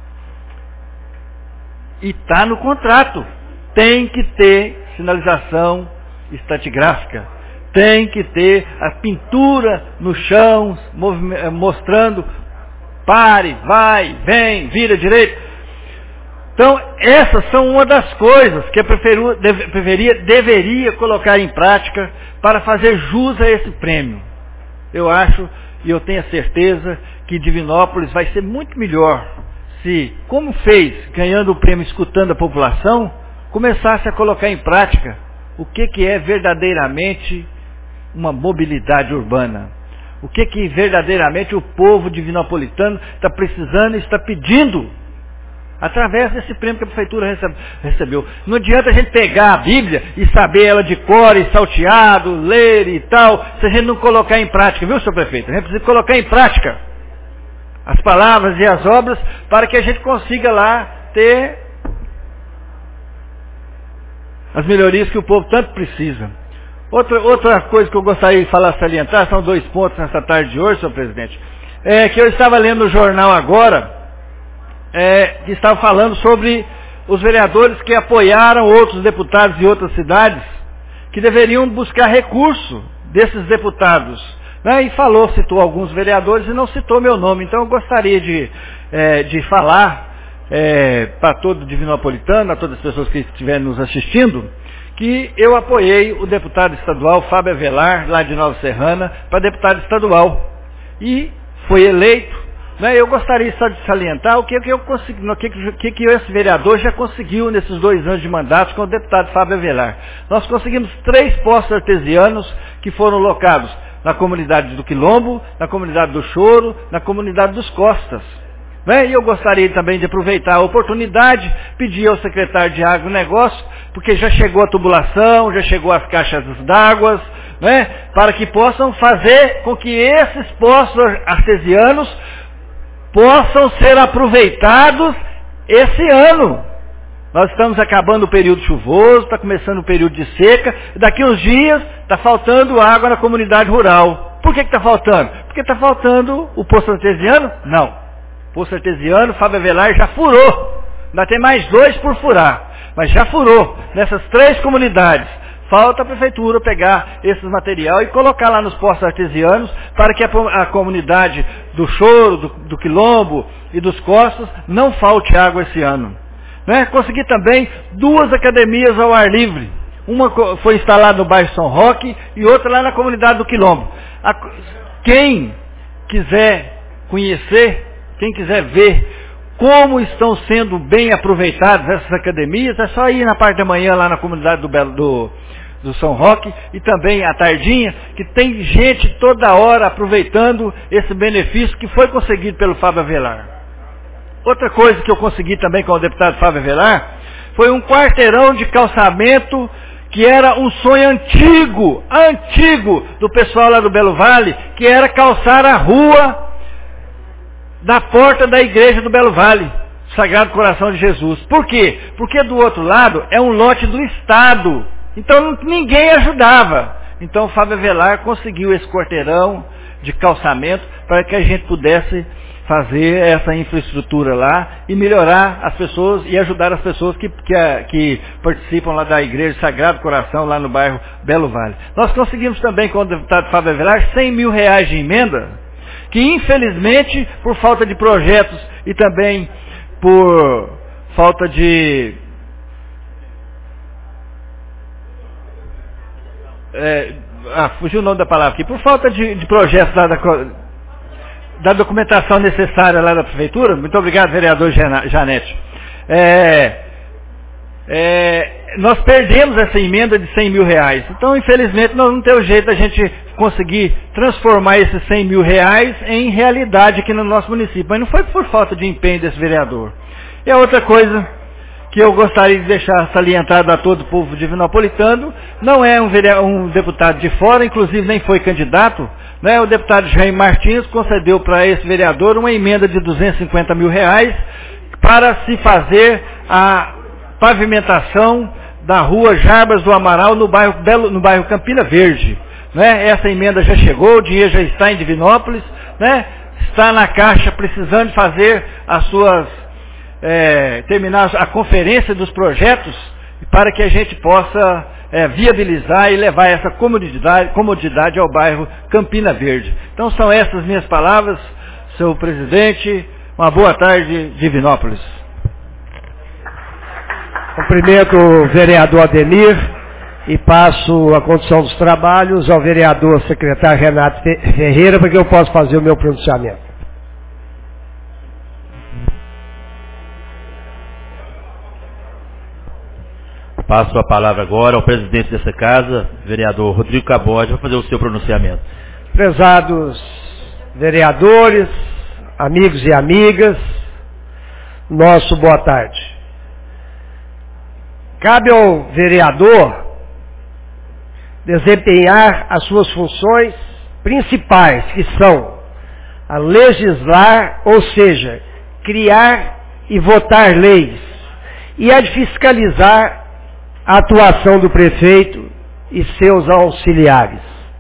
S9: E está no contrato, tem que ter sinalização estratigráfica, tem que ter a pintura no chão, mostrando pare, vai, vem, vira direito. Então, essas são uma das coisas que a deveria colocar em prática para fazer jus a esse prêmio. Eu acho, e eu tenho a certeza, que Divinópolis vai ser muito melhor se, como fez, ganhando o prêmio escutando a população, começasse a colocar em prática o que é verdadeiramente uma mobilidade urbana. O que verdadeiramente o povo divinopolitano está precisando e está pedindo através desse prêmio que a prefeitura recebeu. Não adianta a gente pegar a Bíblia e saber ela de cor e salteado, ler e tal, se a gente não colocar em prática, viu, senhor prefeito? A gente precisa colocar em prática as palavras e as obras para que a gente consiga lá ter as melhorias que o povo tanto precisa. Outra coisa que eu gostaria de falar, salientar, são 2 pontos nessa tarde de hoje, senhor presidente, é que eu estava lendo no jornal agora, que estava falando sobre os vereadores que apoiaram outros deputados de outras cidades, que deveriam buscar recurso desses deputados, né? E citou alguns vereadores e não citou meu nome, então eu gostaria de falar para todo divinopolitano, a todas as pessoas que estiverem nos assistindo, que eu apoiei o deputado estadual Fábio Avelar, lá de Nova Serrana, para deputado estadual. E foi eleito, né? Eu gostaria só de salientar o que esse vereador já conseguiu nesses 2 anos de mandato com o deputado Fábio Avelar. Nós conseguimos 3 poços artesianos que foram locados na comunidade do Quilombo, na comunidade do Choro, na comunidade dos Costas. E eu gostaria também de aproveitar a oportunidade, pedir ao secretário de Agronegócio, porque já chegou a tubulação, já chegou as caixas d'água, né, para que possam fazer com que esses poços artesianos possam ser aproveitados esse ano. Nós estamos acabando o período chuvoso, está começando o período de seca, daqui uns dias está faltando água na comunidade rural. Por que está faltando? Porque está faltando o poço artesiano? Não. Poço artesiano, Fábio Avelar já furou. Ainda tem mais 2 por furar, mas já furou nessas 3 comunidades. Falta a prefeitura pegar esse material e colocar lá nos poços artesianos para que a comunidade do Choro, do Quilombo e dos Costas não falte água esse ano. Né? Consegui também 2 academias ao ar livre. Uma foi instalada no bairro São Roque e outra lá na comunidade do Quilombo. Quem quiser conhecer, quem quiser ver como estão sendo bem aproveitadas essas academias, é só ir na parte da manhã lá na comunidade do São Roque e também à tardinha, que tem gente toda hora aproveitando esse benefício que foi conseguido pelo Fábio Avelar. Outra coisa que eu consegui também com o deputado Fábio Avelar foi um quarteirão de calçamento que era um sonho antigo do pessoal lá do Belo Vale, que era calçar a rua da porta da igreja do Belo Vale, Sagrado Coração de Jesus. Por quê? Porque do outro lado é um lote do Estado. Então ninguém ajudava. Então o Fábio Avelar conseguiu esse quarteirão de calçamento para que a gente pudesse fazer essa infraestrutura lá e melhorar as pessoas e ajudar as pessoas que participam lá da igreja Sagrado Coração lá no bairro Belo Vale. Nós conseguimos também com o deputado Fábio Avelar 100 mil reais de emenda, que infelizmente, por falta de projetos e também por falta de fugiu o nome da palavra aqui, por falta de projetos da documentação necessária lá da prefeitura. Muito obrigado, vereador Janete. Nós perdemos essa emenda de 100 mil reais. Então, infelizmente, nós não temos jeito da gente conseguir transformar esses 100 mil reais em realidade aqui no nosso município. Mas não foi por falta de empenho desse vereador. E a outra coisa que eu gostaria de deixar salientado a todo o povo divinopolitano, não é um deputado de fora, inclusive nem foi candidato, né? O deputado Jair Martins concedeu para esse vereador uma emenda de R$250 mil para se fazer a pavimentação da rua Jarbas do Amaral no bairro Campina Verde. Né? Essa emenda já chegou, o dinheiro já está em Divinópolis, né? Está na Caixa precisando fazer as suas, terminar a conferência dos projetos para que a gente possa viabilizar e levar essa comodidade ao bairro Campina Verde. Então são essas minhas palavras, senhor presidente. Uma boa tarde, Divinópolis.
S2: Cumprimento o vereador Ademir e passo a condução dos trabalhos ao vereador secretário Renato Ferreira para que eu possa fazer o meu pronunciamento.
S5: Passo a palavra agora ao presidente dessa casa, vereador Rodrigo Cabode, para fazer o seu pronunciamento.
S2: Prezados vereadores, amigos e amigas, nosso boa tarde. Cabe ao vereador desempenhar as suas funções principais, que são a legislar, ou seja, criar e votar leis, e a de fiscalizar a atuação do prefeito e seus auxiliares.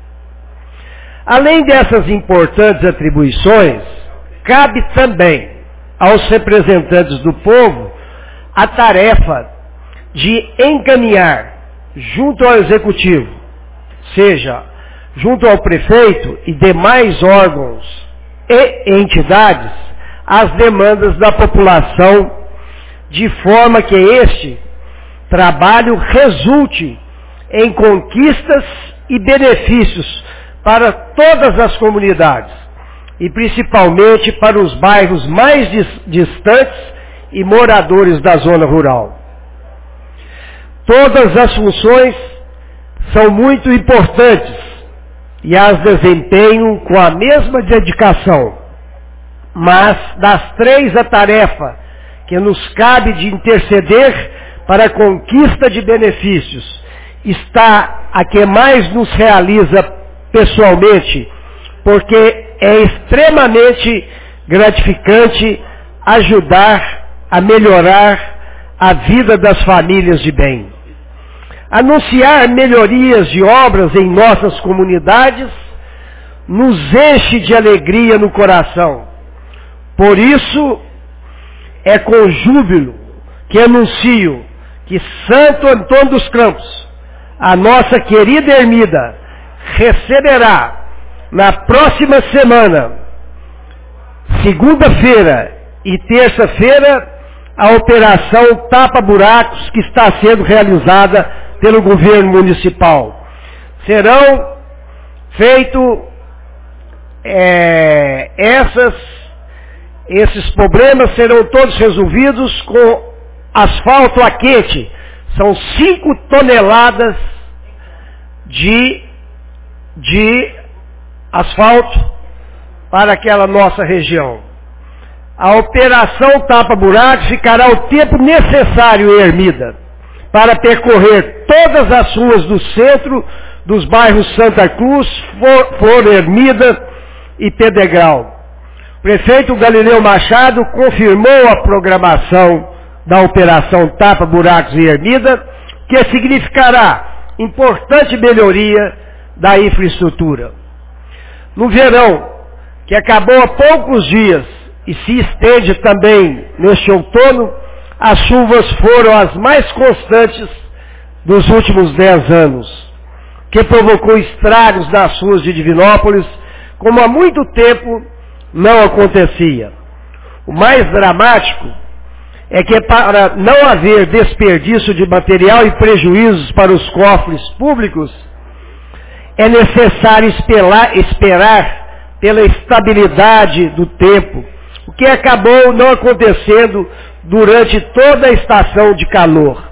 S2: Além dessas importantes atribuições, cabe também aos representantes do povo a tarefa de encaminhar junto ao executivo, seja junto ao prefeito e demais órgãos e entidades, as demandas da população, de forma que este trabalho resulte em conquistas e benefícios para todas as comunidades, e principalmente para os bairros mais distantes e moradores da zona rural. Todas as funções são muito importantes e as desempenham com a mesma dedicação, mas das três a tarefa que nos cabe de interceder para a conquista de benefícios está a que mais nos realiza pessoalmente, porque é extremamente gratificante ajudar a melhorar a vida das famílias de bem. Anunciar melhorias de obras em nossas comunidades nos enche de alegria no coração. Por isso, é com júbilo que anuncio que Santo Antônio dos Campos, a nossa querida ermida, receberá na próxima semana, segunda-feira e terça-feira, a operação Tapa-Buracos que está sendo realizada pelo governo municipal. Serão feitos esses problemas serão todos resolvidos com asfalto a quente. São 5 toneladas de asfalto para aquela nossa região. A operação Tapa-Buracos ficará o tempo necessário em Ermida para percorrer todas as ruas do centro dos bairros Santa Cruz, Flor Ermida e Pedregal. O prefeito Galileu Machado confirmou a programação da operação Tapa-Buracos em Ermida, que significará importante melhoria da infraestrutura. No verão, que acabou há poucos dias e se estende também neste outono, as chuvas foram as mais constantes dos últimos 10 anos, que provocou estragos nas ruas de Divinópolis, como há muito tempo não acontecia. O mais dramático é que, para não haver desperdício de material e prejuízos para os cofres públicos, é necessário esperar pela estabilidade do tempo, o que acabou não acontecendo durante toda a estação de calor.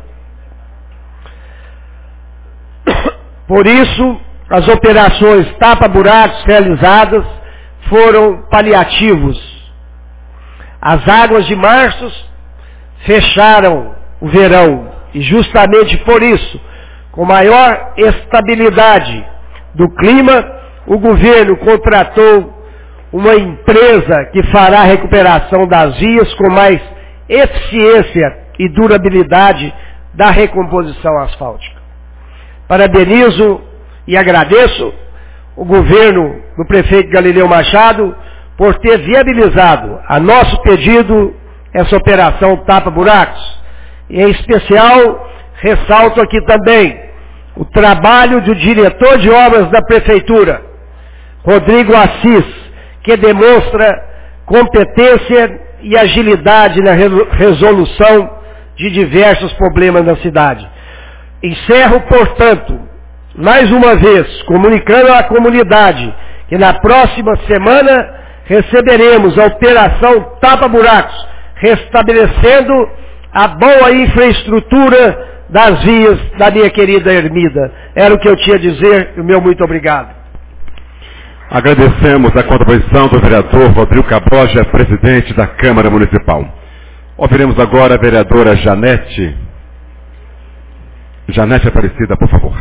S2: Por isso, as operações Tapa-Buracos realizadas foram paliativos. As águas de março fecharam o verão. E justamente por isso, com maior estabilidade do clima, o governo contratou uma empresa que fará a recuperação das vias com mais eficiência e durabilidade da recomposição asfáltica. Parabenizo e agradeço o governo do prefeito Galileu Machado por ter viabilizado a nosso pedido essa operação tapa-buracos. E em especial, ressalto aqui também o trabalho do diretor de obras da prefeitura, Rodrigo Assis, que demonstra competência e agilidade na resolução de diversos problemas na cidade. Encerro, portanto, mais uma vez, comunicando à comunidade que na próxima semana receberemos a operação tapa-buracos, restabelecendo a boa infraestrutura das vias da minha querida Ermida. Era o que eu tinha a dizer, o meu muito obrigado.
S3: Agradecemos a contribuição do vereador Rodrigo Cabroja, presidente da Câmara Municipal. Ouviremos agora a vereadora Janete. Janete Aparecida, por favor.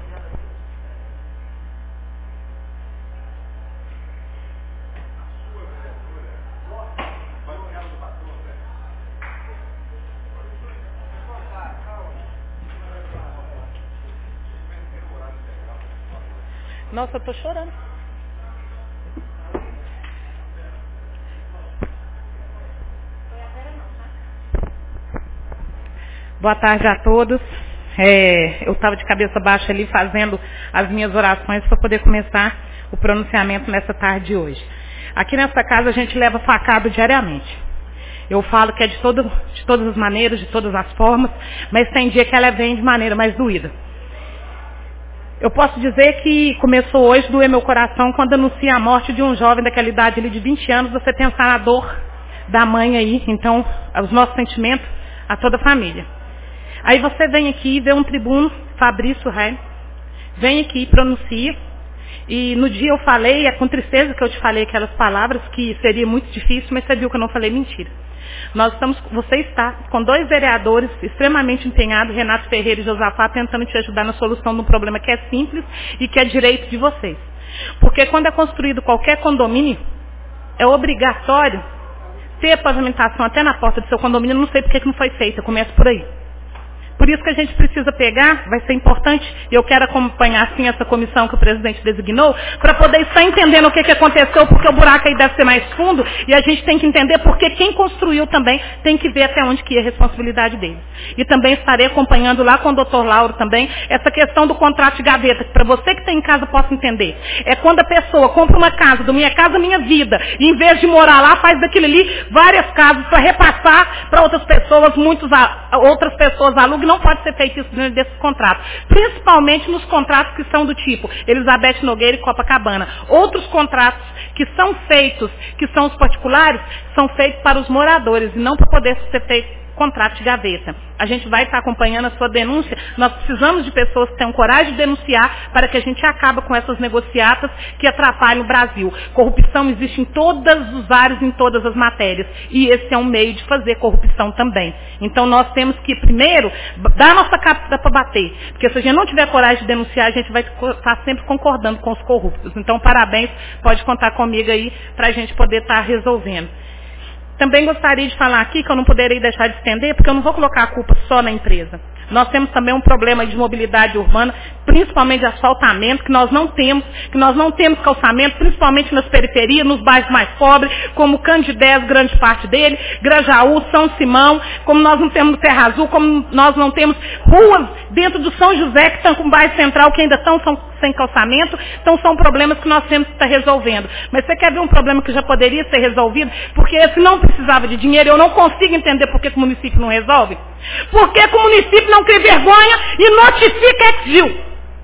S10: Nossa, eu tô chorando. Boa tarde a todos. Eu estava de cabeça baixa ali fazendo as minhas orações para poder começar o pronunciamento nessa tarde de hoje. Aqui nessa casa a gente leva facada diariamente. Eu falo que é de todas as maneiras, de todas as formas, mas tem dia que ela vem de maneira mais doída. Eu posso dizer que começou hoje a doer meu coração quando anuncia a morte de um jovem daquela idade ali de 20 anos, você pensar na dor da mãe aí, então, os nossos sentimentos a toda a família. Aí você vem aqui e vê um tribuno, Fabrício Reim, vem aqui e pronuncia, e no dia eu falei, é com tristeza que eu te falei aquelas palavras, que seria muito difícil, mas você viu que eu não falei mentira. Você está com 2 vereadores extremamente empenhados, Renato Ferreira e Josafá, tentando te ajudar na solução de um problema que é simples e que é direito de vocês. Porque quando é construído qualquer condomínio, é obrigatório ter a pavimentação até na porta do seu condomínio. Eu não sei porque que não foi feita, começa por aí. Por isso que a gente precisa pegar, vai ser importante, e eu quero acompanhar sim essa comissão que o presidente designou, para poder estar entendendo o que aconteceu, porque o buraco aí deve ser mais fundo, e a gente tem que entender porque quem construiu também tem que ver até onde que é a responsabilidade deles. E também estarei acompanhando lá com o Dr. Lauro também, essa questão do contrato de gaveta, que para você que tem em casa possa entender. É quando a pessoa compra uma casa, do Minha Casa Minha Vida, e em vez de morar lá, faz daquilo ali várias casas para repassar para outras pessoas, outras pessoas alugam. Não pode ser feito isso dentro desses contratos. Principalmente nos contratos que são do tipo Elizabeth Nogueira e Copacabana. Outros contratos que são feitos, que são os particulares, são feitos para os moradores e não para poder ser feito contrato de gaveta. A gente vai estar acompanhando a sua denúncia. Nós precisamos de pessoas que tenham coragem de denunciar para que a gente acabe com essas negociatas que atrapalham o Brasil. Corrupção existe em todas os áreas, em todas as matérias. E esse é um meio de fazer corrupção também. Então nós temos que, primeiro, dar a nossa cara para bater. Porque se a gente não tiver coragem de denunciar, a gente vai estar sempre concordando com os corruptos. Então, parabéns, pode contar comigo aí para a gente poder estar resolvendo. Também gostaria de falar aqui, que eu não poderei deixar de estender, porque eu não vou colocar a culpa só na empresa. Nós temos também um problema de mobilidade urbana, principalmente de asfaltamento, que nós não temos calçamento, principalmente nas periferias, nos bairros mais pobres, como Candidez, grande parte dele, Grajaú, São Simão, como nós não temos no Terra Azul, como nós não temos ruas dentro do São José, que estão com o bairro central, que ainda estão sem calçamento. Então são problemas que nós temos que estar resolvendo. Mas você quer ver um problema que já poderia ser resolvido? Porque esse não precisava de dinheiro, eu não consigo entender por que o município não resolve. Por que o município não cria vergonha e notifica a Exgil?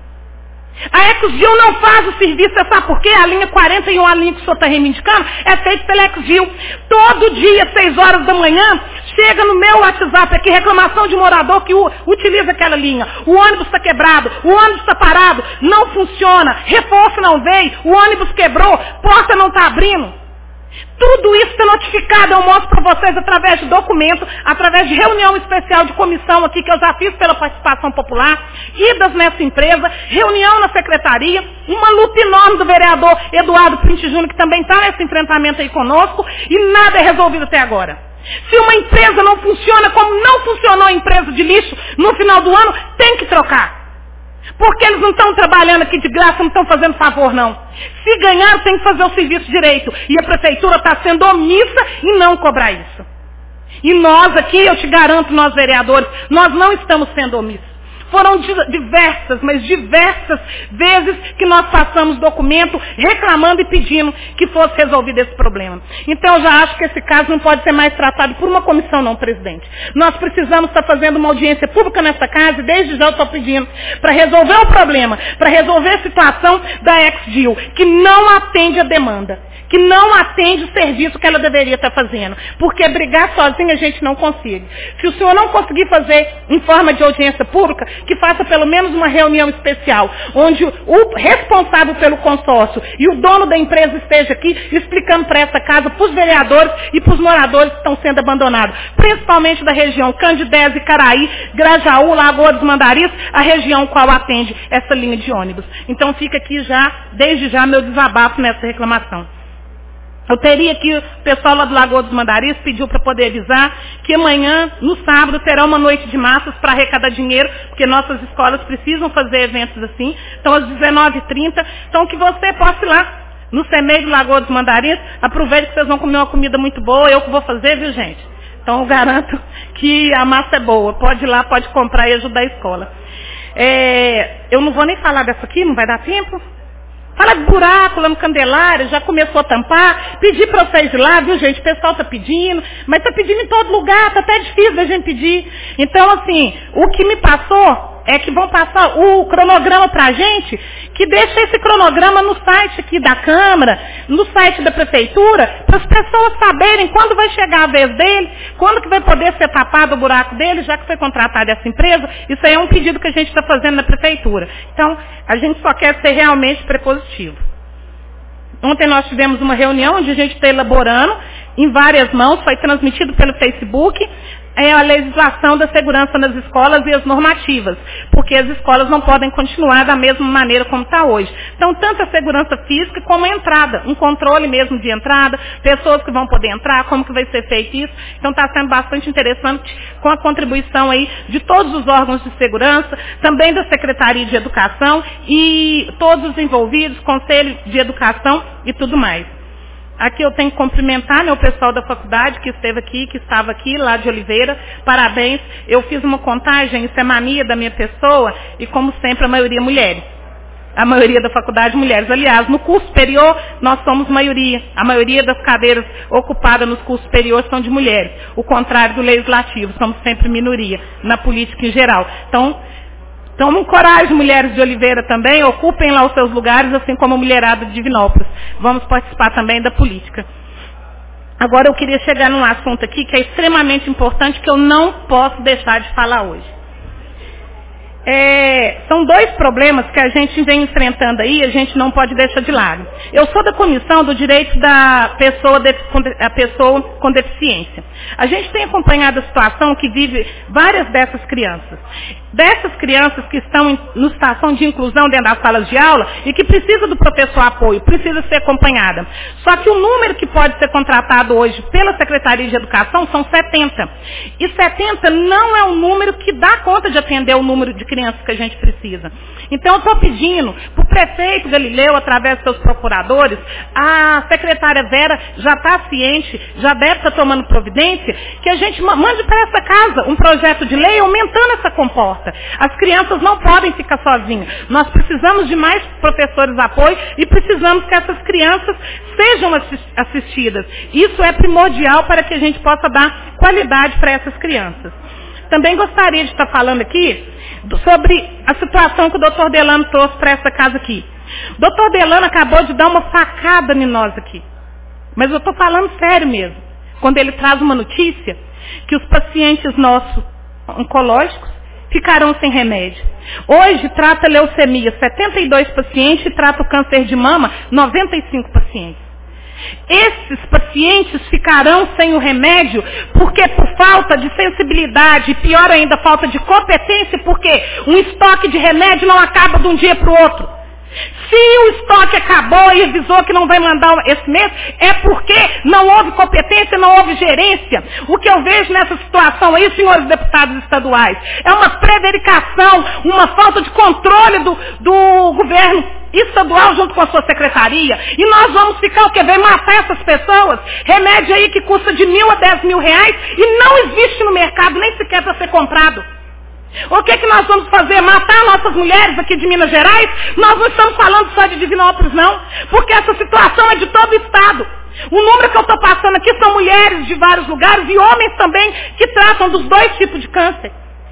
S10: A Exgil não faz o serviço, você sabe por quê? A linha 41, a linha que o senhor está reivindicando, é feita pela Exgil. Todo dia, 6 horas da manhã, chega no meu WhatsApp aqui, reclamação de morador que utiliza aquela linha. O ônibus está quebrado, o ônibus está parado, não funciona, reforço não veio, o ônibus quebrou, porta não está abrindo. Tudo isso está notificado, eu mostro para vocês através de documento, através de reunião especial de comissão aqui, que eu já fiz pela participação popular, idas nessa empresa, reunião na secretaria, uma luta enorme do vereador Eduardo Print Júnior, que também está nesse enfrentamento aí conosco, e nada é resolvido até agora. Se uma empresa não funciona como não funcionou a empresa de lixo no final do ano, tem que trocar. Porque eles não estão trabalhando aqui de graça, não estão fazendo favor, não. Se ganhar, tem que fazer o serviço direito. E a prefeitura está sendo omissa em não cobrar isso. E nós aqui, eu te garanto, nós vereadores, nós não estamos sendo omissos. Foram diversas, mas diversas vezes que nós passamos documento reclamando e pedindo que fosse resolvido esse problema. Então eu já acho que esse caso não pode ser mais tratado por uma comissão, não, presidente. Nós precisamos estar fazendo uma audiência pública nessa casa e desde já eu estou pedindo para resolver o problema, para resolver a situação da ex-DIL, que não atende a demanda, que não atende o serviço que ela deveria estar fazendo. Porque brigar sozinha a gente não consegue. Se o senhor não conseguir fazer em forma de audiência pública, que faça pelo menos uma reunião especial, onde o responsável pelo consórcio e o dono da empresa esteja aqui explicando para essa casa, para os vereadores e para os moradores que estão sendo abandonados, principalmente da região Candidez e Caraí, Grajaú, Lagoa dos Mandaris, a região qual atende essa linha de ônibus. Então fica aqui já, desde já, meu desabafo nessa reclamação. Eu teria que o pessoal lá do Lagoa dos Mandaris pediu para poder avisar que amanhã, no sábado, terá uma noite de massas para arrecadar dinheiro, porque nossas escolas precisam fazer eventos assim. Então, às 19h30, então que você possa ir lá no CEMEI do Lagoa dos Mandaris, aproveite que vocês vão comer uma comida muito boa, eu que vou fazer, viu, gente? Então, eu garanto que a massa é boa. Pode ir lá, pode comprar e ajudar a escola. Eu não vou nem falar dessa aqui, não vai dar tempo. Fala de buraco lá no Candelária, já começou a tampar. Pedi para vocês ir lá, viu, gente? O pessoal está pedindo, mas está pedindo em todo lugar, está até difícil da gente pedir. Então, assim, o que me passou é que vão passar o cronograma para a gente, que deixa esse cronograma no site aqui da Câmara, no site da Prefeitura, para as pessoas saberem quando vai chegar a vez dele, quando que vai poder ser tapado o buraco dele, já que foi contratada essa empresa. Isso aí é um pedido que a gente está fazendo na Prefeitura. Então, a gente só quer ser realmente prepositivo. Ontem nós tivemos uma reunião onde a gente está elaborando em várias mãos, foi transmitido pelo Facebook, a legislação da segurança nas escolas e as normativas, porque as escolas não podem continuar da mesma maneira como está hoje. Então, tanto a segurança física como a entrada, um controle mesmo de entrada, pessoas que vão poder entrar, como que vai ser feito isso. Então, está sendo bastante interessante com a contribuição aí de todos os órgãos de segurança, também da Secretaria de Educação e todos os envolvidos, Conselho de Educação e tudo mais. Aqui eu tenho que cumprimentar, o pessoal da faculdade que esteve aqui, que estava aqui, lá de Oliveira. Parabéns. Eu fiz uma contagem, isso é mania da minha pessoa, e como sempre, a maioria mulheres. A maioria da faculdade, mulheres. Aliás, no curso superior, nós somos maioria. A maioria das cadeiras ocupadas nos cursos superiores são de mulheres. O contrário do legislativo, somos sempre minoria, na política em geral. Então, tomem coragem, mulheres de Oliveira também, ocupem lá os seus lugares, assim como a mulherada de Divinópolis. Vamos participar também da política. Agora eu queria chegar num assunto aqui que é extremamente importante, que eu não posso deixar de falar hoje. São dois problemas que a gente vem enfrentando aí, a gente não pode deixar de lado. Eu sou da Comissão do Direito da Pessoa com Deficiência. A gente tem acompanhado a situação que vive várias dessas crianças. Dessas crianças que estão em situação de inclusão dentro das salas de aula e que precisa do professor apoio, precisa ser acompanhada. Só que o número que pode ser contratado hoje pela Secretaria de Educação são 70. E 70 não é um número que dá conta de atender o número de crianças que a gente precisa. Então eu estou pedindo para o prefeito Galileu, através dos seus procuradores, a secretária Vera já está ciente, já deve estar tomando providência, que a gente mande para essa casa um projeto de lei aumentando essa comporta. As crianças não podem ficar sozinhas. Nós precisamos de mais professores de apoio e precisamos que essas crianças sejam assistidas. Isso é primordial para que a gente possa dar qualidade para essas crianças. Também gostaria de estar falando aqui sobre a situação que o doutor Delano trouxe para essa casa aqui. O doutor Delano acabou de dar uma facada em nós aqui. Mas eu estou falando sério mesmo. Quando ele traz uma notícia que os pacientes nossos oncológicos ficarão sem remédio. Hoje trata leucemia 72 pacientes e trata o câncer de mama 95 pacientes. Esses pacientes ficarão sem o remédio porque por falta de sensibilidade e pior ainda, falta de competência, porque um estoque de remédio não acaba de um dia para o outro. Se o estoque acabou e avisou que não vai mandar esse mês, é porque não houve competência, não houve gerência. O que eu vejo nessa situação aí, senhores deputados estaduais, é uma prevaricação, uma falta de controle do governo estadual junto com a sua secretaria. E nós vamos ficar o quê? Vai matar essas pessoas? Remédio aí que custa de R$1.000 a R$10.000 e não existe no mercado nem sequer para ser comprado. O que nós vamos fazer? Matar nossas mulheres aqui de Minas Gerais? Nós não estamos falando só de Divinópolis, não. Porque essa situação é de todo o estado. O número que eu estou passando aqui são mulheres de vários lugares e homens também que tratam dos 2 tipos de câncer.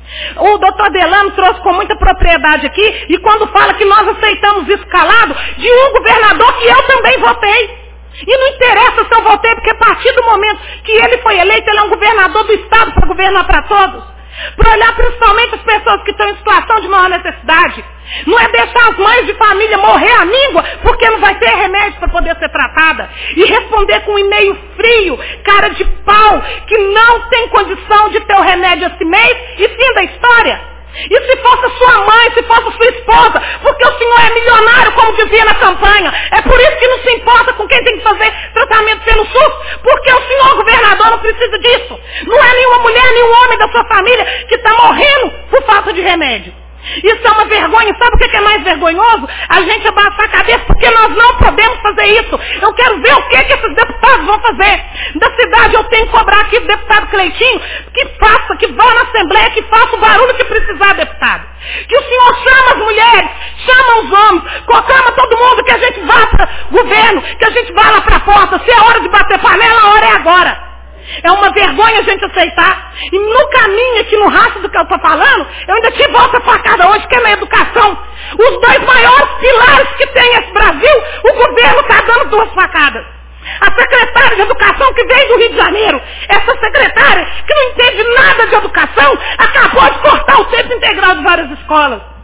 S10: O doutor Delano trouxe com muita propriedade aqui e quando fala que nós aceitamos isso calado de um governador que eu também votei. E não interessa se eu votei, porque a partir do momento que ele foi eleito, ele é um governador do estado para governar para todos. Para olhar principalmente as pessoas que estão em situação de maior necessidade. Não é deixar as mães de família morrer à míngua porque não vai ter remédio para poder ser tratada. E responder com um e-mail frio, cara de pau, que não tem condição de ter o remédio esse mês e fim da história. E se fosse sua mãe, se fosse sua esposa, porque o senhor é milionário, como dizia na campanha, é por isso que não se importa com quem tem que fazer tratamento pelo SUS, porque o senhor governador não precisa disso. Não é nenhuma mulher, nenhum homem da sua família que está morrendo por falta de remédio. Isso é uma vergonha. Sabe o que é mais vergonhoso? A gente abaixar a cabeça, porque nós não podemos fazer isso. Eu quero ver o que esses deputados vão fazer. Da cidade eu tenho que cobrar aqui do deputado Cleitinho que faça, que vá na Assembleia, que faça o barulho que precisar, deputado. Que o senhor chama as mulheres, chama os homens, chama todo mundo, que a gente vá para o governo, que a gente vá lá para a porta. Se é hora de bater panela, a hora é agora. É uma vergonha a gente aceitar. E no caminho aqui, no rastro do que eu estou falando, eu ainda tive outra facada hoje, que é na educação. Os 2 maiores pilares que tem esse Brasil, o governo está dando 2 facadas. A secretária de educação que veio do Rio de Janeiro, essa secretária que não entende nada de educação, acabou de cortar o tempo integral de várias escolas.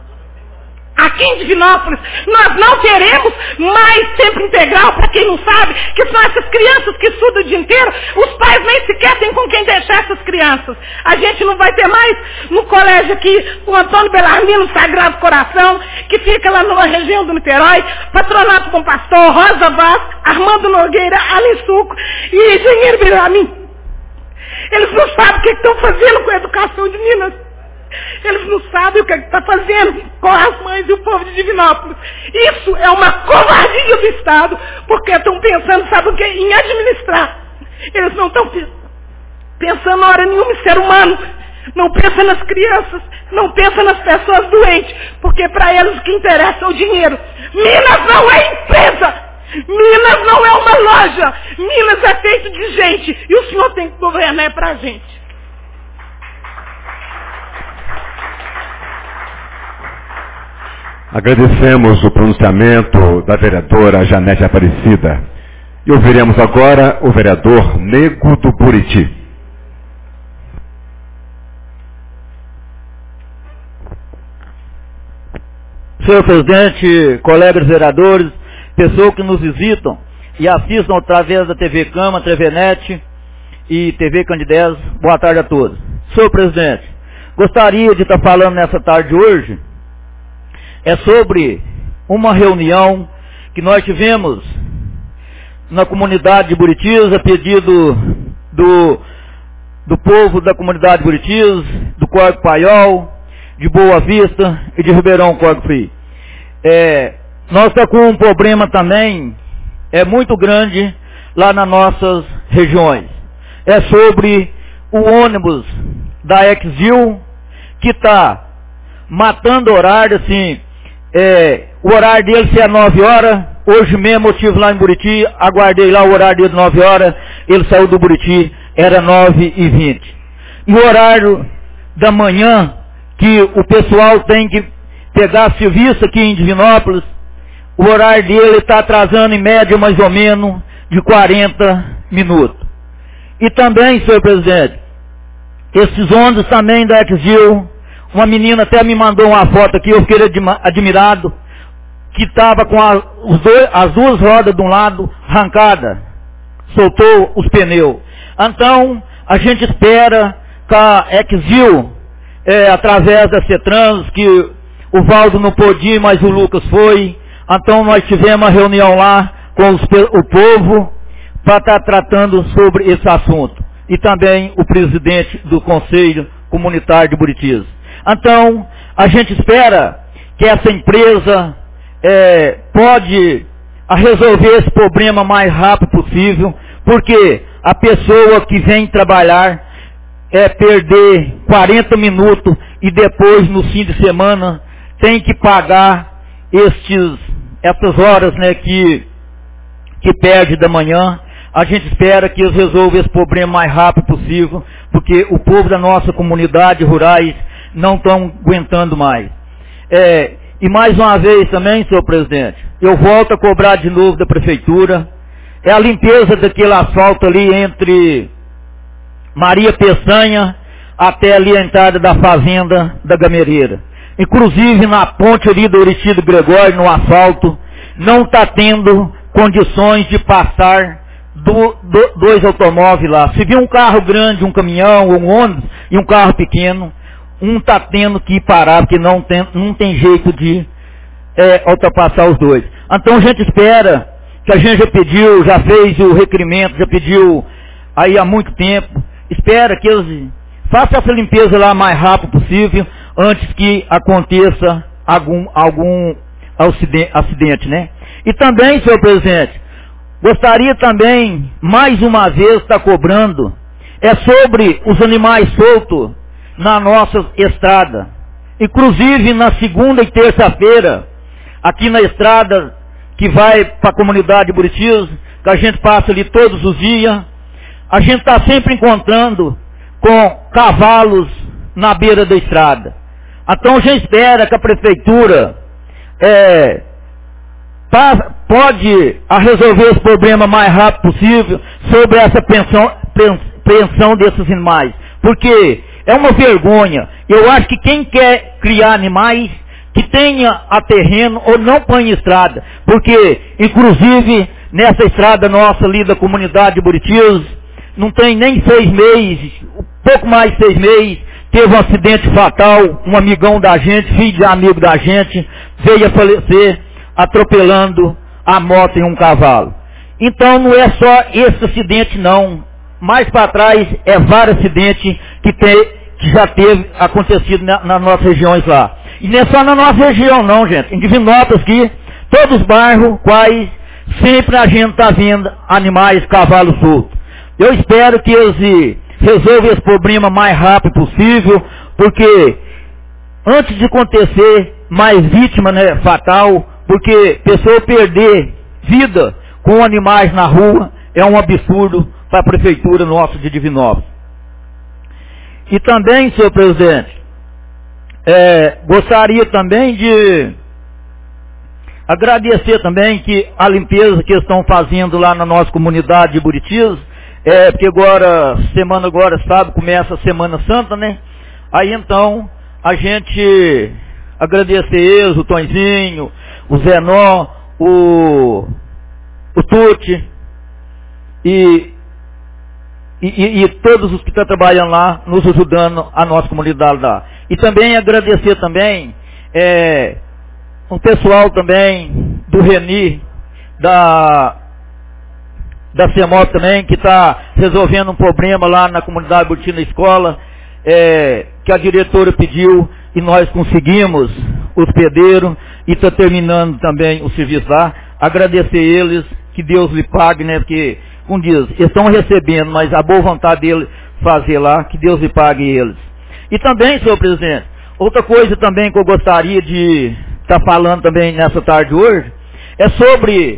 S10: Aqui em Divinópolis, nós não teremos mais tempo integral, para quem não sabe, que são essas crianças que estudam o dia inteiro, os pais nem sequer têm com quem deixar essas crianças. A gente não vai ter mais no colégio aqui, o Antônio Belarmino, Sagrado Coração, que fica lá na região do Niterói, Patronato Bom Pastor, Rosa Vasco, Armando Nogueira, Alin Suco e Engenheiro Belarmino. Eles não sabem o que estão fazendo com a educação de Minas. Eles não sabem o que está fazendo com as mães e o povo de Divinópolis. Isso é uma covardia do Estado, porque estão pensando, sabe o que? Em administrar. Eles não estão pensando na hora nenhuma em ser humano. Não pensam nas crianças, não pensam nas pessoas doentes, porque para eles o que interessa é o dinheiro. Minas não é empresa. Minas não é uma loja. Minas é feito de gente. E o senhor tem que governar para a gente.
S3: Agradecemos o pronunciamento da vereadora Janete Aparecida. E ouviremos agora o vereador Nego do Buriti.
S11: Senhor presidente, colegas vereadores, pessoas que nos visitam e assistam através da TV Cama, TV Net e TV Candidez, boa tarde a todos. Senhor presidente, gostaria de estar falando nessa tarde de hoje sobre uma reunião que nós tivemos na comunidade de Buritis, a pedido do povo da comunidade de Buritis, do Córrego Paiol, de Boa Vista e de Ribeirão Córrego Frio. Nós estamos com um problema também muito grande lá nas nossas regiões. É sobre o ônibus da Exil, que está matando horário, assim, o horário dele se é 9 horas, hoje mesmo eu estive lá em Buriti, aguardei lá o horário dele 9 horas, ele saiu do Buriti, era 9h20. E o horário da manhã, que o pessoal tem que pegar serviço aqui em Divinópolis, o horário dele está atrasando em média mais ou menos de 40 minutos. E também, senhor presidente, esses ônibus também da Exil, uma menina até me mandou uma foto aqui, eu fiquei admirado, que estava com as 2 rodas de um lado arrancada, soltou os pneus. Então, a gente espera que a Exil, através da CETRANS, que o Valdo não podia, mas o Lucas foi. Então, nós tivemos uma reunião lá com o povo para estar tratando sobre esse assunto. E também o presidente do Conselho Comunitário de Buritis. Então, a gente espera que essa empresa pode resolver esse problema o mais rápido possível, porque a pessoa que vem trabalhar perder 40 minutos e depois no fim de semana tem que pagar essas horas, né, que perde da manhã. A gente espera que eles resolvam esse problema o mais rápido possível, porque o povo da nossa comunidade rurais não estão aguentando mais. E mais uma vez também, senhor presidente, eu volto a cobrar de novo da prefeitura, a limpeza daquele asfalto ali entre Maria Peçanha até ali a entrada da fazenda da Gamereira. Inclusive na ponte ali do Aristido Gregório, no asfalto, não está tendo condições de passar dois automóveis lá. Se vir um carro grande, um caminhão, um ônibus e um carro pequeno, um está tendo que parar, porque não tem jeito de ultrapassar os dois. Então a gente espera, que a gente já pediu, já fez o requerimento, já pediu aí há muito tempo, espera que eles façam essa limpeza lá o mais rápido possível, antes que aconteça algum acidente, né? E também, senhor presidente, gostaria também, mais uma vez, estar cobrando, sobre os animais soltos na nossa estrada. Inclusive, na segunda e terça-feira, aqui na estrada que vai para a comunidade de Buritis, que a gente passa ali todos os dias, a gente está sempre encontrando com cavalos na beira da estrada. Então, a gente espera que a prefeitura pode resolver esse problema o mais rápido possível sobre essa pensão desses animais. Porque é uma vergonha. Eu acho que quem quer criar animais, que tenha a terreno ou não põe em estrada. Porque, inclusive, nessa estrada nossa ali da comunidade de Buritis, não tem nem 6 meses, pouco mais de 6 meses, teve um acidente fatal, um amigão da gente, filho de amigo da gente, veio a falecer atropelando a moto em um cavalo. Então não é só esse acidente não. Mais para trás vários acidentes que já teve acontecido nas nossas regiões lá. E não é só na nossa região não, gente. Em Divinópolis aqui, todos os bairros, quais sempre a gente está vendo animais, cavalos soltos. Eu espero que eles resolvam esse problema o mais rápido possível, porque antes de acontecer mais vítima, né, fatal, porque pessoa perder vida com animais na rua é um absurdo para a prefeitura nossa de Divinópolis. E também, senhor presidente, gostaria também de agradecer também que a limpeza que estão fazendo lá na nossa comunidade de Buritis, porque semana agora, sábado, começa a Semana Santa, né? Aí então, a gente agradecer eles, o Tonzinho, o Zenó, o Tuti e todos os que estão trabalhando lá, nos ajudando a nossa comunidade lá. E também agradecer também o pessoal também do Reni, da CEMOP também, que está resolvendo um problema lá na comunidade Buritis na escola, que a diretora pediu e nós conseguimos hospedeiro e está terminando também o serviço lá. Agradecer eles, que Deus lhe pague, né? Porque, como diz, eles estão recebendo, mas a boa vontade dele fazer lá, que Deus lhe pague eles. E também, senhor presidente, outra coisa também que eu gostaria de estar falando também nessa tarde hoje, sobre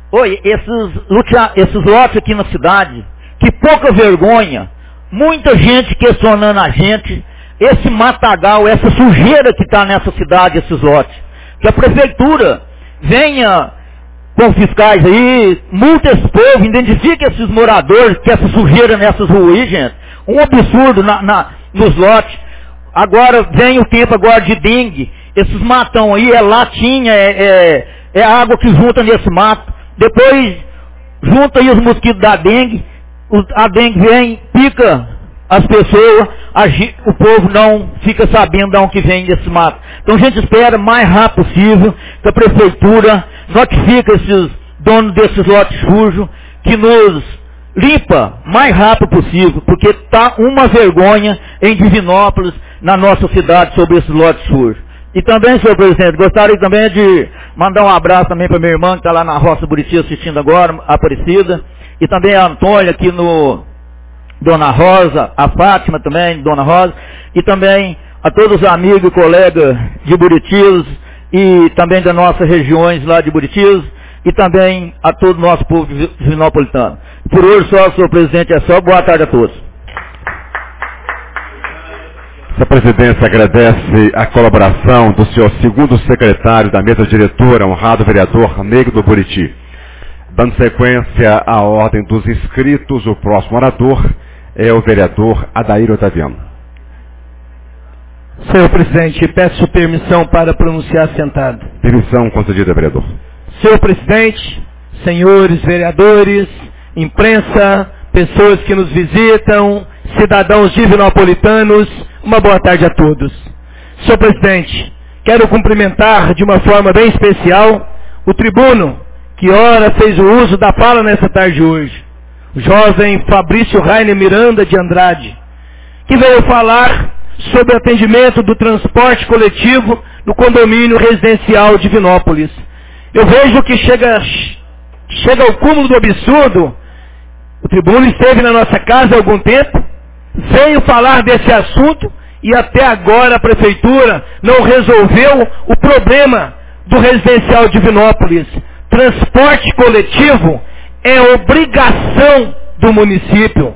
S11: esses lotes aqui na cidade, que pouca vergonha, muita gente questionando a gente, esse matagal, essa sujeira que está nessa cidade, esses lotes. Que a prefeitura venha com fiscais aí, multa esse povo, identifique esses moradores, que essa sujeira nessas ruas aí, gente. Um absurdo nos lotes. Agora vem o tempo agora de dengue, esses matão aí, latinha, água que junta nesse mato. Depois junta aí os mosquitos da dengue, a dengue vem, pica as pessoas, o povo não fica sabendo de onde vem desse mato. Então a gente espera mais rápido possível que a prefeitura notifique esses donos desses lotes sujos que nos limpa mais rápido possível, porque está uma vergonha em Divinópolis, na nossa cidade, sobre esses lotes sujos. E também, senhor presidente, gostaria também de mandar um abraço também para minha irmã que está lá na Roça Buriti assistindo agora, a Aparecida, e também a Antônia aqui no Dona Rosa, a Fátima também, Dona Rosa, e também a todos os amigos e colegas de Buritis e também das nossas regiões lá de Buritis, e também a todo o nosso povo divinopolitano. Por hoje só, senhor presidente, é só. Boa tarde a todos.
S3: A presidência agradece a colaboração do senhor segundo secretário da mesa diretora, honrado vereador Negro do Buriti. Dando sequência à ordem dos inscritos, o próximo orador é o vereador Adair Otaviano.
S12: Senhor presidente, peço permissão para pronunciar sentado.
S3: Permissão concedida, vereador.
S12: Senhor presidente, senhores vereadores, imprensa, pessoas que nos visitam, cidadãos divinopolitanos, uma boa tarde a todos. Senhor presidente, quero cumprimentar de uma forma bem especial o tribuno que ora fez o uso da fala nessa tarde hoje, o jovem Fabrício Rainer Miranda de Andrade, que veio falar sobre o atendimento do transporte coletivo no condomínio residencial Divinópolis. Eu vejo que chega ao cúmulo do absurdo. O tribuno esteve na nossa casa há algum tempo, veio falar desse assunto e até agora a prefeitura não resolveu o problema do residencial Divinópolis. Transporte coletivo é obrigação do município.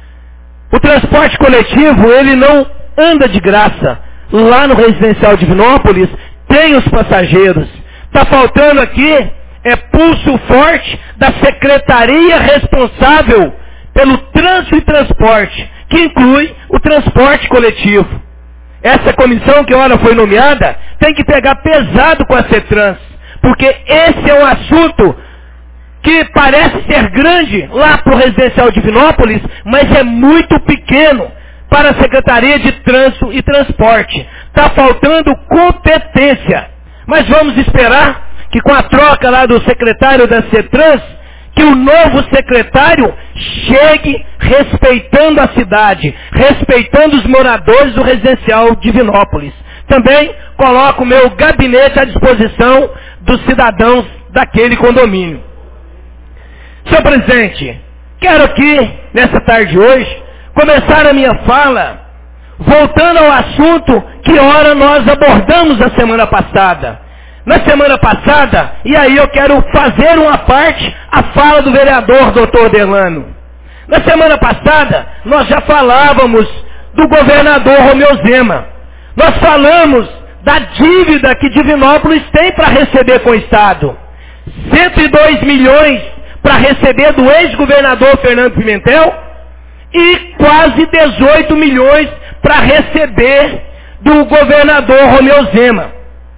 S12: O transporte coletivo, ele não anda de graça. Lá no residencial Divinópolis tem os passageiros. Está faltando aqui pulso forte da secretaria responsável pelo trânsito e transporte, que inclui o transporte coletivo. Essa comissão que ora foi nomeada tem que pegar pesado com a CETRANS, porque esse é um assunto que parece ser grande lá para o residencial Divinópolis, mas é muito pequeno para a Secretaria de Trânsito e Transporte. Está faltando competência. Mas vamos esperar que com a troca lá do secretário da CETRANS, que o novo secretário chegue respeitando a cidade, respeitando os moradores do residencial Divinópolis. Também coloco o meu gabinete à disposição dos cidadãos daquele condomínio. Senhor presidente, quero aqui, nessa tarde de hoje, começar a minha fala voltando ao assunto que ora nós abordamos a semana passada. Na semana passada, e aí eu quero fazer uma parte, a fala do vereador Dr. Delano. Na semana passada, nós já falávamos do governador Romeu Zema. Nós falamos da dívida que Divinópolis tem para receber com o Estado. 102 milhões para receber do ex-governador Fernando Pimentel e quase 18 milhões para receber do governador Romeu Zema.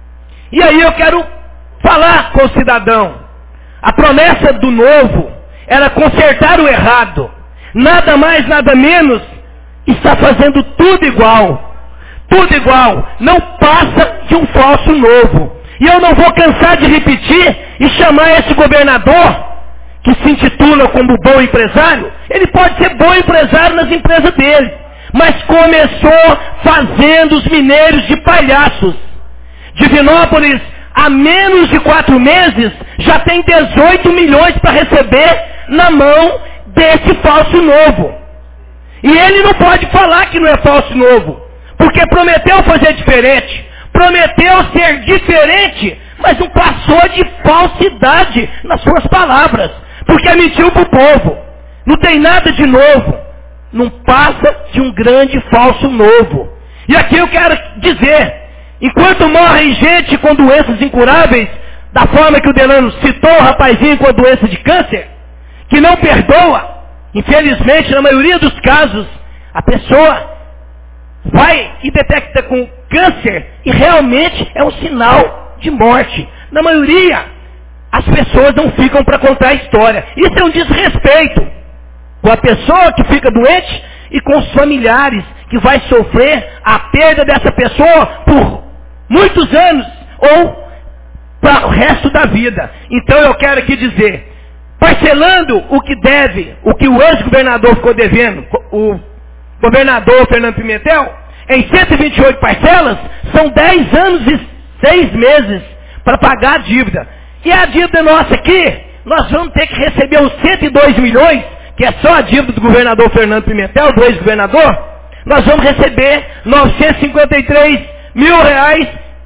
S12: E aí eu quero falar com o cidadão. A promessa do novo era consertar o errado. Nada mais, nada menos, está fazendo tudo igual. Tudo igual. Não passa de um falso novo. E eu não vou cansar de repetir e chamar esse governador, que se intitula como bom empresário. Ele pode ser bom empresário nas empresas dele, mas começou fazendo os mineiros de palhaços. Divinópolis, há menos de 4 meses, já tem 18 milhões para receber na mão desse falso novo. E ele não pode falar que não é falso novo, porque prometeu fazer diferente, prometeu ser diferente, mas não passou de falsidade nas suas palavras, porque mentiu para o povo. Não tem nada de novo, não passa de um grande falso novo. E aqui eu quero dizer, enquanto morre gente com doenças incuráveis, da forma que o Delano citou o rapazinho com a doença de câncer, que não perdoa, infelizmente, na maioria dos casos, a pessoa vai e detecta com câncer e realmente é um sinal de morte. Na maioria, as pessoas não ficam para contar a história. Isso é um desrespeito com a pessoa que fica doente e com os familiares que vai sofrer a perda dessa pessoa por muitos anos ou para o resto da vida. Então eu quero aqui dizer, parcelando o que deve, o que o ex-governador ficou devendo, o governador Fernando Pimentel, em 128 parcelas, são 10 anos e 6 meses para pagar a dívida. E a dívida nossa aqui, nós vamos ter que receber os 102 milhões, que é só a dívida do governador Fernando Pimentel, do ex-governador, nós vamos receber 953 mil reais,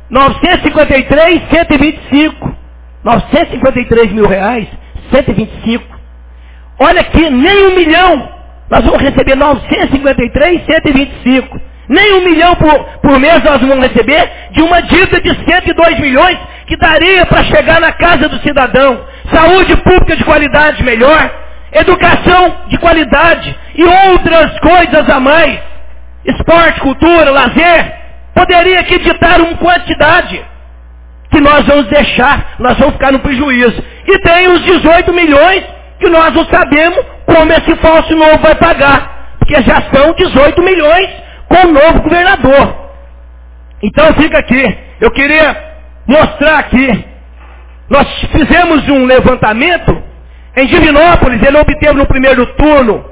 S12: 125. 953 mil reais, 125. Olha aqui, nem 1 milhão. Nós vamos receber 953, 125. Nem 1 milhão por mês nós vamos receber de uma dívida de 102 milhões que daria para chegar na casa do cidadão. Saúde pública de qualidade melhor, educação de qualidade e outras coisas a mais. Esporte, cultura, lazer. Poderia aqui ditar uma quantidade que nós vamos deixar, nós vamos ficar no prejuízo. E tem os 18 milhões que nós não sabemos como esse falso novo vai pagar. Porque já são 18 milhões com o novo governador. Então fica aqui. Eu queria mostrar aqui. Nós fizemos um levantamento. Em Divinópolis, ele obteve no primeiro turno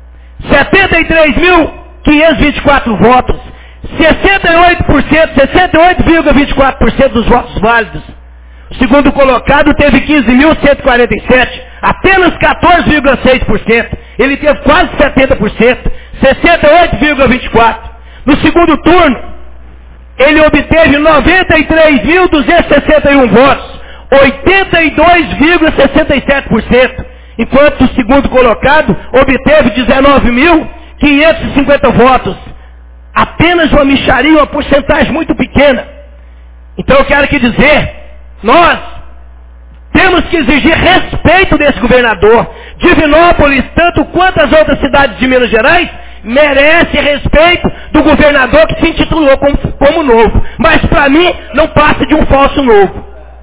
S12: 73.524 votos. 68,24% dos votos válidos. O segundo colocado teve 15.147, apenas 14,6%. Ele teve quase 70%, 68,24%. No segundo turno, ele obteve 93.261 votos, 82,67%. Enquanto o segundo colocado obteve 19.550 votos. Apenas uma mixaria, uma porcentagem muito pequena. Então eu quero aqui dizer, nós temos que exigir respeito desse governador. Divinópolis, tanto quanto as outras cidades de Minas Gerais, merece respeito do governador que se intitulou como novo. Mas para mim, não passa de um falso novo.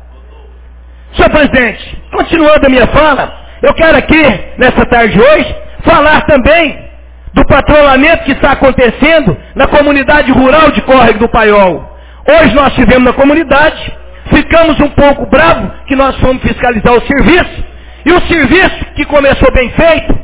S12: Senhor presidente, continuando a minha fala, eu quero aqui, nessa tarde de hoje, falar também do patrulhamento que está acontecendo na comunidade rural de Córrego do Paiol. Hoje nós estivemos na comunidade, ficamos um pouco bravos que nós fomos fiscalizar o serviço, e o serviço que começou bem feito,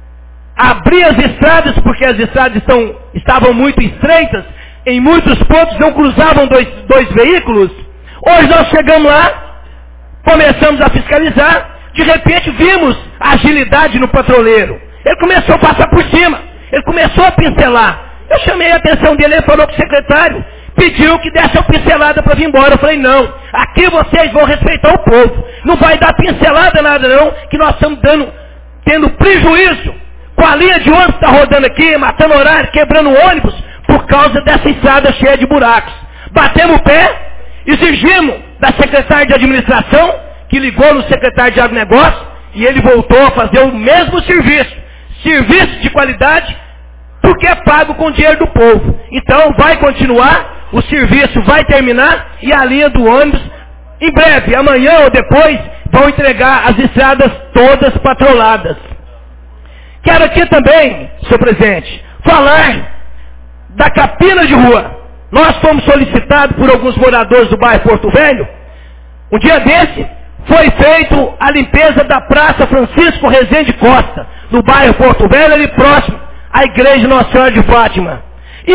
S12: abrir as estradas, porque as estradas estavam muito estreitas, em muitos pontos não cruzavam dois veículos. Hoje nós chegamos lá, começamos a fiscalizar, de repente vimos a agilidade no patrulheiro. Ele começou a passar por cima. Ele começou a pincelar. Eu chamei a atenção dele, ele falou com o secretário, pediu que desse uma pincelada para vir embora. Eu falei, não, aqui vocês vão respeitar o povo. Não vai dar pincelada nada não, que nós estamos tendo prejuízo com a linha de ônibus que está rodando aqui, matando horário, quebrando ônibus, por causa dessa estrada cheia de buracos. Batemos o pé, exigimos da secretária de administração, que ligou no secretário de agronegócio, e ele voltou a fazer o mesmo serviço. Serviço de qualidade, porque é pago com dinheiro do povo. Então vai continuar, o serviço vai terminar e a linha do ônibus, em breve, amanhã ou depois, vão entregar as estradas todas patroladas. Quero aqui também, senhor presidente, falar da capina de rua. Nós fomos solicitados por alguns moradores do bairro Porto Velho. Um dia desse, foi feito a limpeza da Praça Francisco Rezende Costa, no bairro Porto Velho, ali próximo à Igreja Nossa Senhora de Fátima. E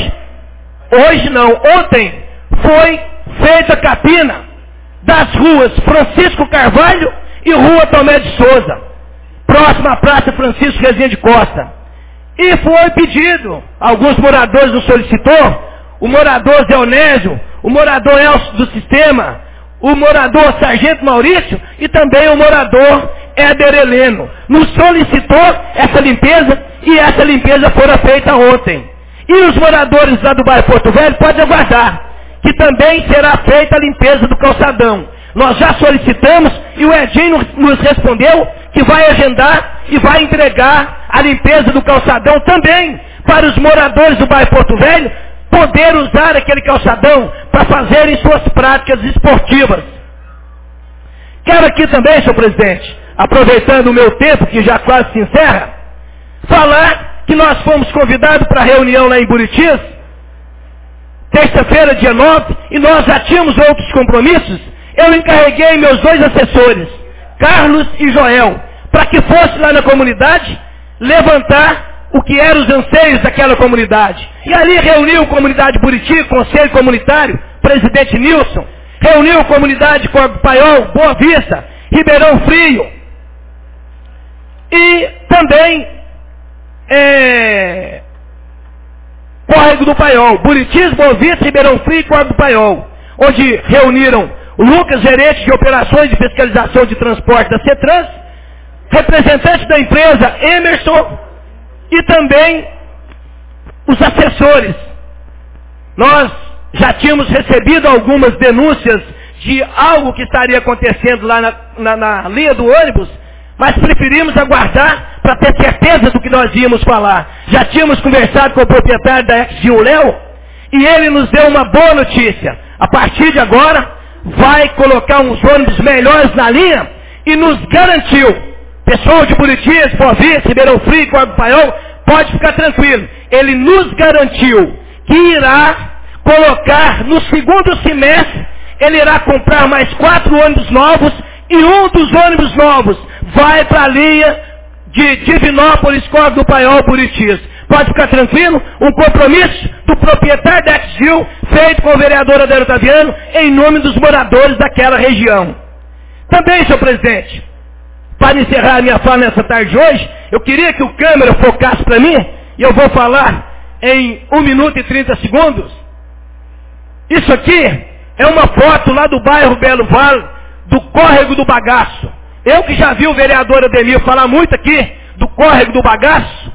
S12: ontem, foi feita a capina das ruas Francisco Carvalho e Rua Tomé de Souza, próximo à Praça Francisco Rezende Costa. E foi pedido, alguns moradores nos solicitou, o morador Zé Onésio, o morador Elcio do Sistema, o morador Sargento Maurício e também o morador Éder Heleno. Nos solicitou essa limpeza e essa limpeza foi feita ontem. E os moradores lá do bairro Porto Velho podem aguardar que também será feita a limpeza do calçadão. Nós já solicitamos e o Edinho nos respondeu que vai agendar e vai entregar a limpeza do calçadão também para os moradores do bairro Porto Velho poder usar aquele calçadão para fazerem suas práticas esportivas. Quero aqui também, senhor presidente, aproveitando o meu tempo, que já quase se encerra, falar que nós fomos convidados para a reunião lá em Buritis, terça-feira, dia 9, e nós já tínhamos outros compromissos. Eu encarreguei meus 2 assessores, Carlos e Joel, para que fosse lá na comunidade levantar o que eram os anseios daquela comunidade. E ali reuniu a comunidade Buriti, Conselho Comunitário, presidente Nilson, reuniu a comunidade Córrego do Paiol, Boa Vista, Ribeirão Frio, e também Córrego do Paiol, Buritis, Boa Vista, Ribeirão Frio e Córrego do Paiol, onde reuniram o Lucas, gerente de operações de fiscalização de transporte da CETRANS, representante da empresa Emerson e também os assessores. Nós já tínhamos recebido algumas denúncias de algo que estaria acontecendo lá na linha do ônibus, mas preferimos aguardar para ter certeza do que nós íamos falar. Já tínhamos conversado com o proprietário da Exil, Léo, e ele nos deu uma boa notícia. A partir de agora, vai colocar uns ônibus melhores na linha e nos garantiu, pessoal de Buritis, Boa Vista, Ribeirão Frio, Córrego do Paiol, pode ficar tranquilo. Ele nos garantiu que irá colocar no segundo semestre, ele irá comprar mais 4 ônibus novos e um dos ônibus novos vai para a linha de Divinópolis, Córrego do Paiol, Buritis. Pode ficar tranquilo, um compromisso do proprietário da Exil, feito com o vereador Adélio Taviano, em nome dos moradores daquela região. Também, senhor presidente, para encerrar a minha fala nessa tarde de hoje, eu queria que o câmera focasse para mim, e eu vou falar em 1 minuto e 30 segundos. Isso aqui é uma foto lá do bairro Belo Vale, do Córrego do Bagaço. Eu que já vi o vereador Ademir falar muito aqui do Córrego do Bagaço.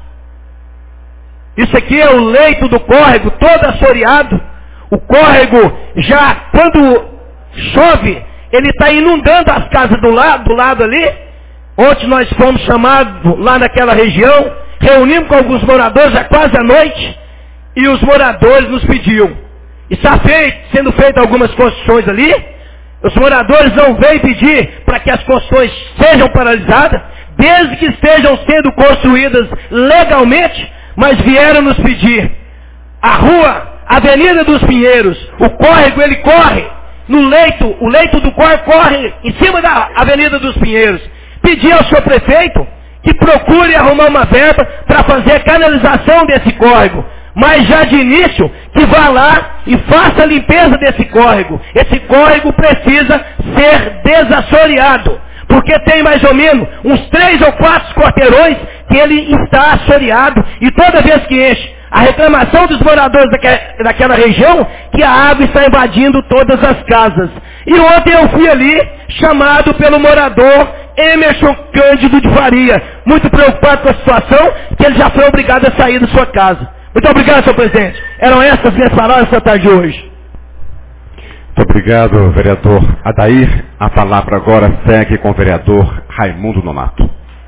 S12: Isso aqui é o leito do córrego, todo assoreado. O córrego já, quando chove, ele está inundando as casas do lado ali. Ontem nós fomos chamados lá naquela região, reunimos com alguns moradores já quase à noite, e os moradores nos pediam. Está sendo feitas algumas construções ali. Os moradores não vêm pedir para que as construções sejam paralisadas, desde que estejam sendo construídas legalmente, mas vieram nos pedir. A rua, Avenida dos Pinheiros, o córrego, ele corre no leito, o leito do córrego corre em cima da Avenida dos Pinheiros. Pedi ao senhor prefeito que procure arrumar uma verba para fazer a canalização desse córrego. Mas já de início, que vá lá e faça a limpeza desse córrego. Esse córrego precisa ser desassoreado, porque tem mais ou menos uns 3 ou 4 quarteirões que ele está assoreado, e toda vez que enche, a reclamação dos moradores daquela região, que a água está invadindo todas as casas. E ontem eu fui ali, chamado pelo morador Emerson Cândido de Faria, muito preocupado com a situação, que ele já foi obrigado a sair da sua casa. Muito obrigado, senhor presidente. Eram essas minhas palavras essa tarde de hoje.
S3: Muito obrigado, vereador Adair. A palavra agora segue com o vereador Raimundo Nonato.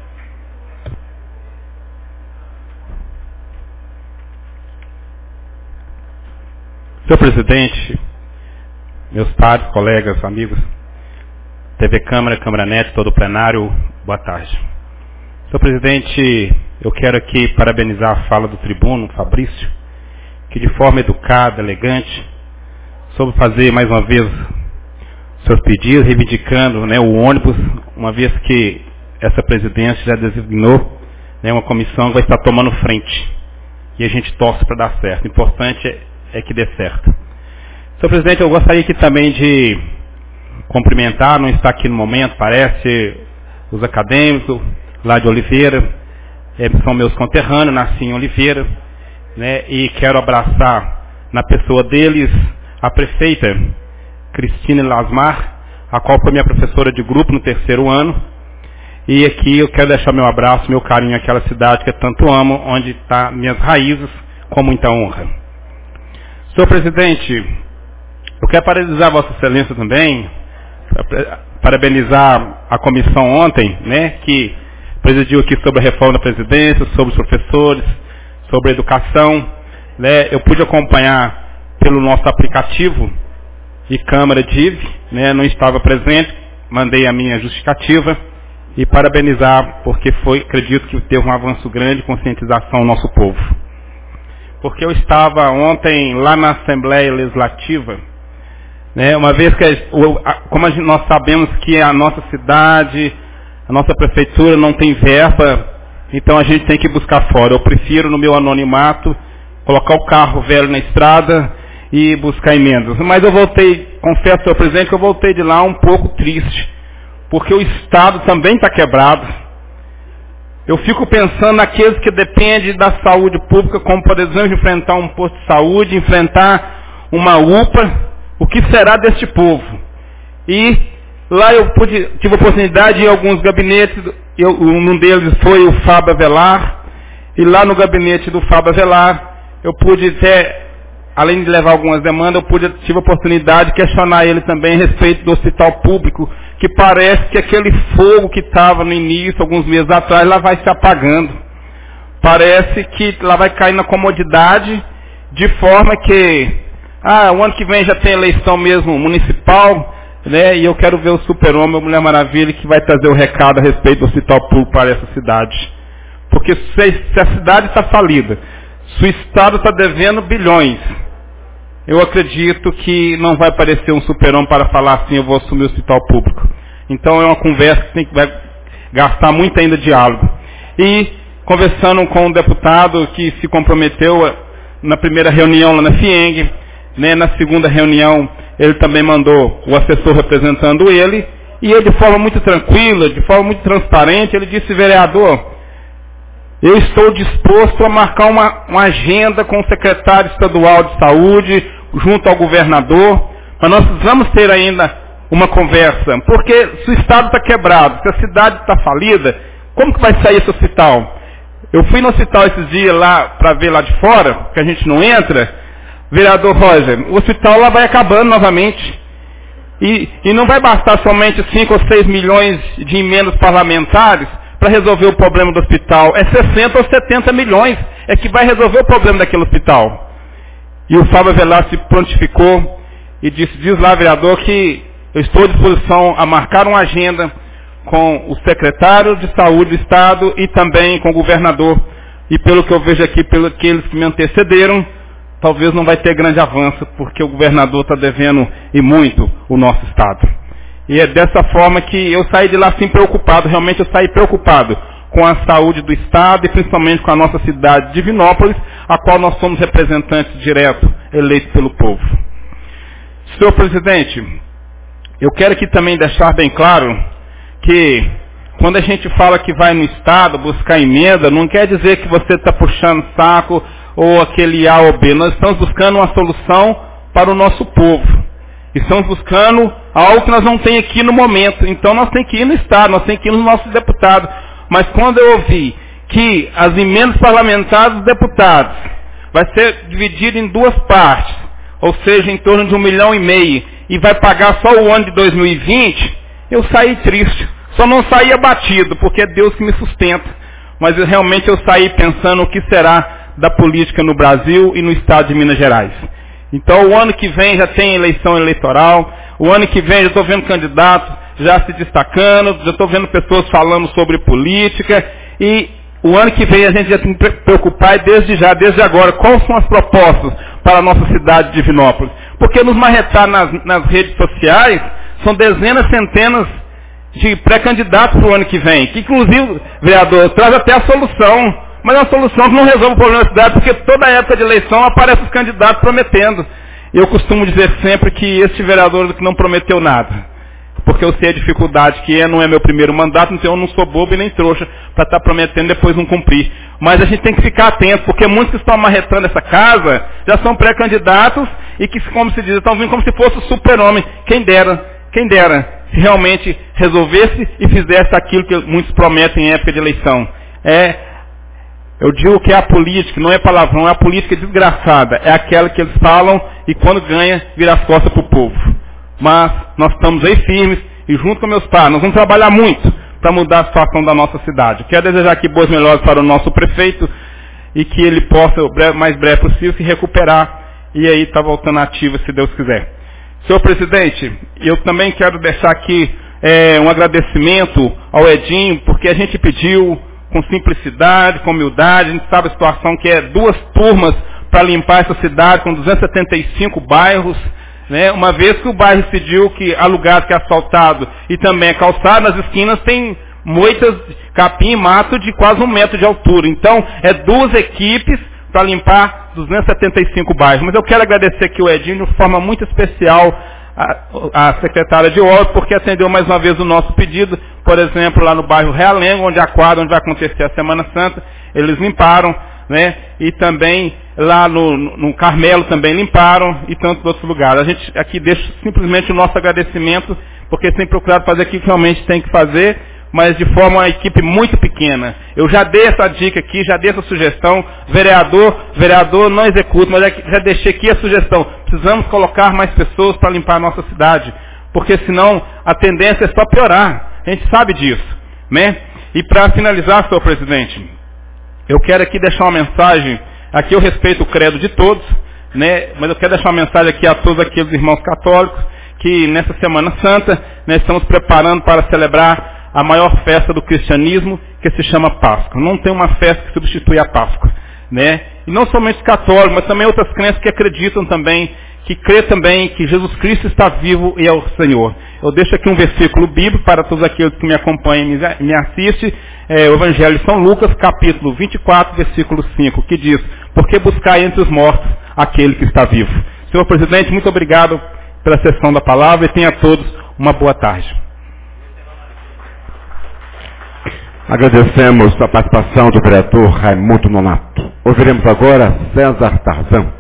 S13: Senhor presidente, meus pares, colegas, amigos, TV Câmara, Câmara Net, todo o plenário, boa tarde. Senhor presidente, eu quero aqui parabenizar a fala do tribuno, Fabrício, que de forma educada, elegante, soube fazer mais uma vez seus pedidos, reivindicando, né, o ônibus, uma vez que essa presidência já designou, né, uma comissão que vai estar tomando frente. E a gente torce para dar certo. O importante é que dê certo. Senhor presidente, eu gostaria aqui também de cumprimentar, não está aqui no momento, parece, os acadêmicos lá de Oliveira, são meus conterrâneos, nasci em Oliveira, né, e quero abraçar na pessoa deles a prefeita Cristine Lasmar, a qual foi minha professora de grupo no 3º ano, e aqui eu quero deixar meu abraço, meu carinho àquela cidade que eu tanto amo, onde estão minhas raízes, com muita honra. Senhor presidente, eu quero parabenizar Vossa Excelência também, parabenizar a comissão ontem, né, que presidiu aqui sobre a reforma da presidência, sobre os professores, sobre a educação, né, eu pude acompanhar pelo nosso aplicativo e Câmara DIV, né, não estava presente, mandei a minha justificativa e parabenizar, porque acredito que teve um avanço grande de conscientização ao nosso povo. Porque eu estava ontem lá na Assembleia Legislativa, né, uma vez que, como nós sabemos que a nossa cidade, a nossa prefeitura não tem verba, então a gente tem que buscar fora. Eu prefiro, no meu anonimato, colocar o carro velho na estrada e buscar emendas. Mas eu voltei, confesso, senhor presidente, que eu voltei de lá um pouco triste, porque o Estado também está quebrado. Eu fico pensando naqueles que dependem da saúde pública, como, por exemplo, enfrentar um posto de saúde, enfrentar uma UPA, o que será deste povo? E lá eu tive a oportunidade de ir em alguns gabinetes, um deles foi o Fábio Avelar, e lá no gabinete do Fábio Avelar, eu pude até, além de levar algumas demandas, tive a oportunidade de questionar ele também a respeito do hospital público, que parece que aquele fogo que estava no início, alguns meses atrás, lá vai se apagando. Parece que lá vai cair na comodidade, de forma que, o ano que vem já tem eleição mesmo municipal, né? E eu quero ver o Super-Homem, a Mulher Maravilha, que vai trazer o recado a respeito do hospital público para essa cidade. Porque se a cidade está falida, se o Estado está devendo bilhões, eu acredito que não vai aparecer um Super-Homem para falar assim, eu vou assumir o hospital público. Então é uma conversa que vai gastar muito ainda diálogo. E conversando com um deputado que se comprometeu na primeira reunião lá na FIENG, né, na segunda reunião ele também mandou o assessor representando ele, e ele de forma muito tranquila, de forma muito transparente, ele disse: vereador, eu estou disposto a marcar uma agenda com o secretário estadual de saúde, junto ao governador, mas nós precisamos ter ainda uma conversa, porque se o Estado está quebrado, se a cidade está falida, como que vai sair esse hospital? Eu fui no hospital esses dias lá, para ver lá de fora, que a gente não entra, vereador Roger, o hospital lá vai acabando novamente, e não vai bastar somente 5 ou 6 milhões de emendas parlamentares para resolver o problema do hospital, é 60 ou 70 milhões é que vai resolver o problema daquele hospital. E o Fábio Avelar se prontificou e disse: diz lá, vereador, que eu estou à disposição a marcar uma agenda com o secretário de saúde do Estado e também com o governador. E pelo que eu vejo aqui, pelos que me antecederam, talvez não vai ter grande avanço, porque o governador está devendo e muito o nosso Estado. E é dessa forma que eu saí de lá assim preocupado, realmente eu saí preocupado com a saúde do Estado e principalmente com a nossa cidade de Divinópolis, a qual nós somos representantes diretos, eleitos pelo povo. Senhor presidente, eu quero aqui também deixar bem claro que quando a gente fala que vai no Estado buscar emenda, não quer dizer que você está puxando saco ou aquele A ou B. Nós estamos buscando uma solução para o nosso povo. Estamos buscando algo que nós não temos aqui no momento. Então nós temos que ir no Estado, nós temos que ir nos nossos deputados. Mas quando eu ouvi que as emendas parlamentares dos deputados vai ser dividido em duas partes, ou seja, em torno de 1,5 milhão, e vai pagar só o ano de 2020, eu saí triste. Só não saí abatido, porque é Deus que me sustenta. Mas realmente eu saí pensando o que será da política no Brasil e no estado de Minas Gerais. Então o ano que vem já tem eleição eleitoral, o ano que vem já estou vendo candidatos já se destacando, já estou vendo pessoas falando sobre política, e o ano que vem a gente já tem que preocupar desde agora, quais são as propostas para a nossa cidade de Divinópolis. Porque nos marretar nas redes sociais, são dezenas, centenas de pré-candidatos para o ano que vem, que inclusive, vereador, traz até a solução, mas é uma solução que não resolve o problema da cidade, porque toda época de eleição aparecem os candidatos prometendo. Eu costumo dizer sempre que este vereador não prometeu nada, porque eu sei a dificuldade que não é meu primeiro mandato, então eu não sou bobo e nem trouxa para estar prometendo e depois não cumprir. Mas a gente tem que ficar atento, porque muitos que estão amarretando essa casa já são pré-candidatos e que, como se diz, estão vindo como se fosse o super-homem. Quem dera, se realmente resolvesse e fizesse aquilo que muitos prometem em época de eleição. Eu digo que é a política, não é palavrão, é a política desgraçada. É aquela que eles falam e quando ganha, vira as costas para o povo. Mas nós estamos aí firmes e junto com meus pais, nós vamos trabalhar muito para mudar a situação da nossa cidade. Quero desejar aqui boas melhoras para o nosso prefeito e que ele possa, o mais breve possível, se recuperar e aí estar voltando ativo, se Deus quiser. Senhor presidente, eu também quero deixar aqui um agradecimento ao Edinho, porque a gente pediu com simplicidade, com humildade, a gente sabe a situação que é 2 turmas para limpar essa cidade com 275 bairros, né? Uma vez que o bairro decidiu que alugado, que é asfaltado e também é calçado, nas esquinas tem moitas, capim e mato de quase 1 metro de altura. Então, é 2 equipes para limpar 275 bairros. Mas eu quero agradecer aqui o Edinho de forma muito especial a secretária de obras, porque atendeu mais uma vez o nosso pedido. Por exemplo, lá no bairro Realengo, onde a quadra, onde vai acontecer a Semana Santa, eles limparam, né? E também lá no Carmelo também limparam, e tantos outros lugares. A gente aqui deixa simplesmente o nosso agradecimento, porque tem procurado fazer aquilo que realmente tem que fazer, mas de forma uma equipe muito pequena. Eu já dei essa dica aqui, já dei essa sugestão. Vereador não executa, mas já deixei aqui a sugestão. Precisamos colocar mais pessoas para limpar a nossa cidade, porque senão a tendência é só piorar. A gente sabe disso, né? E para finalizar, senhor presidente, eu quero aqui deixar uma mensagem. Aqui eu respeito o credo de todos, né? Mas eu quero deixar uma mensagem aqui a todos aqueles irmãos católicos que nessa Semana Santa nós estamos preparando para celebrar a maior festa do cristianismo, que se chama Páscoa. Não tem uma festa que substitui a Páscoa, né? E não somente os católicos, mas também outras crenças que acreditam também, que crê também que Jesus Cristo está vivo e é o Senhor. Eu deixo aqui um versículo bíblico para todos aqueles que me acompanham e me assistem, o Evangelho de São Lucas, capítulo 24, versículo 5, que diz: porque buscai entre os mortos aquele que está vivo. Senhor presidente, muito obrigado pela sessão da palavra e tenha a todos uma boa tarde.
S3: Agradecemos a participação do vereador Raimundo Nonato. Ouviremos agora César Tarzan.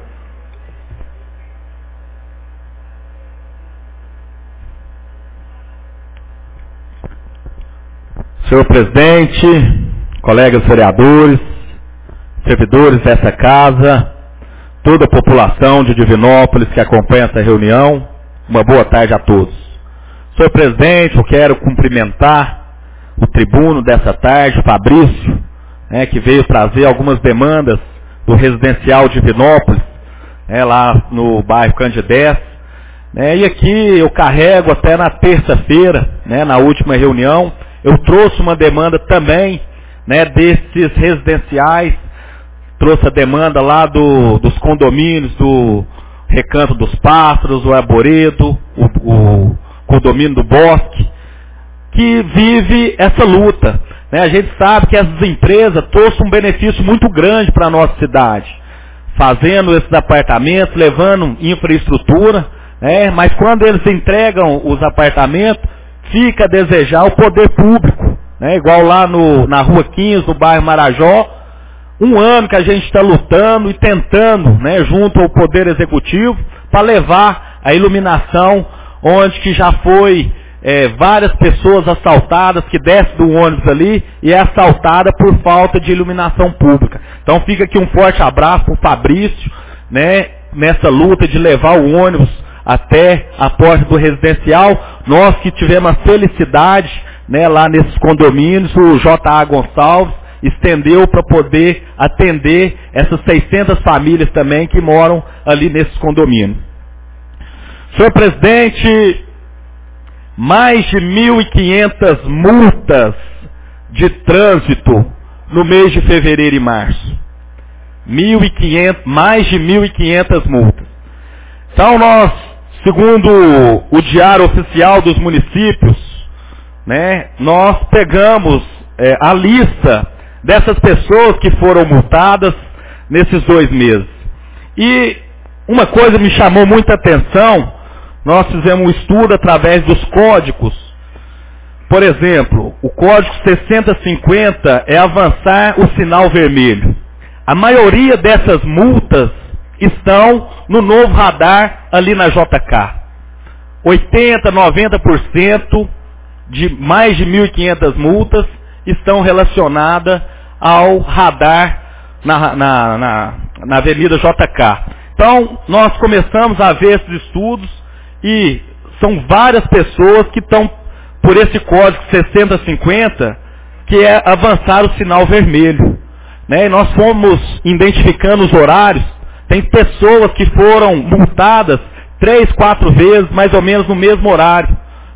S5: Senhor presidente, colegas vereadores, servidores dessa casa, toda a população de Divinópolis que acompanha essa reunião, uma boa tarde a todos. Senhor presidente, eu quero cumprimentar o tribuno dessa tarde, Fabrício, que veio trazer algumas demandas do residencial Divinópolis, lá no bairro Candidez. E aqui eu carrego até na terça-feira, na última reunião, eu trouxe uma demanda também, desses residenciais, trouxe a demanda lá dos condomínios, do Recanto dos Pássaros, o Arboredo, o condomínio do Bosque, que vive essa luta. A gente sabe que essas empresas trouxeram um benefício muito grande para a nossa cidade, fazendo esses apartamentos, levando infraestrutura, mas quando eles entregam os apartamentos, fica a desejar o poder público, igual lá na Rua 15, no bairro Marajó, 1 ano que a gente está lutando e tentando, junto ao Poder Executivo, para levar a iluminação, onde que já foi várias pessoas assaltadas, que desce do ônibus ali e é assaltada por falta de iluminação pública. Então fica aqui um forte abraço para o Fabrício, nessa luta de levar o ônibus até a porta do residencial. Nós que tivemos a felicidade, lá nesses condomínios, o J.A. Gonçalves estendeu para poder atender essas 600 famílias também que moram ali nesses condomínios. Senhor presidente, mais de 1.500 multas de trânsito no mês de fevereiro e março. Mais de 1.500 multas. Então nós, segundo o Diário Oficial dos Municípios, nós pegamos a lista dessas pessoas que foram multadas nesses 2 meses. E uma coisa me chamou muita atenção, nós fizemos um estudo através dos códigos. Por exemplo, o código 6050 é avançar o sinal vermelho. A maioria dessas multas estão no novo radar ali na JK. 80%, 90% de mais de 1.500 multas estão relacionadas ao radar na Avenida JK. Então, nós começamos a ver esses estudos e são várias pessoas que estão por esse código 6050, que é avançar o sinal vermelho. E nós fomos identificando os horários. Tem pessoas que foram multadas 3, 4 vezes, mais ou menos no mesmo horário.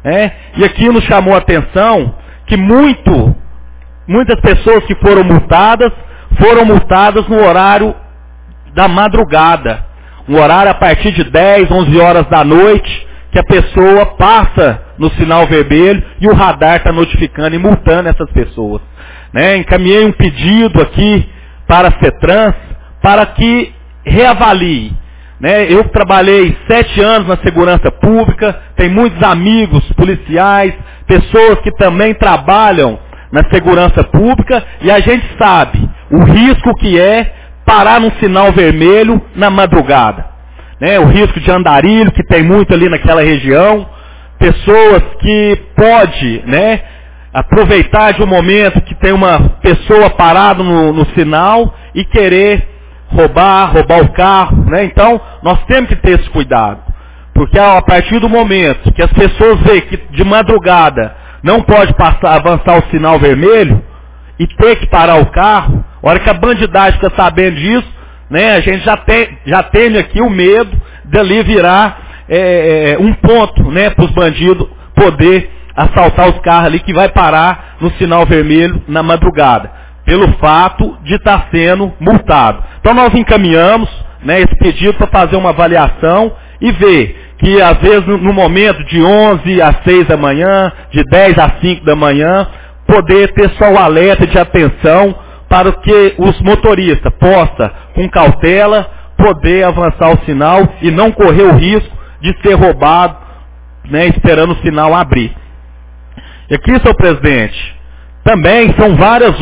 S14: E aqui nos chamou a atenção que muitas pessoas que foram multadas no horário da madrugada. Um horário a partir de 10, 11 horas da noite, que a pessoa passa no sinal vermelho e o radar está notificando e multando essas pessoas. Encaminhei um pedido aqui para a CETRANS para que reavalie. Eu trabalhei 7 anos na segurança pública, tenho muitos amigos policiais, pessoas que também trabalham na segurança pública, e a gente sabe o risco que é parar num sinal vermelho na madrugada. O risco de andarilho, que tem muito ali naquela região, pessoas que podem aproveitar de um momento que tem uma pessoa parada no sinal e querer roubar o carro. Então, nós temos que ter esse cuidado. Porque a partir do momento que as pessoas veem que de madrugada não pode avançar o sinal vermelho e ter que parar o carro, a hora que a bandidagem fica sabendo disso, a gente já tem aqui o medo dali virar um ponto para os bandidos poder assaltar os carros ali que vai parar no sinal vermelho na madrugada, pelo fato de estar sendo multado. Então nós encaminhamos esse pedido para fazer uma avaliação e ver que às vezes no momento de 11 às 6 da manhã, de 10 às 5 da manhã, poder ter só o alerta de atenção para que os motoristas possam, com cautela, poder avançar o sinal e não correr o risco de ser roubado, esperando o sinal abrir. E aqui, senhor presidente, também são várias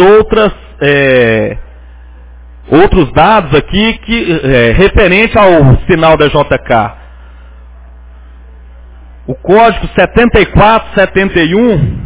S14: outros dados aqui que referente ao sinal da JK. O código 7471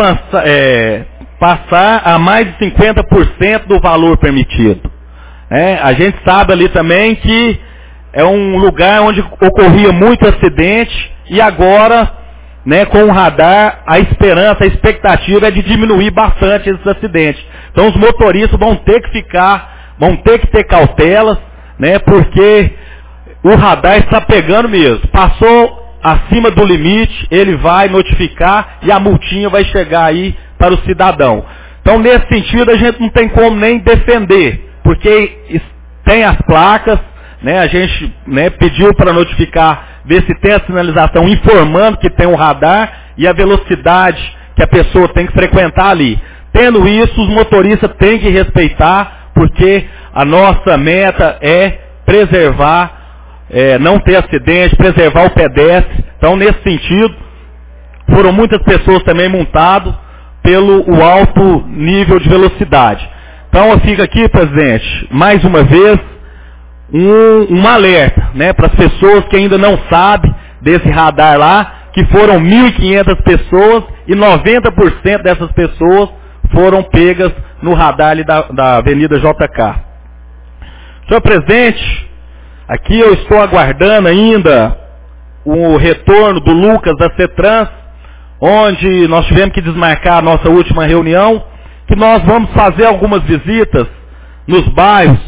S14: passar a mais de 50% do valor permitido. A gente sabe ali também que é um lugar onde ocorria muito acidente e agora, com o radar, a expectativa é de diminuir bastante esses acidentes. Então os motoristas vão ter que ter cautelas, porque o radar está pegando mesmo. Passou acima do limite, ele vai notificar e a multinha vai chegar aí para o cidadão. Então, nesse sentido, a gente não tem como nem defender, porque tem as placas, a gente pediu para notificar, ver se tem a sinalização informando que tem um radar e a velocidade que a pessoa tem que frequentar ali. Tendo isso, os motoristas têm que respeitar, porque a nossa meta é preservar, não ter acidente, preservar o pedestre. Então, nesse sentido, foram muitas pessoas também multadas pelo alto nível de velocidade. Então, fica aqui, presidente, mais uma vez, um alerta, para as pessoas que ainda não sabem desse radar lá, que foram 1.500 pessoas e 90% dessas pessoas foram pegas no radar ali da Avenida JK. Senhor presidente, aqui eu estou aguardando ainda o retorno do Lucas da CETRANS, onde nós tivemos que desmarcar a nossa última reunião, que nós vamos fazer algumas visitas nos bairros,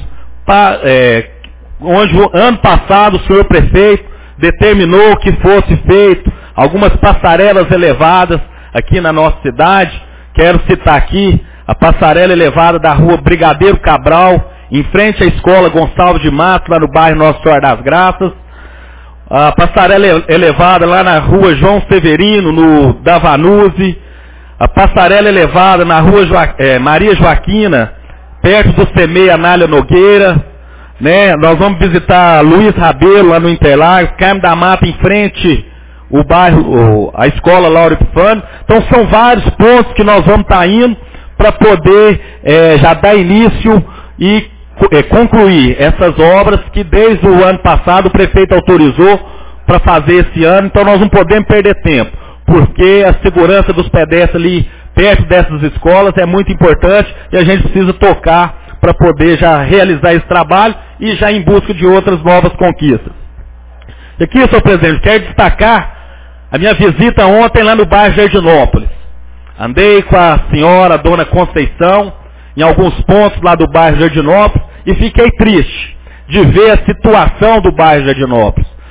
S14: onde ano passado o senhor prefeito determinou que fosse feito algumas passarelas elevadas aqui na nossa cidade. Quero citar aqui a passarela elevada da rua Brigadeiro Cabral, em frente à escola Gonçalves de Matos, lá no bairro Nossa Senhora das Graças. A passarela elevada lá na rua João Severino, no Davanuse. A passarela elevada na rua Maria Joaquina, perto do CEMEI Anália Nogueira. Nós vamos visitar Luiz Rabelo, lá no Interlagos, Carmo da Mata, em frente o bairro, a escola Laura Epifânio. Então são vários pontos que nós vamos estar indo para poder já dar início e concluir essas obras que desde o ano passado o prefeito autorizou para fazer esse ano. Então nós não podemos perder tempo, porque a segurança dos pedestres ali perto dessas escolas é muito importante e a gente precisa tocar para poder já realizar esse trabalho e já em busca de outras novas conquistas. E aqui, senhor presidente, quero destacar a minha visita ontem lá no bairro Jardinópolis. Andei com a senhora, a dona Conceição, em alguns pontos lá do bairro Jardinópolis e fiquei triste de ver a situação do bairro Jardinópolis.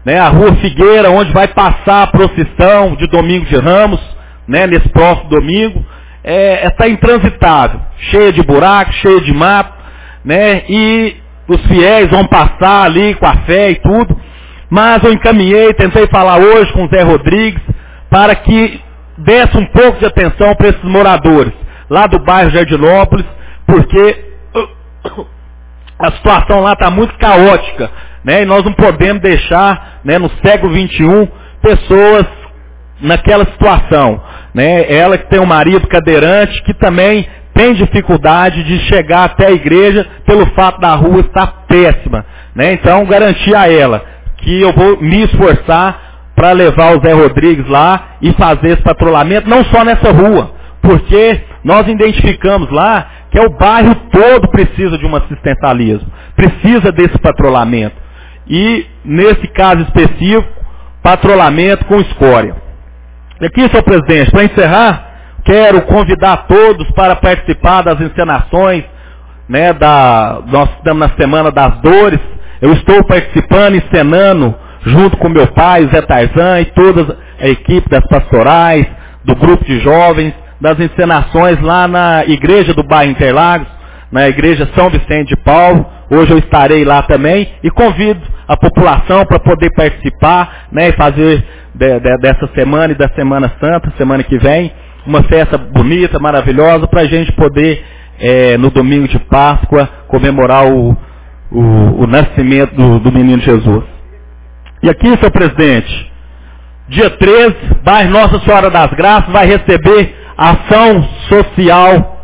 S14: né, a Rua Figueira, onde vai passar a procissão de Domingo de Ramos, né, nesse próximo domingo, está intransitável, cheia de buracos, cheia de mato, né, e os fiéis vão passar ali com a fé e tudo, mas eu encaminhei, tentei falar hoje com o Zé Rodrigues, para que desse um pouco de atenção para esses moradores, lá do bairro Jardinópolis, porque a situação lá está muito caótica, né, e nós não podemos deixar, né, no século XXI, pessoas naquela situação, né, ela que tem um marido cadeirante, que também tem dificuldade de chegar até a igreja pelo fato da rua estar péssima, né, então garantir a ela que eu vou me esforçar para levar o Zé Rodrigues lá e fazer esse patrulhamento, não só nessa rua, porque nós identificamos lá que o bairro todo precisa de um assistencialismo, precisa desse patrulhamento. E, nesse caso específico, patrulhamento com escória. E aqui, senhor presidente, para encerrar, quero convidar todos para participar das encenações, né, nós estamos na Semana das Dores, eu estou participando, encenando, junto com meu pai, Zé Tarzan, e toda a equipe das pastorais, do grupo de jovens, das encenações lá na igreja do bairro Interlagos, na igreja São Vicente de Paulo. Hoje eu estarei lá também e convido a população para poder participar, né, e fazer dessa semana e da Semana Santa, semana que vem, uma festa bonita, maravilhosa, para a gente poder, no domingo de Páscoa, comemorar o nascimento do menino Jesus. E aqui, senhor presidente, dia 13, bairro Nossa Senhora das Graças vai receber ação social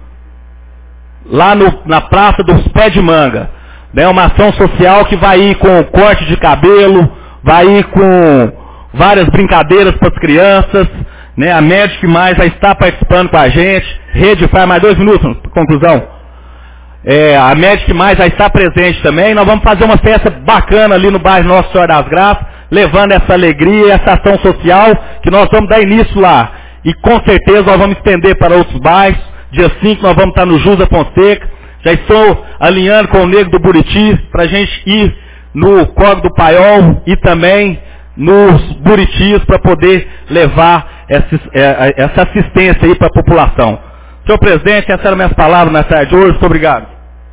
S14: lá na Praça dos Pés de Manga. Né, uma ação social que vai ir com corte de cabelo, vai ir com várias brincadeiras para as crianças, né, a Médica Mais vai estar participando com a gente, Rede Faz, mais 2 minutos, conclusão. A Médica Mais vai estar presente também, nós vamos fazer uma festa bacana ali no bairro Nossa Senhora das Graças, levando essa alegria, essa ação social, que nós vamos dar início lá. E com certeza nós vamos estender para outros bairros. Dia 5 nós vamos estar no Jusa Fonseca. Já estou alinhando com o Negro do Buriti para a gente ir no Córrego do Paiol e também nos Buritis para poder levar essa assistência aí para a população. Senhor presidente, essas eram minhas palavras na tarde de hoje. Muito obrigado.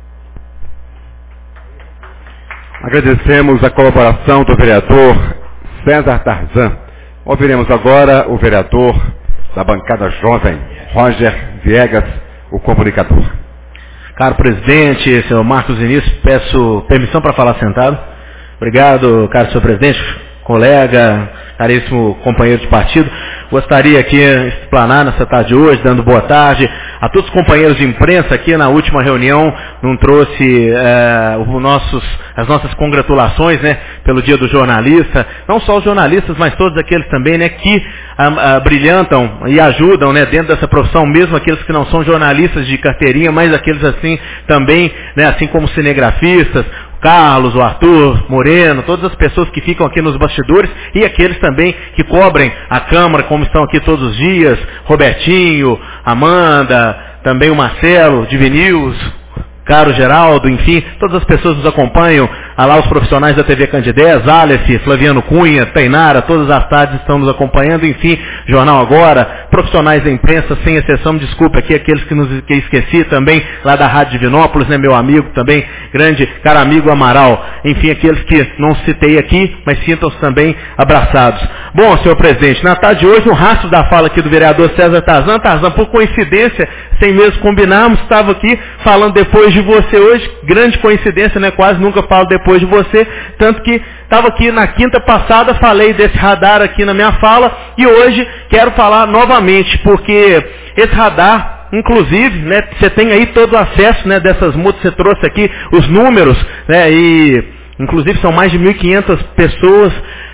S3: Agradecemos a colaboração do vereador César Tarzan. Ouviremos agora o vereador da bancada jovem, Roger Viegas, o comunicador.
S15: Caro presidente, senhor Marcos Vinícius, peço permissão para falar sentado. Obrigado, caro senhor presidente, colega, caríssimo companheiro de partido. Gostaria aqui de explanar nessa tarde de hoje, dando boa tarde a todos os companheiros de imprensa. Aqui na última reunião não trouxe as nossas congratulações, né, pelo Dia do Jornalista. Não só os jornalistas, mas todos aqueles também, né, que brilhantam e ajudam, né, dentro dessa profissão, mesmo aqueles que não são jornalistas de carteirinha, mas aqueles assim também, né, assim como cinegrafistas, Carlos, o Arthur, Moreno, todas as pessoas que ficam aqui nos bastidores e aqueles também que cobrem a Câmara, como estão aqui todos os dias, Robertinho, Amanda, também o Marcelo, Divinils, Caro Geraldo, enfim, todas as pessoas que nos acompanham, lá os profissionais da TV Candidez, Aleph, Flaviano Cunha, Tainara, todas as tardes estão nos acompanhando, enfim, Jornal Agora, profissionais da imprensa, sem exceção, me desculpe aqui, aqueles que esqueci também, lá da Rádio Divinópolis, né, meu amigo também, grande, caro amigo Amaral, enfim, aqueles que não citei aqui, mas sintam-se também abraçados. Bom, senhor presidente, na tarde de hoje, no rastro da fala aqui do vereador César Tarzan, por coincidência, sem mesmo combinarmos, estava aqui falando depois de você hoje, grande coincidência, né, quase nunca falo depois de você, tanto que estava aqui na quinta passada, falei desse radar aqui na minha fala, e hoje quero falar novamente, porque esse radar, inclusive, né, você tem aí todo o acesso, né, dessas multas, você trouxe aqui os números, né, e inclusive são mais de 1.500 pessoas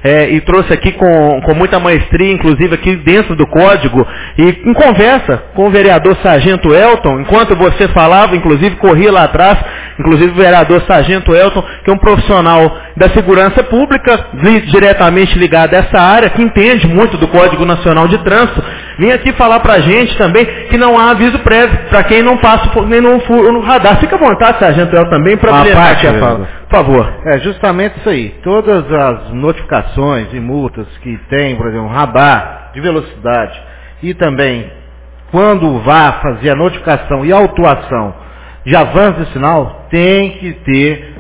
S15: e trouxe aqui com muita maestria, inclusive aqui dentro do código, e em conversa com o vereador Sargento Elton, enquanto você falava, inclusive corria lá atrás, inclusive o vereador Sargento Elton, que é um profissional da segurança pública, diretamente ligado a essa área, que entende muito do Código Nacional de Trânsito, vem aqui falar pra gente também que não há aviso prévio para quem não passa nem no radar. Fica à vontade, Sargento Elton, também para
S4: brilhar
S15: aqui a fala. Por favor.
S4: É justamente isso aí. Todas as notificações e multas que tem, por exemplo, radar de velocidade e também quando vá fazer a notificação e autuação de avanço de sinal, tem que ter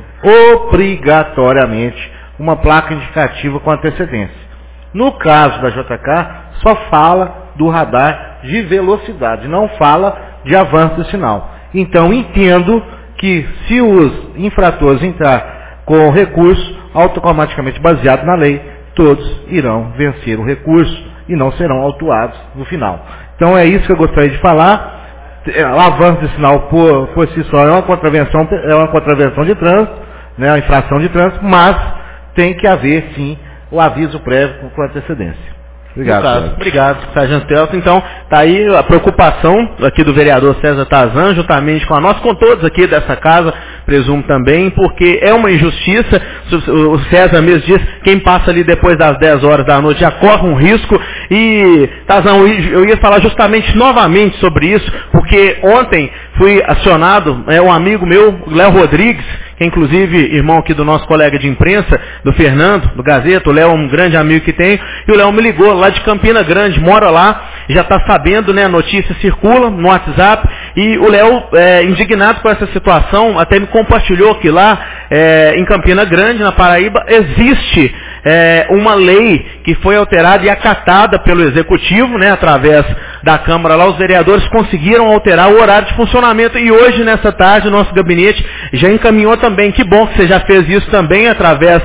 S4: obrigatoriamente uma placa indicativa com antecedência. No caso da JK, só fala do radar de velocidade, não fala de avanço de sinal. Então, entendo que se os infratores entrar com recurso, automaticamente baseado na lei, todos irão vencer o recurso e não serão autuados no final. Então, é isso que eu gostaria de falar. O avanço de sinal por si só é uma contravenção de trânsito, né, uma infração de trânsito, mas tem que haver, sim, o aviso prévio com antecedência.
S15: Obrigado, Sargento Elton. Então, está aí a preocupação aqui do vereador César Tarzan, juntamente com a nossa, com todos aqui dessa casa, presumo também, porque é uma injustiça. O César mesmo diz, quem passa ali depois das 10 horas da noite já corre um risco. E, Tarzan, eu ia falar justamente novamente sobre isso, porque ontem fui acionado, um amigo meu, Léo Rodrigues, que é inclusive irmão aqui do nosso colega de imprensa, do Fernando, do Gazeta. O Léo é um grande amigo que tem, e o Léo me ligou lá de Campina Grande, mora lá, já está sabendo, né, a notícia circula no WhatsApp, e o Léo, indignado com essa situação, até me compartilhou que lá em Campina Grande, na Paraíba, existe uma lei que foi alterada e acatada pelo Executivo, né, através da Câmara lá, os vereadores conseguiram alterar o horário de funcionamento, e hoje, nessa tarde, o nosso gabinete já encaminhou também. Que bom que você já fez isso também, através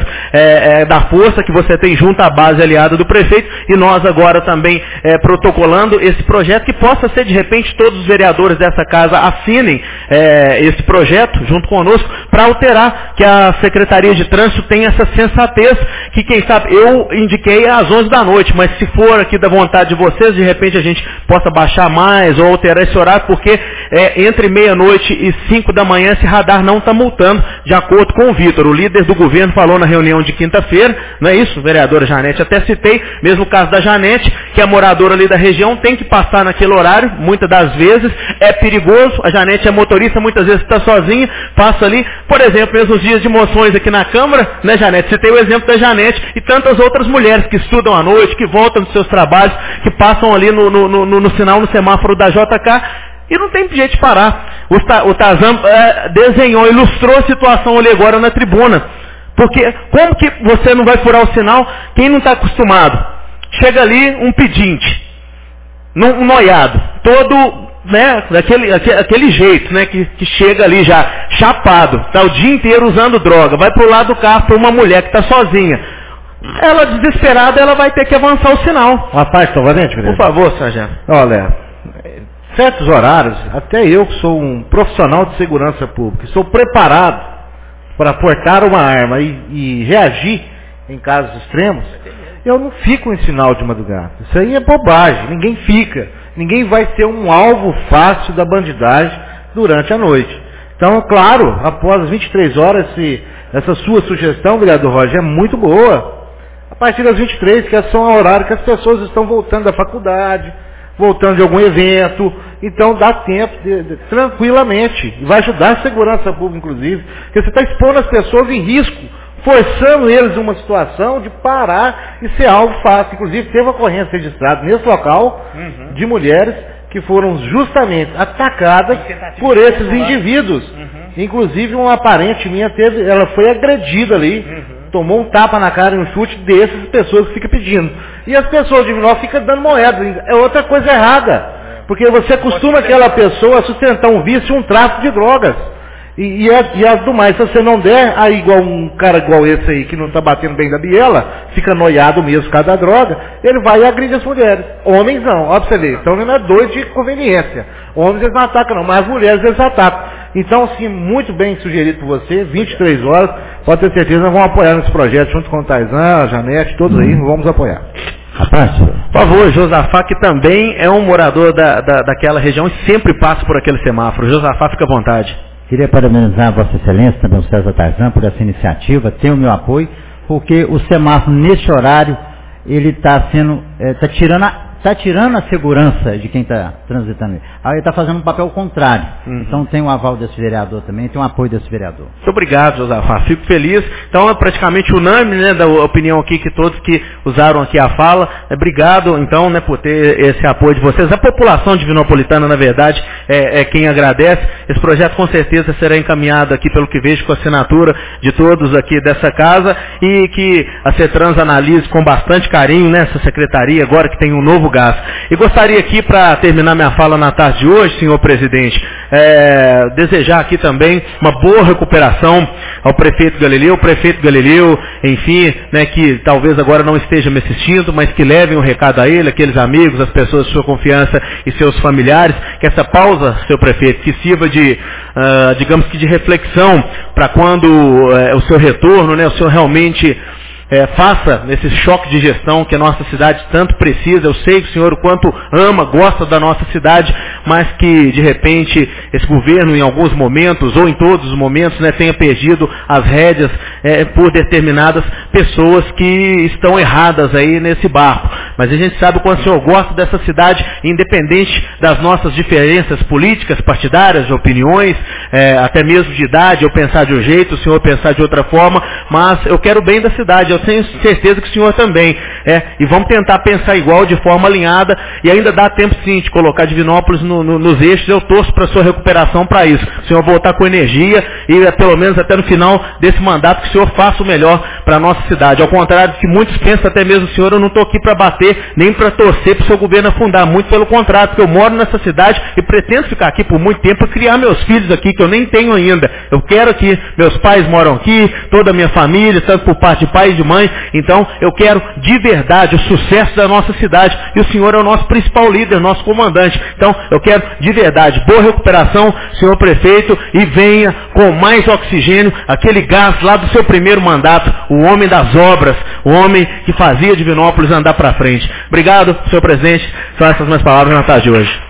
S15: da força que você tem junto à base aliada do prefeito, e nós agora também protocolando esse projeto, que possa ser, de repente, todos os vereadores dessa casa assinem esse projeto junto conosco, para alterar, que a Secretaria de Trânsito tenha essa sensatez, que quem sabe, eu indiquei às 11 da noite, mas se for aqui da vontade de vocês, de repente a gente possa baixar mais ou alterar esse horário, porque entre meia-noite e 5 da manhã esse radar não está multando, de acordo com o Vitor. O líder do governo falou na reunião de quinta-feira, não é isso, vereadora Janete? Até citei, mesmo o caso da Janete, que é moradora ali da região, tem que passar naquele horário, muitas das vezes, é perigoso. A Janete é motorista, muitas vezes está sozinha, passa ali, por exemplo, mesmo os dias de moções aqui na Câmara, né, Janete? Citei o exemplo da Janete e tantas outras mulheres que estudam à noite, que voltam dos seus trabalhos, que passam ali no sinal, no semáforo da JK, e não tem jeito de parar. O Tarzan desenhou, ilustrou a situação ali agora na tribuna. Porque como que você não vai furar o sinal, quem não está acostumado? Chega ali um pedinte, um noiado, todo, né, daquele jeito, né, que chega ali já chapado, está o dia inteiro usando droga, vai pro lado do carro para uma mulher que está sozinha. Ela, desesperada, ela vai ter que avançar o sinal.
S4: Rapaz,
S15: por favor, sargento.
S4: Olha, certos horários, até eu que sou um profissional de segurança pública, sou preparado para portar uma arma e reagir em casos extremos, eu não fico em sinal de madrugada. Isso aí é bobagem, ninguém fica. Ninguém vai ser um alvo fácil da bandidagem durante a noite. Então, claro, após as 23 horas, essa sua sugestão, vereador Roger, é muito boa. A partir das 23, que são o horário que as pessoas estão voltando da faculdade, voltando de algum evento, então dá tempo tranquilamente, e vai ajudar a segurança pública, inclusive, porque você está expondo as pessoas em risco, forçando eles em uma situação de parar e ser algo fácil. Inclusive, teve ocorrência registrada nesse local de mulheres que foram justamente atacadas por esses indivíduos. Inclusive, uma parente minha ela foi agredida ali, tomou um tapa na cara e um chute dessas pessoas que ficam pedindo. E as pessoas de Divinópolis ficam dando moeda. É outra coisa errada. Porque você acostuma aquela pessoa a sustentar um vício e um tráfico de drogas. E as do mais, se você não der, aí igual um cara igual esse aí, que não está batendo bem da biela, fica noiado mesmo por causa da droga, ele vai e agride as mulheres. Homens não, ó pra você ver. Então não é doido de conveniência. Homens eles não atacam não, mas as mulheres eles atacam. Então, sim, muito bem sugerido por você, 23 horas, pode ter certeza que vão apoiar nesse projeto, junto com o Taizan, a Janete, todos aí, vamos apoiar.
S15: Rapaz, por favor, Josafá, que também é um morador daquela região e sempre passa por aquele semáforo. Josafá, fica à vontade.
S16: Queria parabenizar a Vossa Excelência, também o César Tarzan, por essa iniciativa, tem o meu apoio, porque o semáforo, nesse horário, ele está tirando a segurança de quem está transitando. Aí ele está fazendo um papel contrário. Então tem o aval desse vereador também, tem o apoio desse vereador.
S15: Muito obrigado, Josafá. Fico feliz. Então é praticamente unânime, né, da opinião aqui que todos que usaram aqui a fala. Obrigado, então, né, por ter esse apoio de vocês. A população divinopolitana, na verdade, é quem agradece. Esse projeto com certeza será encaminhado aqui, pelo que vejo, com a assinatura de todos aqui dessa casa e que a CETRANS analise com bastante carinho, né, essa secretaria, agora que tem um novo gás. E gostaria aqui, para terminar minha fala na tarde de hoje, senhor presidente, desejar aqui também uma boa recuperação ao prefeito Galileu, enfim, né, que talvez agora não esteja me assistindo, mas que levem o recado a ele, aqueles amigos, as pessoas de sua confiança e seus familiares, que essa pausa, senhor prefeito, que sirva de, digamos que de reflexão para quando o seu retorno, né, o senhor realmente faça esse choque de gestão que a nossa cidade tanto precisa. Eu sei que o senhor o quanto ama, gosta da nossa cidade, mas que de repente esse governo em alguns momentos, ou em todos os momentos, né, tenha perdido as rédeas por determinadas pessoas que estão erradas aí nesse barco. Mas a gente sabe o quanto o senhor gosta dessa cidade, independente das nossas diferenças políticas, partidárias, de opiniões, até mesmo de idade, eu pensar de um jeito, o senhor pensar de outra forma, mas eu quero o bem da cidade, eu tenho certeza que o senhor também. E vamos tentar pensar igual, de forma alinhada, e ainda dá tempo sim de colocar Divinópolis nos eixos. Eu torço para a sua recuperação para isso. O senhor voltar com energia e pelo menos até no final desse mandato que o senhor faça o melhor para a nossa cidade. Ao contrário do que muitos pensam, até mesmo o senhor, eu não estou aqui para bater, nem para torcer para o seu governo afundar. Muito pelo contrário, porque eu moro nessa cidade e pretendo ficar aqui por muito tempo, criar meus filhos aqui, que eu nem tenho ainda. Eu quero aqui, meus pais moram aqui, toda a minha família, tanto por parte de pai e de mãe. Então eu quero de verdade o sucesso da nossa cidade, e o senhor é o nosso principal líder, nosso comandante. Então eu quero de verdade boa recuperação, senhor prefeito, e venha com mais oxigênio, aquele gás lá do seu primeiro mandato, o homem das obras, o homem que fazia Divinópolis andar para frente. Obrigado, senhor presidente. São essas minhas palavras na tarde de hoje.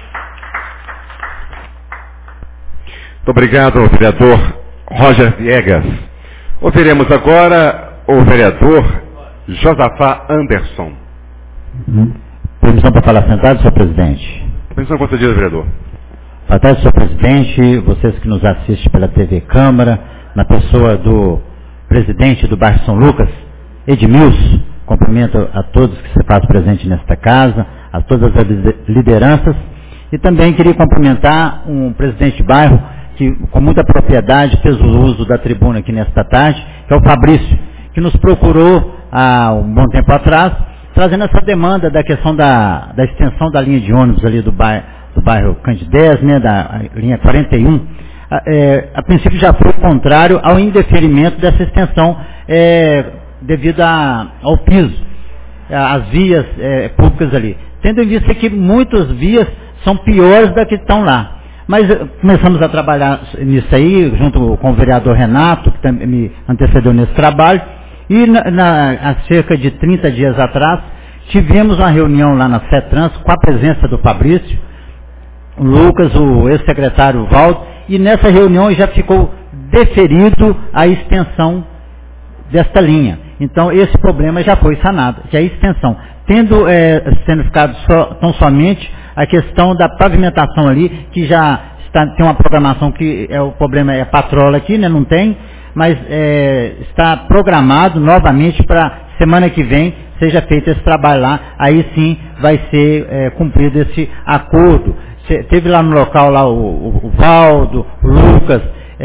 S3: Muito obrigado, vereador Roger Viegas. Ouviremos agora o vereador Josafá Anderson.
S16: Permissão para falar sentado, senhor presidente.
S3: Permissão concedida, vereador.
S16: Boa tarde, senhor presidente, vocês que nos assistem pela TV Câmara, na pessoa do presidente do bairro São Lucas, Edmilson. Cumprimento a todos que se fazem presente nesta casa, a todas as lideranças, e também queria cumprimentar um presidente de bairro que com muita propriedade fez o uso da tribuna aqui nesta tarde, que é o Fabrício, que nos procurou há um bom tempo atrás, trazendo essa demanda da questão da extensão da linha de ônibus ali do bairro Candidez, né, da linha 41. A princípio já foi contrário ao indeferimento dessa extensão devido ao piso, às vias públicas ali. Tendo em vista que muitas vias são piores da que estão lá. Mas começamos a trabalhar nisso aí, junto com o vereador Renato, que também me antecedeu nesse trabalho, e há cerca de 30 dias atrás, tivemos uma reunião lá na CETRANS, com a presença do Fabrício, o Lucas, o ex-secretário Valdo, e nessa reunião já ficou deferido a extensão desta linha. Então esse problema já foi sanado, que é a extensão. Sendo ficado tão somente a questão da pavimentação ali, que já tem uma programação que o problema é a patrola aqui, né, não tem, mas está programado novamente para semana que vem seja feito esse trabalho lá, aí sim vai ser cumprido esse acordo. Teve lá no local lá o Valdo, o Lucas,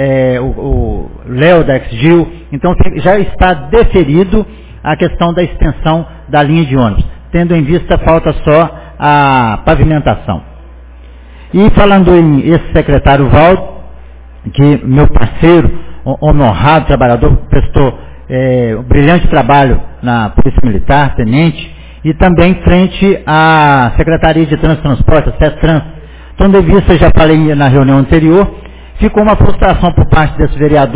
S16: o Léo da XGIL, então já está deferido a questão da extensão da linha de ônibus, tendo em vista falta só a pavimentação. E falando em ex-secretário Valdo, que meu parceiro, homem honrado, trabalhador, prestou um brilhante trabalho na Polícia Militar, tenente, e também frente à Secretaria de Trânsito e Transporte, a CETRANS. Então, de vista, já falei na reunião anterior, ficou uma frustração por parte desse vereador,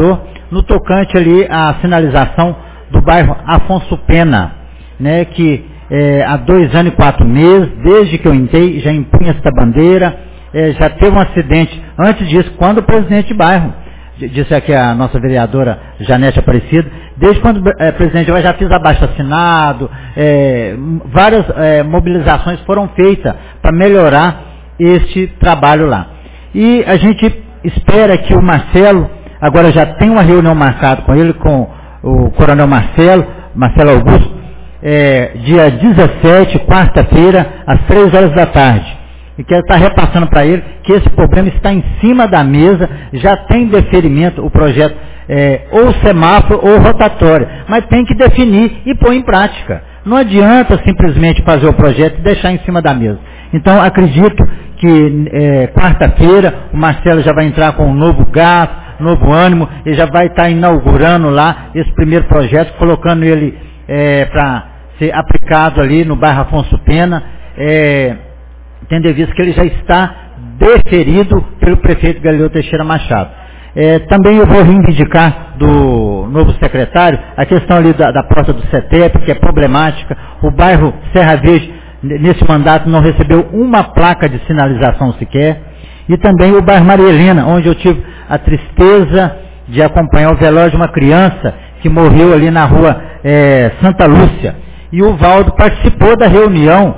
S16: no tocante ali à sinalização do bairro Afonso Pena, né, que há 2 anos e 4 meses, desde que eu entrei, já impunha esta bandeira, já teve um acidente antes disso, quando o presidente de bairro, disse aqui a nossa vereadora Janete Aparecida, desde quando o presidente de bairro já fiz abaixo-assinado, várias mobilizações foram feitas para melhorar este trabalho lá. E a gente espera que o Marcelo, agora já tem uma reunião marcada com ele, com o coronel Marcelo Augusto, dia 17, quarta-feira, às 3 horas da tarde. E quero estar repassando para ele que esse problema está em cima da mesa, já tem deferimento, o projeto, ou semáforo ou rotatória, mas tem que definir e pôr em prática. Não adianta simplesmente fazer o projeto e deixar em cima da mesa. Então, acredito que quarta-feira o Marcelo já vai entrar com um novo gás, novo ânimo, e já vai estar inaugurando lá esse primeiro projeto, colocando ele para ser aplicado ali no bairro Afonso Pena, tendo em vista que ele já está deferido pelo prefeito Galileu Teixeira Machado. Também eu vou reivindicar do novo secretário a questão ali da porta do CETEP, que é problemática. O bairro Serra Verde, nesse mandato, não recebeu uma placa de sinalização sequer. E também o bairro Maria Helena, onde eu tive a tristeza de acompanhar o velório de uma criança que morreu ali na rua Santa Lúcia. E o Valdo participou da reunião,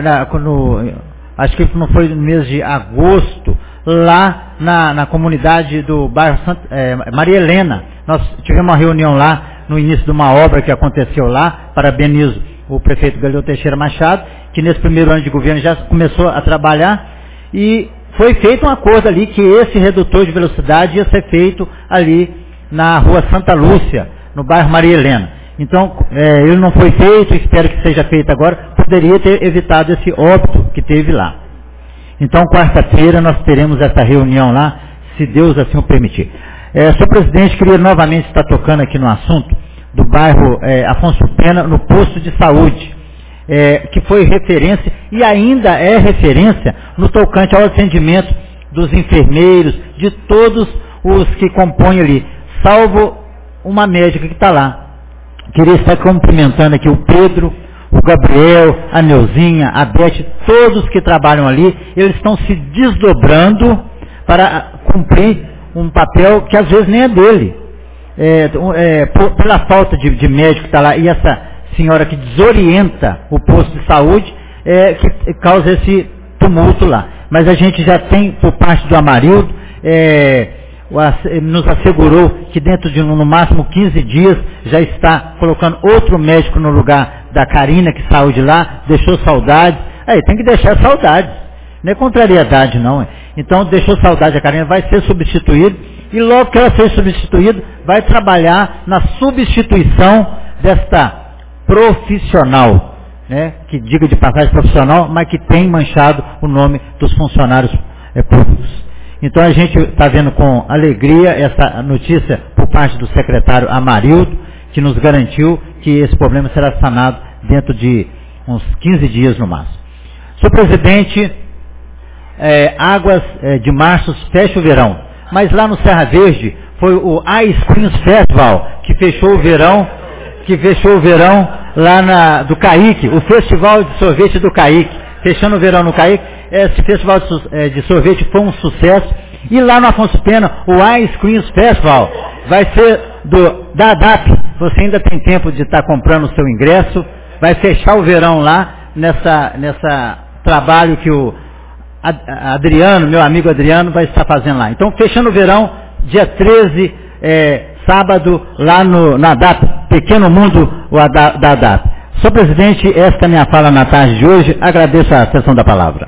S16: acho que não foi no mês de agosto, lá na comunidade do bairro Maria Helena. Nós tivemos uma reunião lá, no início de uma obra que aconteceu lá. Parabenizo o prefeito Galileu Teixeira Machado, que nesse primeiro ano de governo já começou a trabalhar, e foi feito um acordo ali que esse redutor de velocidade ia ser feito ali na rua Santa Lúcia, no bairro Maria Helena. Então, ele não foi feito, espero que seja feito agora, poderia ter evitado esse óbito que teve lá. Então, quarta-feira nós teremos essa reunião lá, se Deus assim o permitir. Senhor presidente, queria novamente estar tocando aqui no assunto do bairro Afonso Pena, no posto de saúde, que foi referência e ainda é referência no tocante ao atendimento dos enfermeiros, de todos os que compõem ali, salvo uma médica que está lá. Queria estar cumprimentando aqui o Pedro, o Gabriel, a Neuzinha, a Beth, todos que trabalham ali, eles estão se desdobrando para cumprir um papel que às vezes nem é dele. Pela falta de médico que está lá, e essa senhora que desorienta o posto de saúde, que causa esse tumulto lá. Mas a gente já tem, por parte do Amarildo, nos assegurou que dentro de no máximo 15 dias já está colocando outro médico no lugar da Karina, que saiu de lá, deixou saudades. Tem que deixar saudades, não é contrariedade não. Então deixou saudade, a Karina vai ser substituída, e logo que ela ser substituída, vai trabalhar na substituição desta profissional, né, que diga de passagem profissional, mas que tem manchado o nome dos funcionários públicos. Então a gente está vendo com alegria essa notícia por parte do secretário Amarildo, que nos garantiu que esse problema será sanado dentro de uns 15 dias no máximo. Senhor presidente, Águas de Março fecha o verão, mas lá no Serra Verde foi o Ice Cream Festival que fechou o verão lá do Caique, o Festival de Sorvete do Caique, fechando o verão no Caique. Esse festival de sorvete foi um sucesso. E lá no Afonso Pena, o Ice Cream Festival vai ser da ADAP. Você ainda tem tempo de estar comprando o seu ingresso. Vai fechar o verão lá, nessa trabalho que o Adriano, meu amigo Adriano, vai estar fazendo lá. Então, fechando o verão, dia 13, sábado, lá na ADAP, Pequeno Mundo da ADAP. Senhor presidente, esta é a minha fala na tarde de hoje. Agradeço a sessão da palavra.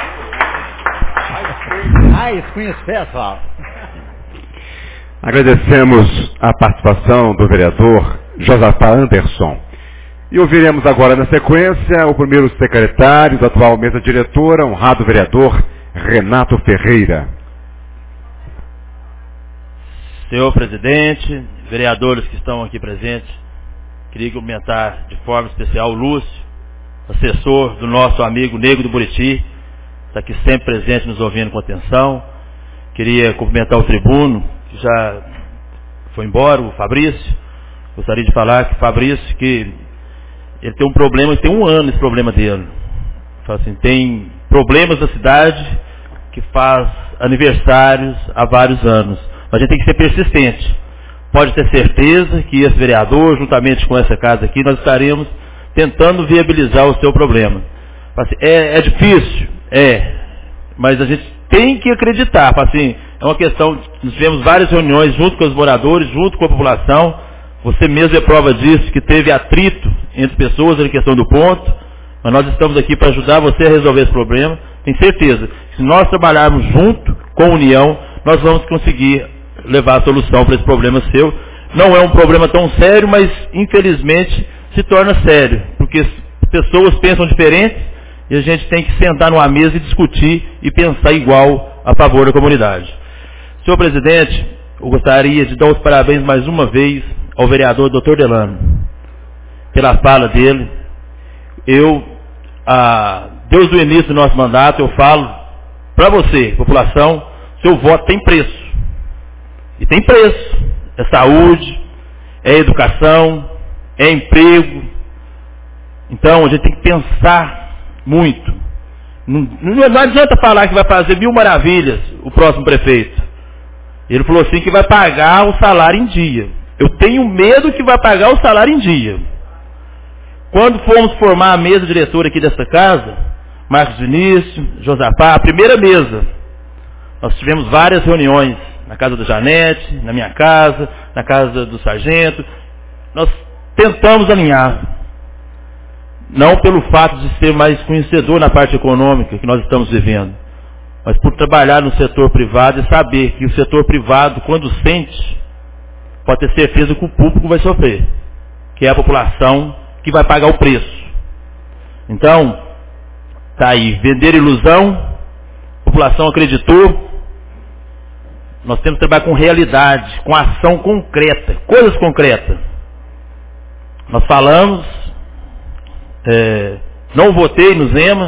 S3: Agradecemos a participação do vereador Josafá Anderson. E ouviremos agora na sequência o primeiro secretário da atual mesa diretora, honrado vereador Renato Ferreira.
S5: Senhor presidente, vereadores que estão aqui presentes, queria cumprimentar de forma especial o Lúcio, assessor do nosso amigo Nego do Buriti, está aqui sempre presente nos ouvindo com atenção. Queria cumprimentar o tribuno, que já foi embora, o Fabrício. Gostaria de falar que o Fabrício, que ele tem um problema, tem um ano esse problema dele. Fala assim, tem problemas da cidade que faz aniversários há vários anos. Mas a gente tem que ser persistente. Pode ter certeza que esse vereador, juntamente com essa casa aqui, nós estaremos tentando viabilizar o seu problema. Assim, é difícil? Mas a gente tem que acreditar. Assim, é uma questão, nós tivemos várias reuniões junto com os moradores, junto com a população. Você mesmo é prova disso, que teve atrito entre pessoas na questão do ponto. Mas nós estamos aqui para ajudar você a resolver esse problema. Tenho certeza que se nós trabalharmos junto, com união, nós vamos conseguir levar a solução para esse problema seu. Não é um problema tão sério, mas infelizmente se torna sério. Porque pessoas pensam diferentes e a gente tem que sentar numa mesa e discutir e pensar igual a favor da comunidade. Senhor presidente, eu gostaria de dar os parabéns mais uma vez ao vereador Dr. Delano, pela fala dele. Desde o início do nosso mandato, eu falo para você, população, seu voto tem preço. E tem preço. É saúde, é educação, é emprego. Então a gente tem que pensar muito. Não adianta falar que vai fazer 1000 maravilhas o próximo prefeito. Ele falou assim que vai pagar o salário em dia. Eu tenho medo que vai pagar o salário em dia. Quando fomos formar a mesa diretora aqui desta casa, Marcos Vinícius, Josapá, a primeira mesa, nós tivemos várias reuniões na casa da Janete, na minha casa, na casa do sargento. Nós tentamos alinhar. Não pelo fato de ser mais conhecedor na parte econômica que nós estamos vivendo, mas por trabalhar no setor privado e saber que o setor privado, quando sente, pode ter certeza que o público vai sofrer, que é a população que vai pagar o preço. Então, tá aí, vender ilusão, a população acreditou. Nós temos que trabalhar com realidade, com ação concreta, coisas concretas. Nós falamos, não votei no Zema,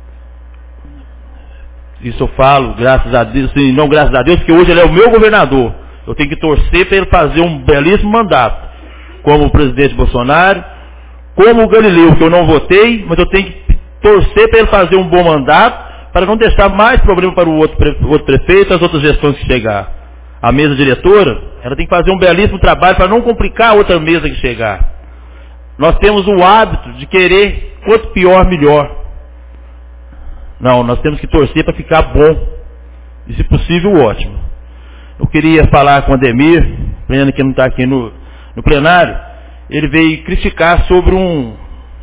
S5: isso eu falo, graças a Deus, e não graças a Deus, porque hoje ele é o meu governador. Eu tenho que torcer para ele fazer um belíssimo mandato, como o presidente Bolsonaro, como o Galileu, que eu não votei, mas eu tenho que torcer para ele fazer um bom mandato, para não deixar mais problema para o outro prefeito, as outras gestões que chegar. A mesa diretora, ela tem que fazer um belíssimo trabalho para não complicar a outra mesa que chegar. Nós temos o hábito de querer, quanto pior, melhor. Não, nós temos que torcer para ficar bom. E se possível, ótimo. Eu queria falar com o Ademir, pena que não está aqui no plenário, ele veio criticar sobre um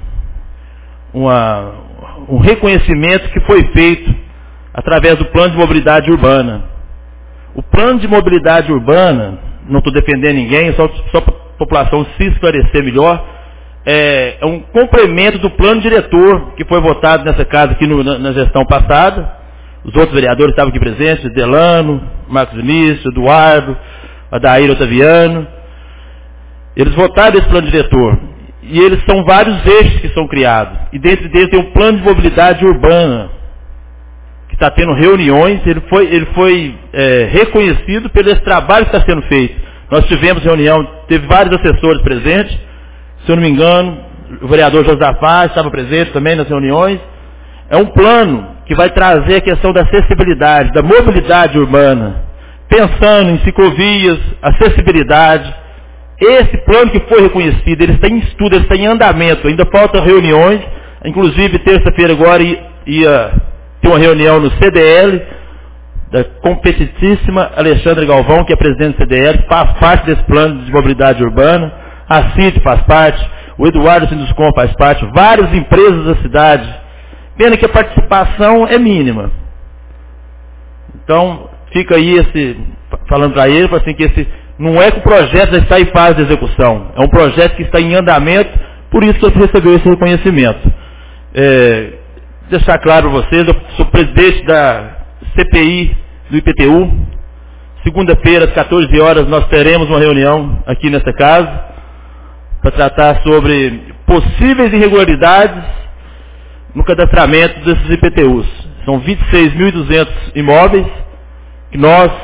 S5: reconhecimento que foi feito através do plano de mobilidade urbana. O plano de mobilidade urbana, não estou defendendo ninguém, só para a população se esclarecer melhor, é um complemento do plano diretor que foi votado nessa casa aqui na gestão passada. Os outros vereadores estavam aqui presentes, Delano, Marcos Vinícius, Eduardo, Adair Otaviano. Eles votaram esse plano diretor. E eles são vários eixos que são criados. E dentro deles tem um plano de mobilidade urbana, que está tendo reuniões. Ele foi reconhecido pelo esse trabalho que está sendo feito. Nós tivemos reunião, teve vários assessores presentes. Se eu não me engano, o vereador Josafá estava presente também nas reuniões. É um plano que vai trazer a questão da acessibilidade, da mobilidade urbana, pensando em ciclovias, acessibilidade. Esse plano que foi reconhecido, ele está em estudo, ele está em andamento, ainda faltam reuniões, inclusive terça-feira agora ia ter uma reunião no CDL, da competitíssima Alexandre Galvão, que é presidente do CDL, faz parte desse plano de mobilidade urbana, a CIT faz parte, o Eduardo Sinduscom faz parte, várias empresas da cidade. Pena que a participação é mínima. Então, fica aí falando para ele, assim, que esse não é que o projeto já está em fase de execução, é um projeto que está em andamento, por isso que ele recebeu esse reconhecimento. Deixar claro para vocês, eu sou presidente da CPI do IPTU. Segunda-feira, às 14 horas, nós teremos uma reunião aqui nesta casa, para tratar sobre possíveis irregularidades no cadastramento desses IPTUs. São 26.200 imóveis que nós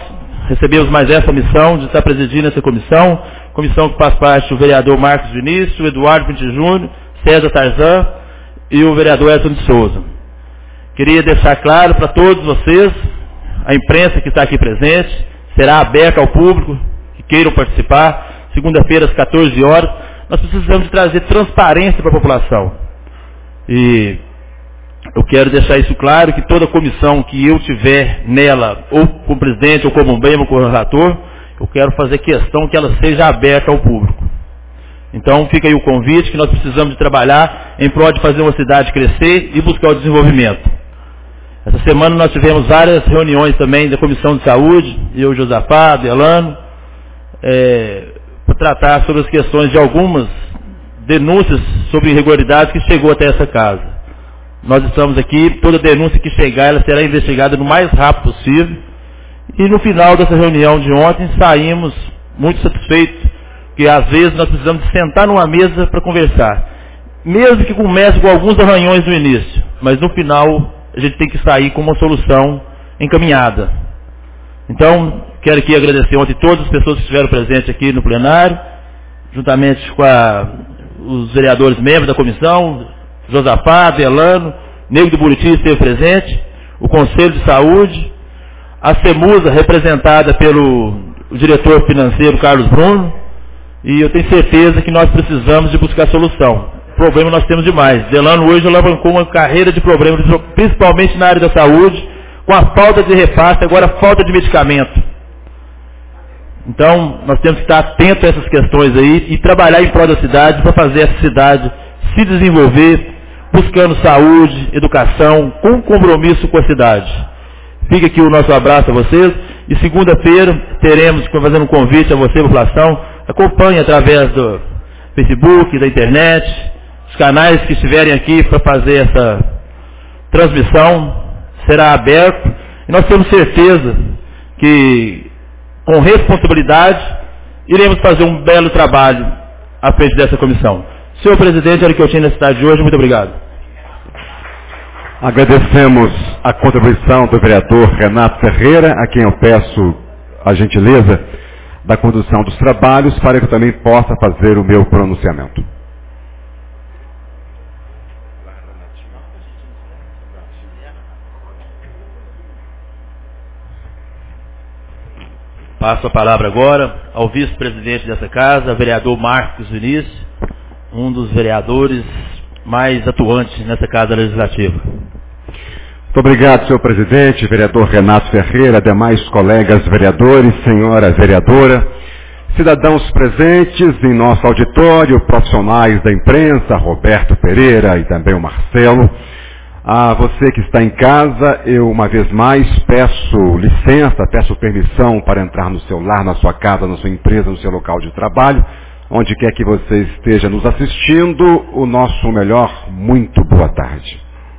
S5: recebemos mais essa missão de estar presidindo essa comissão que faz parte do vereador Marcos Vinícius, o Eduardo Pinto Júnior, César Tarzan e o vereador Edson de Souza. Queria deixar claro para todos vocês, a imprensa que está aqui presente, será aberta ao público que queiram participar, segunda-feira às 14 horas. Nós precisamos de trazer transparência para a população. E eu quero deixar isso claro, que toda comissão que eu tiver nela, ou como presidente, ou como membro, ou como relator, eu quero fazer questão que ela seja aberta ao público. Então fica aí o convite, que nós precisamos de trabalhar em prol de fazer uma cidade crescer e buscar o desenvolvimento. Essa semana nós tivemos várias reuniões também da Comissão de Saúde, eu, Josafá, Delano, para tratar sobre as questões de algumas denúncias sobre irregularidades que chegou até essa casa. Nós estamos aqui, toda denúncia que chegar, ela será investigada no mais rápido possível. E no final dessa reunião de ontem, saímos muito satisfeitos, porque às vezes nós precisamos sentar numa mesa para conversar. Mesmo que comece com alguns arranhões no início, mas no final a gente tem que sair com uma solução encaminhada. Então, quero aqui agradecer ontem todas as pessoas que estiveram presentes aqui no plenário, juntamente com os vereadores membros da comissão, Josafá, Delano, Nego do Buriti esteve presente, o Conselho de Saúde, a CEMUSA, representada pelo diretor financeiro Carlos Bruno, e eu tenho certeza que nós precisamos de buscar solução. Problema nós temos demais. Delano hoje alavancou uma carreira de problemas, principalmente na área da saúde, com a falta de repasse, agora a falta de medicamento. Então, nós temos que estar atentos a essas questões aí e trabalhar em prol da cidade para fazer essa cidade se desenvolver, buscando saúde, educação, com compromisso com a cidade. Fica aqui o nosso abraço a vocês. E segunda-feira teremos, fazendo um convite a você, população, acompanhe através do Facebook, da internet, os canais que estiverem aqui para fazer essa transmissão, será aberto. E nós temos certeza que, com responsabilidade, iremos fazer um belo trabalho à frente dessa comissão. Senhor presidente, era o que eu tinha na cidade de hoje. Muito obrigado.
S3: Agradecemos a contribuição do vereador Renato Ferreira, a quem eu peço a gentileza da condução dos trabalhos, para que eu também possa fazer o meu pronunciamento.
S5: Passo a palavra agora ao vice-presidente dessa casa, vereador Marcos Vinícius, um dos vereadores mais atuantes nessa casa legislativa.
S3: Muito obrigado, senhor presidente, vereador Renato Ferreira, demais colegas vereadores, senhora vereadora, cidadãos presentes em nosso auditório, profissionais da imprensa, Roberto Pereira e também o Marcelo. A você que está em casa, eu uma vez mais peço licença, peço permissão para entrar no seu lar, na sua casa, na sua empresa, no seu local de trabalho, onde quer que você esteja nos assistindo, o nosso melhor, muito boa tarde.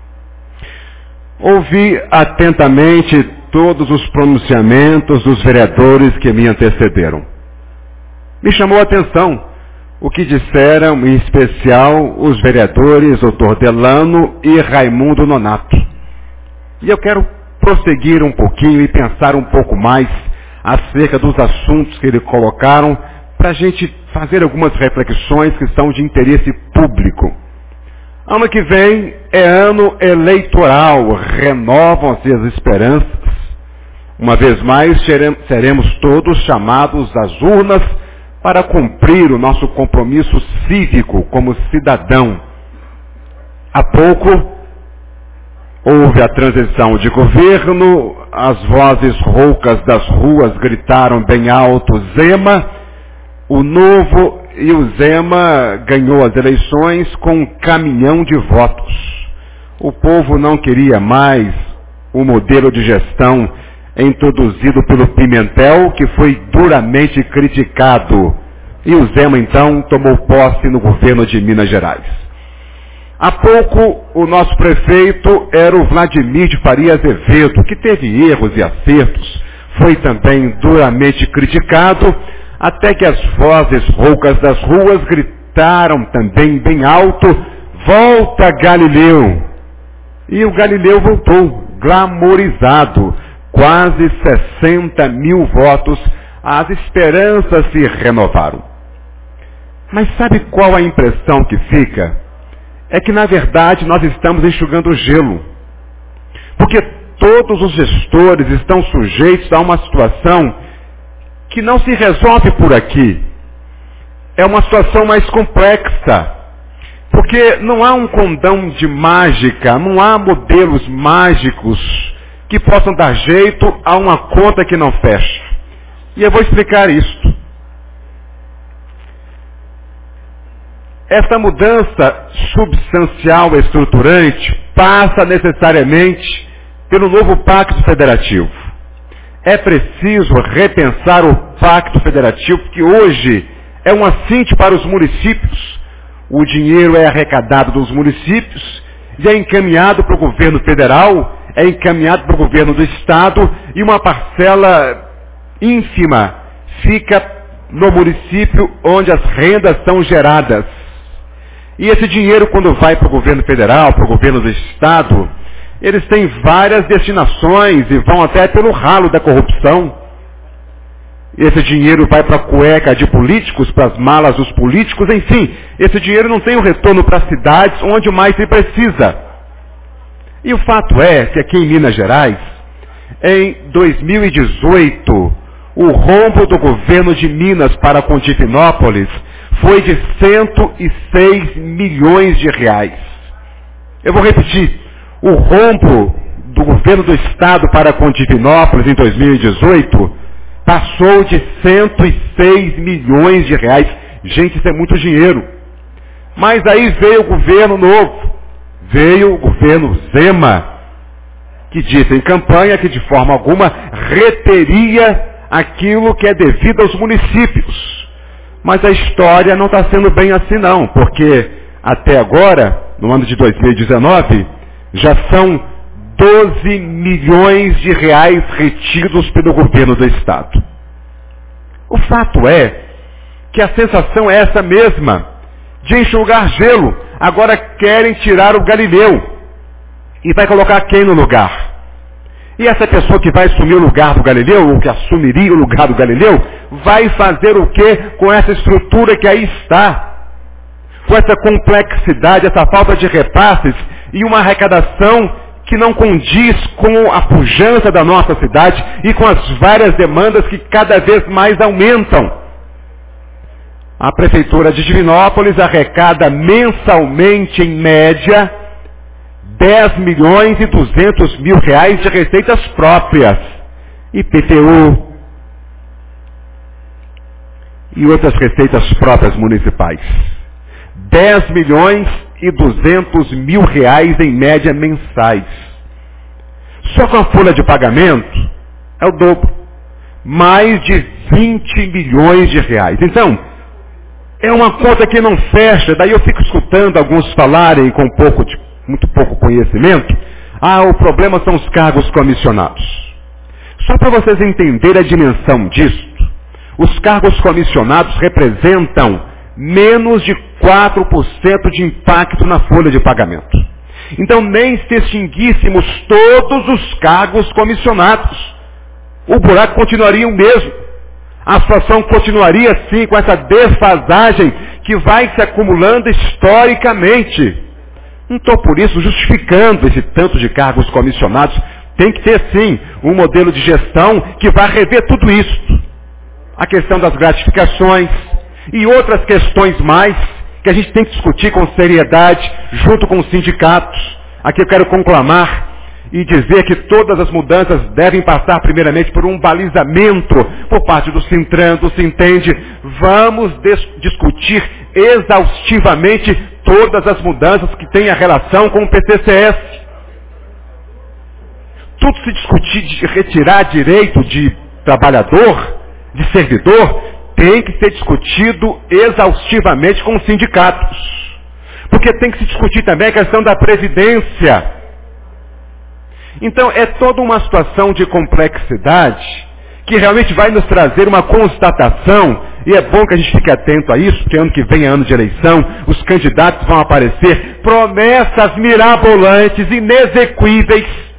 S3: Ouvi atentamente todos os pronunciamentos dos vereadores que me antecederam. Me chamou a atenção o que disseram, em especial, os vereadores Dr. Delano e Raimundo Nonato. E eu quero prosseguir um pouquinho e pensar um pouco mais acerca dos assuntos que eles colocaram, para a gente fazer algumas reflexões que são de interesse público. Ano que vem é ano eleitoral, renovam-se as esperanças. Uma vez mais seremos todos chamados às urnas para cumprir o nosso compromisso cívico como cidadão. Há pouco houve a transição de governo, as vozes roucas das ruas gritaram bem alto, Zema, o novo, e o Zema ganhou as eleições com um caminhão de votos. O povo não queria mais o modelo de gestão introduzido pelo Pimentel, que foi duramente criticado. E o Zema, então, tomou posse no governo de Minas Gerais. Há pouco, o nosso prefeito era o Vladimir de Faria Azevedo, que teve erros e acertos, foi também duramente criticado, até que as vozes roucas das ruas gritaram também bem alto, volta Galileu! E o Galileu voltou, glamorizado, quase 60 mil votos, as esperanças se renovaram. Mas sabe qual a impressão que fica? É que, na verdade, nós estamos enxugando gelo. Porque todos os gestores estão sujeitos a uma situação que não se resolve por aqui. É uma situação mais complexa. Porque não há um condão de mágica, não há modelos mágicos que possam dar jeito a uma conta que não fecha. E eu vou explicar isto. Essa mudança substancial estruturante passa necessariamente pelo novo Pacto Federativo. É preciso repensar o Pacto Federativo, que hoje é um assinte para os municípios. O dinheiro é arrecadado dos municípios e é encaminhado para o governo federal, é encaminhado para o governo do estado e uma parcela ínfima fica no município onde as rendas são geradas. E esse dinheiro, quando vai para o governo federal, para o governo do estado, eles têm várias destinações e vão até pelo ralo da corrupção. Esse dinheiro vai para a cueca de políticos, para as malas dos políticos, enfim, esse dinheiro não tem um retorno para as cidades onde mais se precisa. E o fato é que aqui em Minas Gerais, em 2018, o rombo do governo de Minas para com Divinópolis foi de 106 milhões de reais. Eu vou repetir, o rombo do governo do estado para com Divinópolis em 2018 passou de 106 milhões de reais. Gente, isso é muito dinheiro. Mas aí veio o governo novo, veio o governo Zema, que disse em campanha que de forma alguma reteria aquilo que é devido aos municípios. Mas a história não está sendo bem assim não, porque até agora, no ano de 2019, já são 12 milhões de reais retidos pelo governo do estado. O fato é que a sensação é essa mesma, de enxugar gelo. Agora querem tirar o Galileu. E vai colocar quem no lugar? E essa pessoa que vai assumir o lugar do Galileu, ou que assumiria o lugar do Galileu, vai fazer o quê com essa estrutura que aí está? Com essa complexidade, essa falta de repasses e uma arrecadação que não condiz com a pujança da nossa cidade e com as várias demandas que cada vez mais aumentam. A Prefeitura de Divinópolis arrecada mensalmente, em média, 10 milhões e 200 mil reais de receitas próprias, IPTU e outras receitas próprias municipais. 10 milhões e 200 mil reais em média mensais. Só com a folha de pagamento é o dobro. Mais de 20 milhões de reais. Então, é uma conta que não fecha. Daí eu fico escutando alguns falarem com muito pouco conhecimento. O problema são os cargos comissionados. Só para vocês entenderem a dimensão disso, os cargos comissionados representam menos de 4% de impacto na folha de pagamento. Então, nem se extinguíssemos todos os cargos comissionados, o buraco continuaria o mesmo. A situação continuaria assim, com essa defasagem que vai se acumulando historicamente. Não estou por isso justificando esse tanto de cargos comissionados. Tem que ter sim um modelo de gestão que vai rever tudo isso. A questão das gratificações e outras questões mais que a gente tem que discutir com seriedade junto com os sindicatos. Aqui eu quero conclamar e dizer que todas as mudanças devem passar primeiramente por um balizamento por parte do Sintran, do Sintende. Vamos discutir exaustivamente todas as mudanças que têm a relação com o PCCS. Tudo se discutir de retirar direito de trabalhador, de servidor, tem que ser discutido exaustivamente com os sindicatos. Porque tem que se discutir também a questão da previdência. Então é toda uma situação de complexidade que realmente vai nos trazer uma constatação, e é bom que a gente fique atento a isso, porque ano que vem é ano de eleição, os candidatos vão aparecer, promessas mirabolantes, inexequíveis,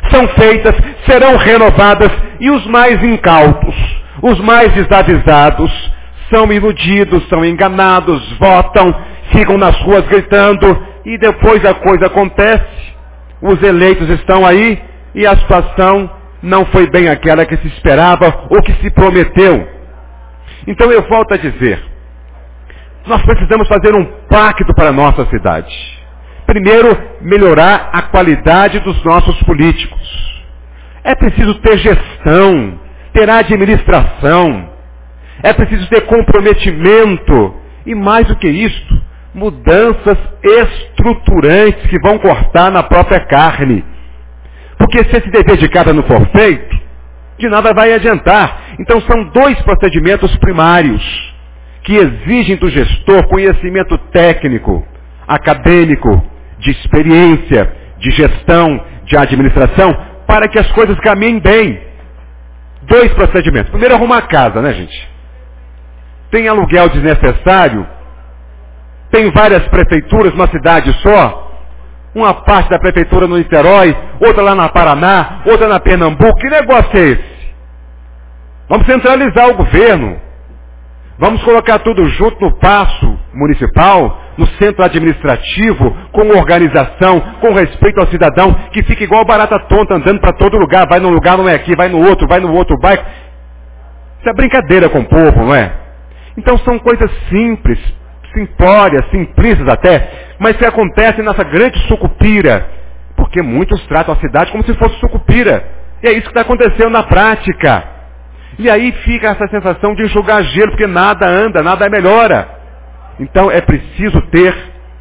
S3: são feitas, serão renovadas, e os mais incautos, os mais desavisados, são iludidos, são enganados, votam, ficam nas ruas gritando, e depois a coisa acontece, os eleitos estão aí, e a situação não foi bem aquela que se esperava ou que se prometeu. Então eu volto a dizer, nós precisamos fazer um pacto para a nossa cidade. Primeiro, melhorar a qualidade dos nossos políticos. É preciso ter gestão, ter administração, é preciso ter comprometimento, e mais do que isso, mudanças estruturantes que vão cortar na própria carne. Porque se esse dever de casa não for feito, de nada vai adiantar. Então são dois procedimentos primários que exigem do gestor conhecimento técnico, acadêmico, de experiência, de gestão, de administração, para que as coisas caminhem bem. Dois procedimentos. Primeiro, arrumar a casa, né, gente? Tem aluguel desnecessário, tem várias prefeituras numa cidade só, uma parte da prefeitura no Niterói, outra lá na Paraná, outra na Pernambuco. Que negócio é esse? Vamos centralizar o governo. Vamos colocar tudo junto no paço municipal, no centro administrativo, com organização, com respeito ao cidadão, que fica igual barata tonta andando para todo lugar. Vai num lugar, não é aqui, vai no outro bairro. Isso é brincadeira com o povo, não é? Então são coisas simples, simplórias, simplistas até, mas que acontecem nessa grande sucupira, porque muitos tratam a cidade como se fosse sucupira. E é isso que está acontecendo na prática. E aí fica essa sensação de enxugar gelo, porque nada anda, nada melhora. Então é preciso ter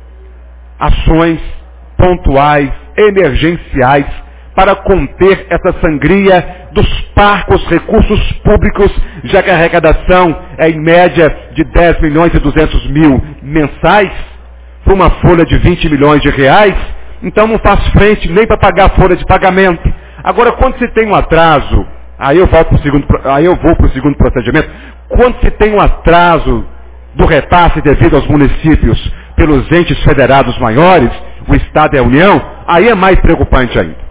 S3: ações pontuais, emergenciais, para conter essa sangria dos parcos recursos públicos, já que a arrecadação é em média de 10 milhões e 200 mil mensais, por uma folha de 20 milhões de reais, então não faz frente nem para pagar a folha de pagamento. Agora, quando se tem um atraso, aí eu vou para o segundo procedimento, quando se tem um atraso do repasse devido aos municípios pelos entes federados maiores, o Estado e a União, aí é mais preocupante ainda.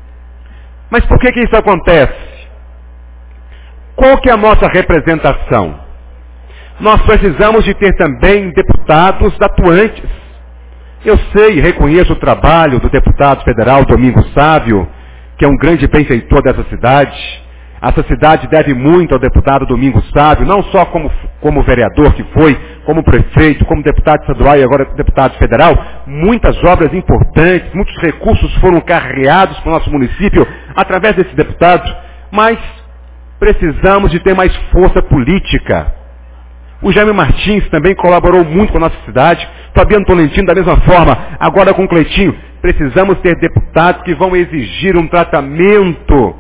S3: Mas por que isso acontece? Qual que é a nossa representação? Nós precisamos de ter também deputados atuantes. Eu sei e reconheço o trabalho do deputado federal Domingos Sávio, que é um grande benfeitor dessa cidade. Essa cidade deve muito ao deputado Domingos Sávio, não só como vereador que foi, como prefeito, como deputado estadual e agora deputado federal. Muitas obras importantes, muitos recursos foram carreados para o nosso município através desse deputado, mas precisamos de ter mais força política. O Jaime Martins também colaborou muito com a nossa cidade, Fabiano Tolentino da mesma forma, agora com o Cleitinho. Precisamos ter deputados que vão exigir um tratamento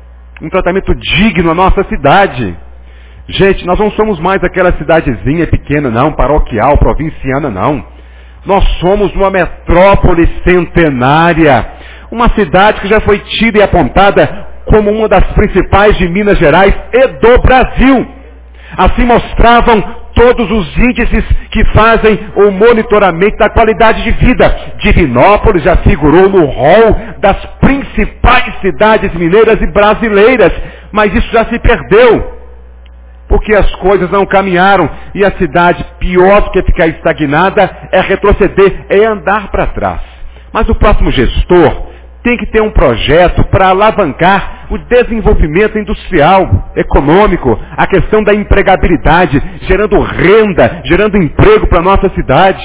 S3: digno à nossa cidade. Gente, nós não somos mais aquela cidadezinha pequena, não, paroquial, provinciana, não. Nós somos uma metrópole centenária, uma cidade que já foi tida e apontada como uma das principais de Minas Gerais e do Brasil. Assim mostravam todos os índices que fazem o monitoramento da qualidade de vida. Divinópolis já figurou no rol das principais cidades mineiras e brasileiras, mas isso já se perdeu, porque as coisas não caminharam, e a cidade, pior do que ficar estagnada, é retroceder, é andar para trás. Mas o próximo gestor tem que ter um projeto para alavancar o desenvolvimento industrial, econômico, a questão da empregabilidade, gerando renda, gerando emprego para a nossa cidade.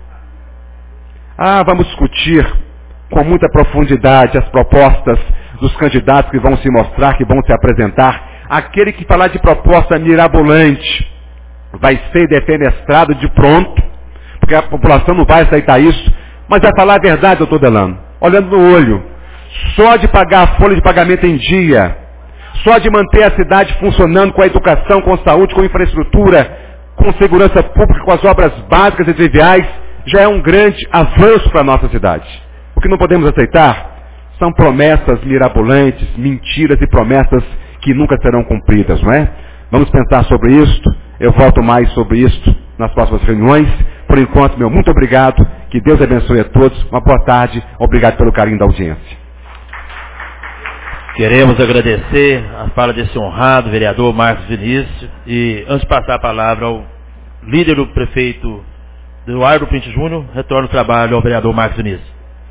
S3: Vamos discutir com muita profundidade as propostas dos candidatos que vão se mostrar, que vão se apresentar. Aquele que falar de proposta mirabolante vai ser defenestrado de pronto, porque a população não vai aceitar isso, mas vai falar a verdade, doutor Delano, olhando no olho. Só de pagar a folha de pagamento em dia, só de manter a cidade funcionando com a educação, com saúde, com infraestrutura, com segurança pública, com as obras básicas e triviais, já é um grande avanço para a nossa cidade. O que não podemos aceitar são promessas mirabolantes, mentiras e promessas que nunca serão cumpridas, não é? Vamos pensar sobre isto, eu volto mais sobre isto nas próximas reuniões. Por enquanto, meu muito obrigado, que Deus abençoe a todos, uma boa tarde, obrigado pelo carinho da audiência.
S5: Queremos agradecer a fala desse honrado vereador Marcos Vinícius e, antes de passar a palavra ao líder do prefeito Eduardo Print Júnior, retorno o trabalho ao vereador Marcos Vinícius.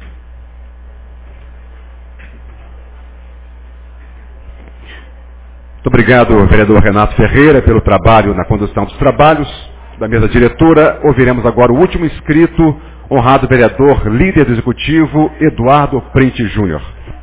S3: Muito obrigado, vereador Renato Ferreira, pelo trabalho na condução dos trabalhos da mesa diretora. Ouviremos agora o último inscrito, honrado vereador, líder do executivo, Eduardo Print Júnior.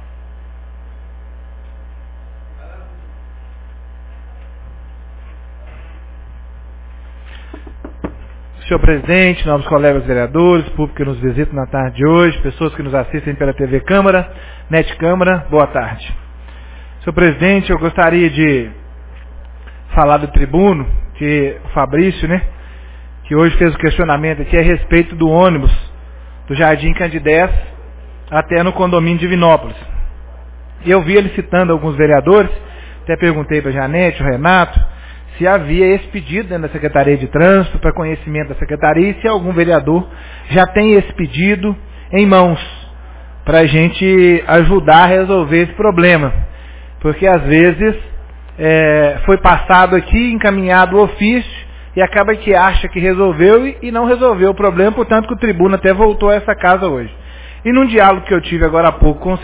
S8: Senhor presidente, novos colegas vereadores, público que nos visita na tarde de hoje, pessoas que nos assistem pela TV Câmara, Net Câmara, boa tarde. Senhor presidente, eu gostaria de falar do tribuno, que o Fabrício, que hoje fez o questionamento aqui a respeito do ônibus do Jardim Candidez até no condomínio de Divinópolis. E eu vi ele citando alguns vereadores, até perguntei para a Janete, o Renato, se havia esse pedido dentro da Secretaria de Trânsito, para conhecimento da Secretaria, e se algum vereador já tem esse pedido em mãos, para a gente ajudar a resolver esse problema. Porque às vezes foi passado aqui, encaminhado o ofício, e acaba que acha que resolveu e não resolveu o problema, portanto que o tribuno até voltou a essa casa hoje. E num diálogo que eu tive agora há pouco com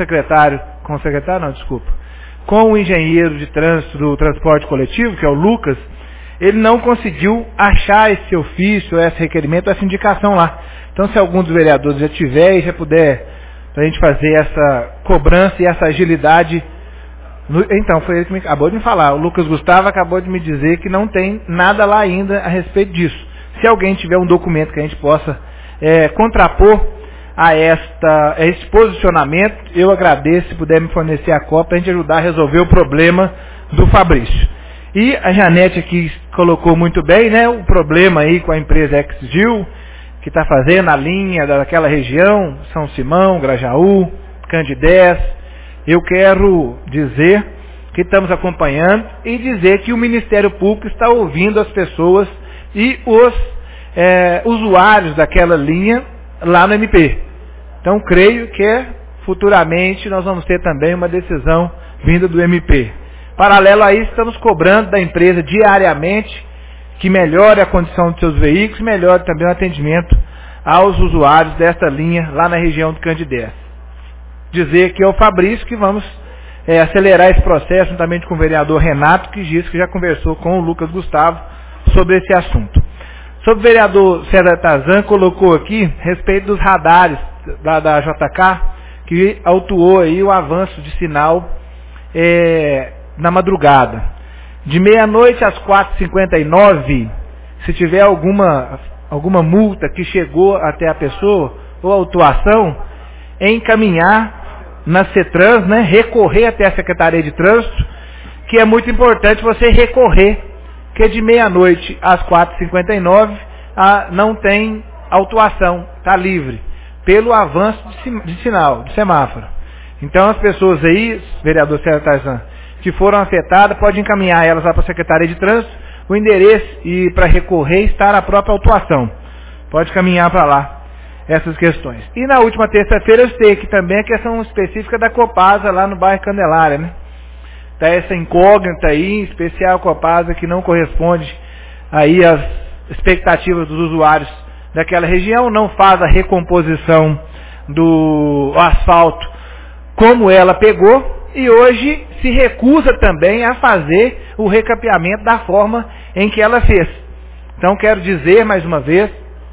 S8: o engenheiro de trânsito do transporte coletivo, que é o Lucas, ele não conseguiu achar esse ofício, esse requerimento, essa indicação lá. Então, se algum dos vereadores já tiver e já puder, para a gente fazer essa cobrança e essa agilidade. Então, foi ele que acabou de me falar. O Lucas Gustavo acabou de me dizer que não tem nada lá ainda a respeito disso. Se alguém tiver um documento que a gente possa contrapor a esse posicionamento, eu agradeço se puder me fornecer a cópia para a gente ajudar a resolver o problema do Fabrício. E a Janete aqui colocou muito bem, o problema aí com a empresa XGIL, que está fazendo a linha daquela região, São Simão, Grajaú, Candidez. Eu quero dizer que estamos acompanhando e dizer que o Ministério Público está ouvindo as pessoas e os usuários daquela linha lá no MP. Então, creio que futuramente nós vamos ter também uma decisão vinda do MP. Paralelo a isso, estamos cobrando da empresa diariamente que melhore a condição dos seus veículos e melhore também o atendimento aos usuários desta linha lá na região do Candidez. Dizer que é o Fabrício que vamos acelerar esse processo juntamente com o vereador Renato, que disse que já conversou com o Lucas Gustavo sobre esse assunto. Sobre o vereador César Tarzan, colocou aqui a respeito dos radares da JK, que autuou aí o avanço de sinal na madrugada. De meia-noite às 4h59, se tiver alguma multa que chegou até a pessoa, ou autuação, encaminhar na CETRANS, recorrer até a Secretaria de Trânsito, que é muito importante você recorrer, que de meia-noite às 4h59 não tem autuação, está livre, pelo avanço de sinal, de semáforo. Então as pessoas aí, vereador César Tarzan, que foram afetadas, pode encaminhar elas lá para a Secretaria de Trânsito, o endereço e para recorrer está na própria autuação. Pode caminhar para lá essas questões. E na última terça-feira eu sei que também a questão específica da Copasa lá no bairro Candelária, Está essa incógnita aí, em especial a Copasa, que não corresponde aí às expectativas dos usuários daquela região, não faz a recomposição do asfalto como ela pegou e hoje se recusa também a fazer o recapeamento da forma em que ela fez. Então quero dizer mais uma vez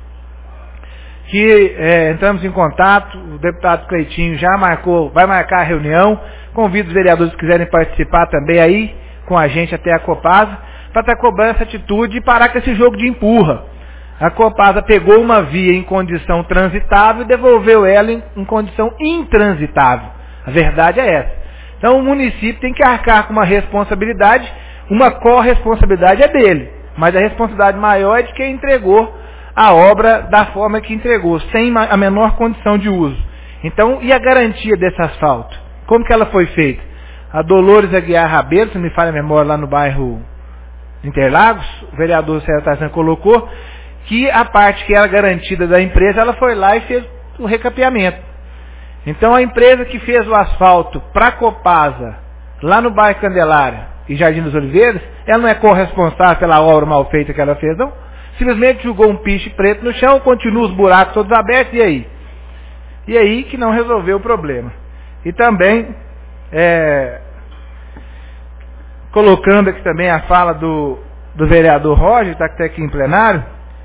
S8: que entramos em contato, o deputado Cleitinho já vai marcar a reunião, convido os vereadores que quiserem participar também aí com a gente até a Copasa, para estar cobrando essa atitude e parar com esse jogo de empurra. A Copasa pegou uma via em condição transitável e devolveu ela em condição intransitável. A verdade é essa. Então o município tem que arcar com uma responsabilidade, uma corresponsabilidade é dele, mas a responsabilidade maior é de quem entregou a obra da forma que entregou, sem a menor condição de uso. Então, e a garantia desse asfalto? Como que ela foi feita? A Dolores Aguiar Rabeiro, se não me falha a memória, lá no bairro Interlagos, o vereador César Tarzan colocou que a parte que era garantida da empresa, ela foi lá e fez o recapeamento. Então a empresa que fez o asfalto para a Copasa
S17: lá no bairro Candelária e Jardim dos Oliveiras, ela não é corresponsável pela obra mal feita que ela fez, não? Simplesmente jogou um piche preto no chão, continua os buracos todos abertos, e aí? E aí que não resolveu o problema. E também, colocando aqui também a fala do vereador Roger, que está até aqui em plenário,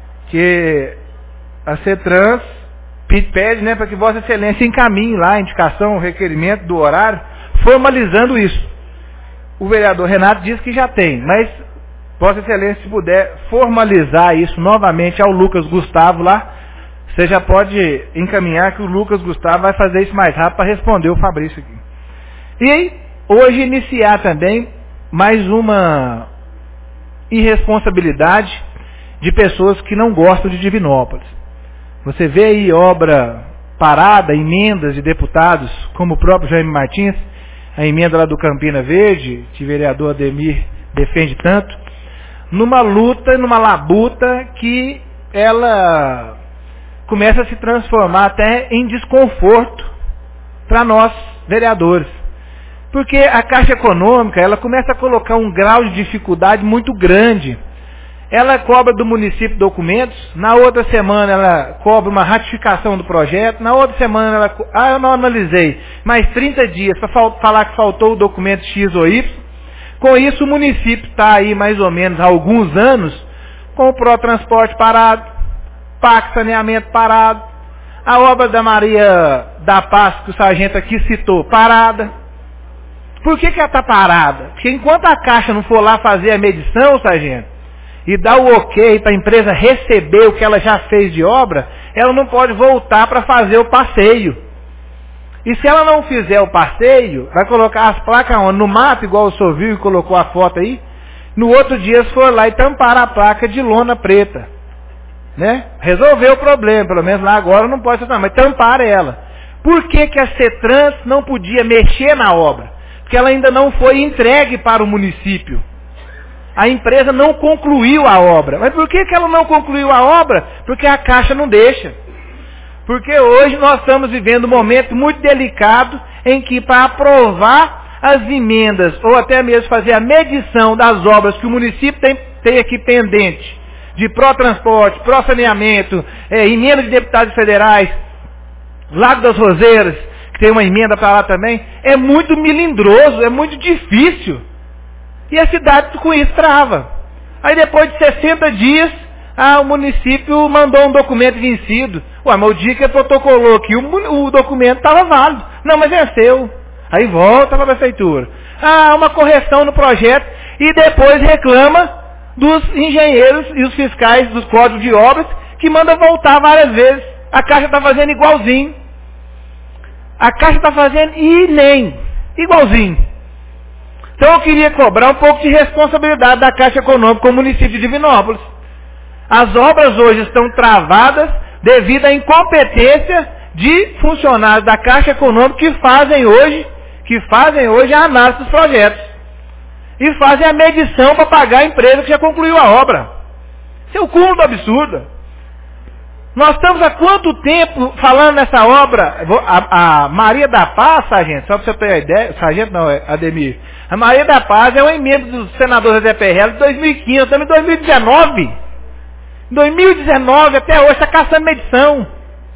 S17: que a CETRANS pede, né, para que Vossa Excelência encaminhe lá a indicação, o requerimento do horário, formalizando isso. O vereador Renato disse que já tem, mas Vossa Excelência, se puder formalizar isso novamente ao Lucas Gustavo lá, você já pode encaminhar que o Lucas Gustavo vai fazer isso mais rápido para responder o Fabrício aqui. E aí, hoje iniciar também mais uma irresponsabilidade de pessoas que não gostam de Divinópolis. Você vê aí obra parada, emendas de deputados, como o próprio Jaime Martins, a emenda lá do Campina Verde, que o vereador Ademir defende tanto, numa luta, numa labuta que ela começa a se transformar até em desconforto para nós, vereadores. Porque a Caixa Econômica, ela começa a colocar um grau de dificuldade muito grande. Ela cobra do município documentos, na outra semana ela cobra uma ratificação do projeto, na outra semana ela... eu não analisei, mais 30 dias para falar que faltou o documento X ou Y. Com isso o município está aí mais ou menos há alguns anos com o Protransporte parado, PAC Saneamento parado, a obra da Maria da Paz, que o sargento aqui citou, parada. Por que ela está parada? Porque enquanto a Caixa não for lá fazer a medição, sargento, e dar o ok para a empresa receber o que ela já fez de obra, ela não pode voltar para fazer o passeio. E se ela não fizer o passeio, vai colocar as placas onde? No mato, igual o senhor viu e colocou a foto aí, no outro dia se for lá e tampar a placa de lona preta. Né? Resolveu o problema, pelo menos lá agora não pode ser, mas tampar ela. Por que a CETRANS não podia mexer na obra? Porque ela ainda não foi entregue para o município. A empresa não concluiu a obra. Mas por que ela não concluiu a obra? Porque a Caixa não deixa. Porque hoje nós estamos vivendo um momento muito delicado em que para aprovar as emendas ou até mesmo fazer a medição das obras que o município tem aqui pendente, de pró-transporte, pró-saneamento, emenda de deputados federais, Lago das Roseiras, que tem uma emenda para lá também, é muito melindroso, é muito difícil. E a cidade com isso trava. Aí depois de 60 dias, o município mandou um documento vencido. Ué, mas o dia que protocolou aqui, o documento estava válido. Não, mas venceu. Aí volta para a prefeitura. Uma correção no projeto e depois reclama dos engenheiros e os fiscais dos códigos de obras que manda voltar várias vezes. A Caixa está fazendo igualzinho. A Caixa está fazendo igualzinho. Então eu queria cobrar um pouco de responsabilidade da Caixa Econômica com o município de Divinópolis. As obras hoje estão travadas devido à incompetência de funcionários da Caixa Econômica que fazem hoje a análise dos projetos. E fazem a medição para pagar a empresa que já concluiu a obra. Isso é o cúmulo do absurdo. Nós estamos há quanto tempo falando nessa obra? A Maria da Paz, sargento, só para você ter a ideia, sargento não, Ademir. A Maria da Paz é uma emenda do senador Zé PRL de 2015, nós estamos em 2019. Em 2019 até hoje está caçando medição.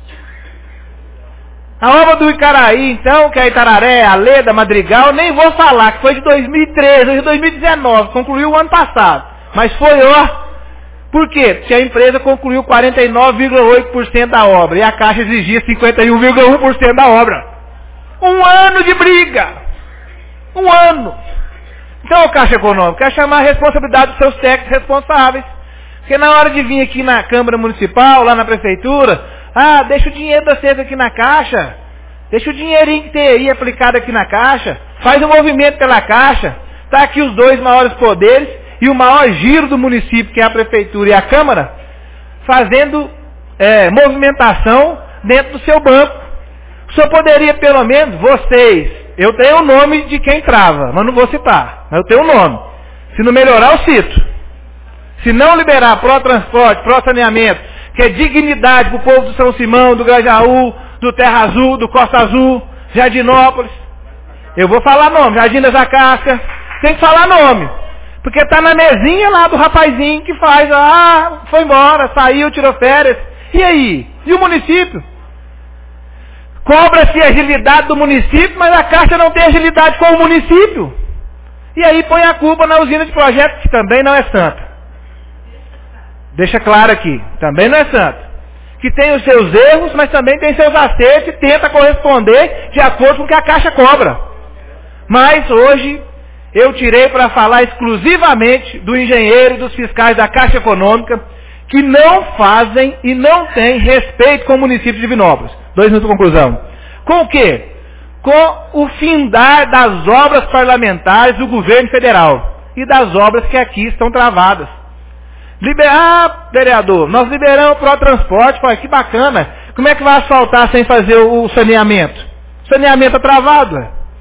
S17: A obra do Icaraí, então, que é Itararé, Aleda, Madrigal, nem vou falar, que foi de 2013, hoje é 2019, concluiu o ano passado. Mas foi, por quê? Porque a empresa concluiu 49,8% da obra e a Caixa exigia 51,1% da obra. Um ano de briga. Um ano. Então, a Caixa Econômica quer chamar a responsabilidade dos seus técnicos responsáveis. Porque na hora de vir aqui na Câmara Municipal, lá na Prefeitura, deixa o dinheiro de vocês aqui na Caixa. Deixa o dinheirinho que tem aí aplicado aqui na Caixa. Faz um movimento pela Caixa. Está aqui os dois maiores poderes e o maior giro do município, que é a Prefeitura e a Câmara, fazendo movimentação dentro do seu banco. O senhor poderia, pelo menos, vocês, eu tenho o nome de quem trava, mas não vou citar, mas eu tenho o nome. Se não melhorar, eu cito. Se não liberar pró-transporte, pró-saneamento, que é dignidade para o povo do São Simão, do Grajaú, do Terra Azul, do Costa Azul, Jardinópolis, Eu vou falar nome, Jardim da Zacasca, tem que falar nome. Porque tá na mesinha lá do rapazinho que faz, foi embora, saiu, tirou férias. E aí? E o município? Cobra-se a agilidade do município, mas a Caixa não tem agilidade com o município. E aí põe a culpa na usina de projetos, que também não é santa. Deixa claro aqui, também não é santa. Que tem os seus erros, mas também tem seus acertos e tenta corresponder de acordo com o que a Caixa cobra. Mas hoje eu tirei para falar exclusivamente do engenheiro e dos fiscais da Caixa Econômica que não fazem e não têm respeito com o município de Divinópolis. 2 minutos de conclusão. Com o quê? Com o findar das obras parlamentares do governo federal e das obras que aqui estão travadas. Vereador, nós liberamos o pró-transporte, que bacana. Como é que vai asfaltar sem fazer o saneamento? O saneamento é travado,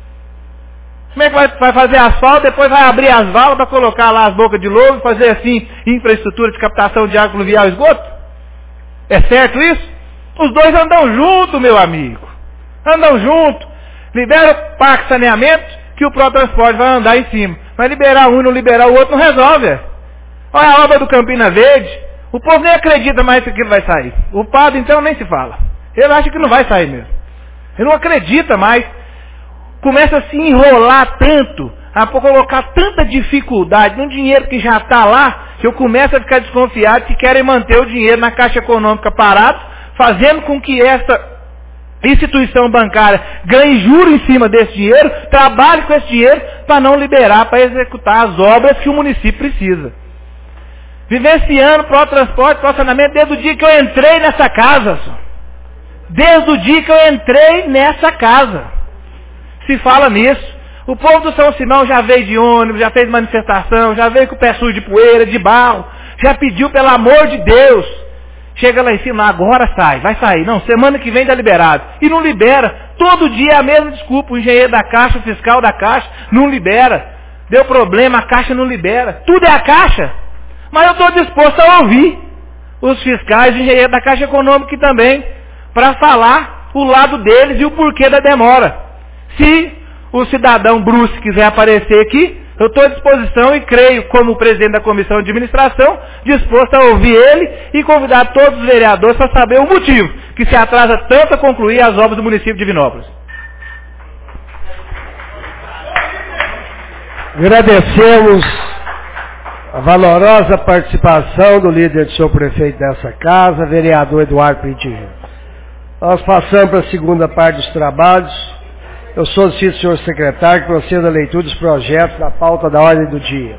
S17: Como é que vai fazer asfalto, depois vai abrir as valas para colocar lá as bocas de lobo, fazer assim, infraestrutura de captação de água pluvial e esgoto? É certo isso? Os dois andam junto, meu amigo. Andam junto. Libera o parque de saneamento, que o pró-transporte vai andar em cima. Mas liberar um e não liberar o outro não resolve, Olha a obra do Campina Verde. O povo nem acredita mais que aquilo vai sair. O padre, então, nem se fala. Ele acha que não vai sair mesmo. Ele não acredita mais. Começa a se enrolar tanto, a colocar tanta dificuldade no dinheiro que já está lá, que eu começo a ficar desconfiado que querem manter o dinheiro na Caixa Econômica parado, fazendo com que essa instituição bancária ganhe juros em cima desse dinheiro, trabalhe com esse dinheiro para não liberar, para executar as obras que o município precisa. Vivenciando pró-transporte, pró-saneamento, desde o dia que eu entrei nessa casa. Desde o dia que eu entrei nessa casa. Se fala nisso. O povo do São Simão já veio de ônibus, já fez manifestação, já veio com o pé sujo de poeira, de barro, já pediu pelo amor de Deus. Chega lá em cima, agora sai, vai sair. Não, semana que vem está liberado. E não libera. Todo dia é a mesma desculpa. O engenheiro da Caixa, o fiscal da Caixa, não libera. Deu problema, a Caixa não libera. Tudo é a Caixa. Mas eu estou disposto a ouvir os fiscais e engenheiros da Caixa Econômica também, para falar o lado deles e o porquê da demora. Se o cidadão Bruce quiser aparecer aqui, eu estou à disposição e creio, como presidente da comissão de administração, disposto a ouvir ele e convidar todos os vereadores para saber o motivo que se atrasa tanto a concluir as obras do município de Divinópolis.
S2: Agradecemos a valorosa participação do líder do senhor prefeito dessa casa, vereador Eduardo Pintinho. Nós passamos para a segunda parte dos trabalhos. Eu solicito ao senhor secretário que proceda a leitura dos projetos da pauta da ordem do dia.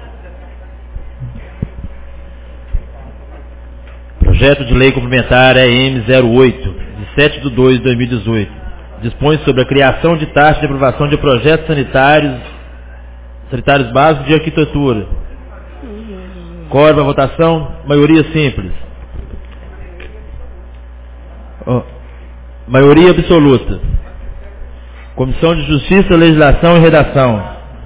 S5: Projeto de Lei Complementar EM08, de 7 de 2 de 2018. Dispõe sobre a criação de taxa de aprovação de projetos sanitários básicos de arquitetura. Código da votação, maioria simples. Maioria absoluta. Comissão de Justiça, Legislação e Redação.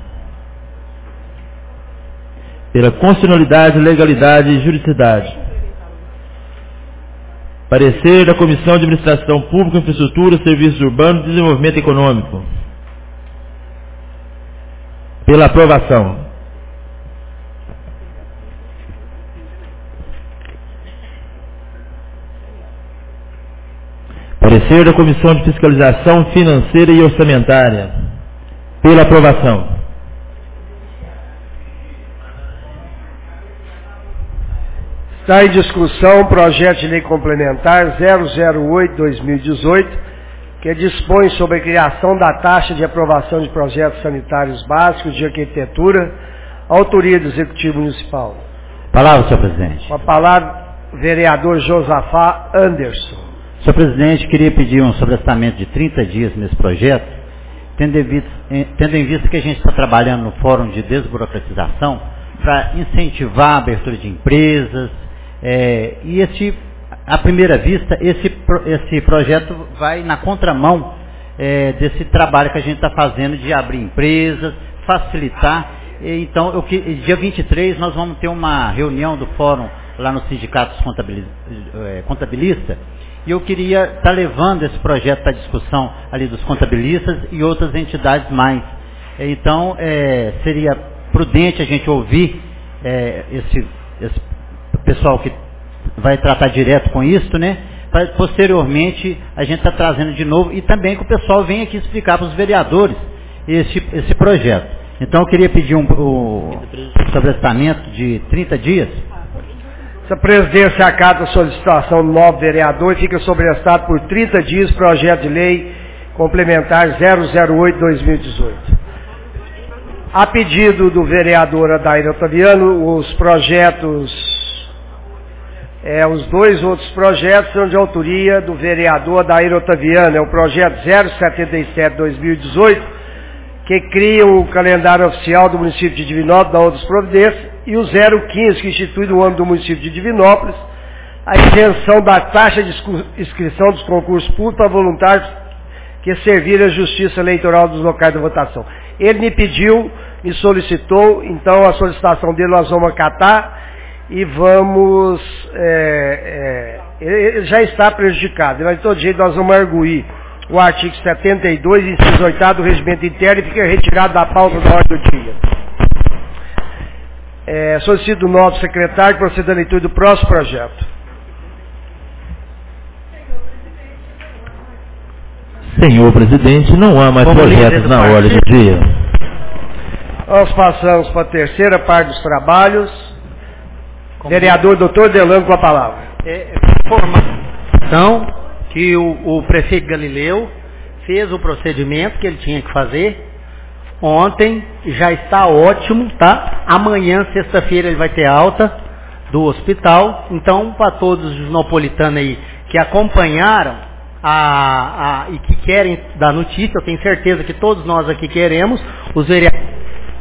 S5: Pela constitucionalidade, legalidade e juridicidade. Parecer da Comissão de Administração Pública, Infraestrutura, Serviços Urbanos e Desenvolvimento Econômico. Pela aprovação. Parecer da Comissão de Fiscalização Financeira e Orçamentária. Pela aprovação.
S2: Está em discussão o projeto de lei complementar 008-2018, que dispõe sobre a criação da taxa de aprovação de projetos sanitários básicos de arquitetura, autoria do Executivo Municipal.
S16: Palavra, senhor presidente.
S2: Com a palavra, vereador Josafá Anderson.
S16: Senhor presidente, queria pedir um sobrestamento de 30 dias nesse projeto, tendo em vista que a gente está trabalhando no Fórum de Desburocratização para incentivar a abertura de empresas, e à primeira vista, esse projeto vai na contramão desse trabalho que a gente está fazendo de abrir empresas, facilitar. Então, dia 23 nós vamos ter uma reunião do Fórum lá no Sindicato Contabilista, e eu queria estar levando esse projeto para discussão ali dos contabilistas e outras entidades mais, Então, seria prudente a gente ouvir esse pessoal que vai tratar direto com isso, né? Para posteriormente a gente está trazendo de novo e também que o pessoal venha aqui explicar para os vereadores esse projeto. Então eu queria pedir um sobrestamento de 30 dias.
S2: Se a presidência acata a solicitação do novo vereador, fica sobrestado por 30 dias projeto de lei complementar 008/2018. A pedido do vereador Adair Otaviano, os projetos, os dois outros projetos são de autoria do vereador Adair Otaviano. É o projeto 077/2018, que cria o calendário oficial do município de Divinópolis, da outras providências, e o 015, que institui no âmbito do município de Divinópolis a isenção da taxa de inscrição dos concursos públicos para voluntários que servirem a justiça eleitoral dos locais de votação. Ele me pediu, me solicitou, então a solicitação dele nós vamos acatar e vamos... ele já está prejudicado, mas de todo jeito nós vamos arguir o artigo 72, inciso 8º do regimento interno e fica retirado da pauta da ordem do dia. Solicito do novo secretário que proceda à leitura do próximo projeto.
S5: Senhor presidente, não há mais projetos na ordem do dia.
S2: Nós passamos para a terceira parte dos trabalhos. Vereador Dr. Delano com a palavra.
S7: Então, que o prefeito Galileu fez o procedimento que ele tinha que fazer ontem, já está ótimo, tá? Amanhã, sexta-feira, ele vai ter alta do hospital. Então, para todos os nopolitanos aí que acompanharam e que querem dar notícia, eu tenho certeza que todos nós aqui queremos, os vereadores.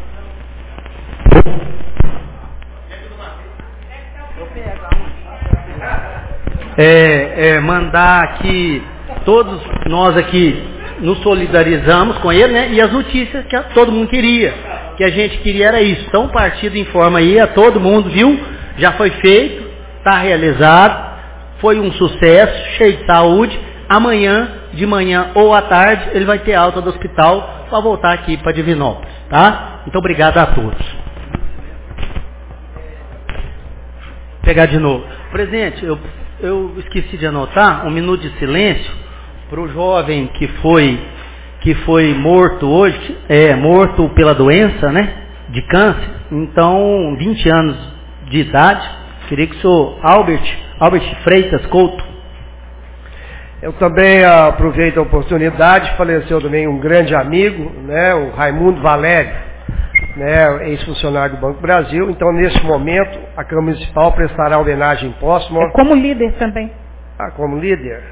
S7: Mandar aqui, todos nós aqui nos solidarizamos com ele, né? E as notícias que todo mundo queria, que a gente queria era isso. Então o partido informa aí a todo mundo, viu? Já foi feito, está realizado, foi um sucesso, cheio de saúde. Amanhã, de manhã ou à tarde, ele vai ter alta do hospital para voltar aqui para Divinópolis, tá? Muito obrigado a todos. Vou pegar de novo. Presidente, eu esqueci de anotar um minuto de silêncio para o jovem que foi morto hoje, morto pela doença, né, de câncer. Então, 20 anos de idade. Queria que o senhor Albert Freitas Couto.
S2: Eu também aproveito a oportunidade, faleceu também um grande amigo, né, o Raimundo Valério, né, ex-funcionário do Banco Brasil. Então, neste momento, a Câmara Municipal prestará homenagem póstuma.
S10: Como líder também.
S2: Como líder.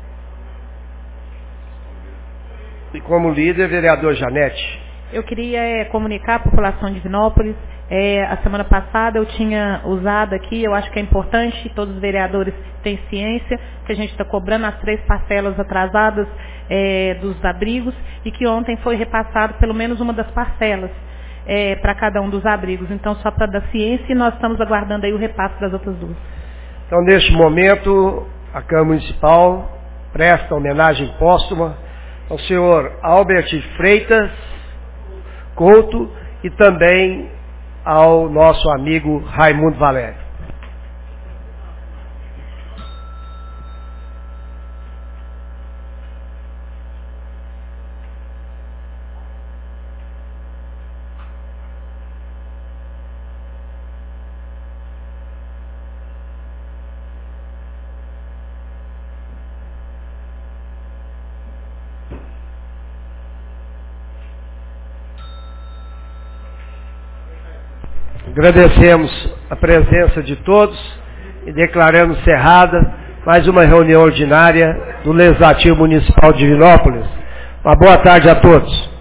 S2: E como líder, vereador Janete.
S10: Eu queria comunicar à população de Divinópolis. A semana passada eu tinha usado aqui, eu acho que é importante, todos os vereadores têm ciência, que a gente está cobrando as 3 parcelas atrasadas dos abrigos e que ontem foi repassado pelo menos uma das parcelas para cada um dos abrigos. Então, só para dar ciência, e nós estamos aguardando aí o repasse das outras 2.
S2: Então, neste momento, a Câmara Municipal presta homenagem póstuma ao senhor Albert Freitas Couto e também ao nosso amigo Raimundo Valério. Agradecemos a presença de todos e declaramos encerrada mais uma reunião ordinária do Legislativo Municipal de Divinópolis. Uma boa tarde a todos.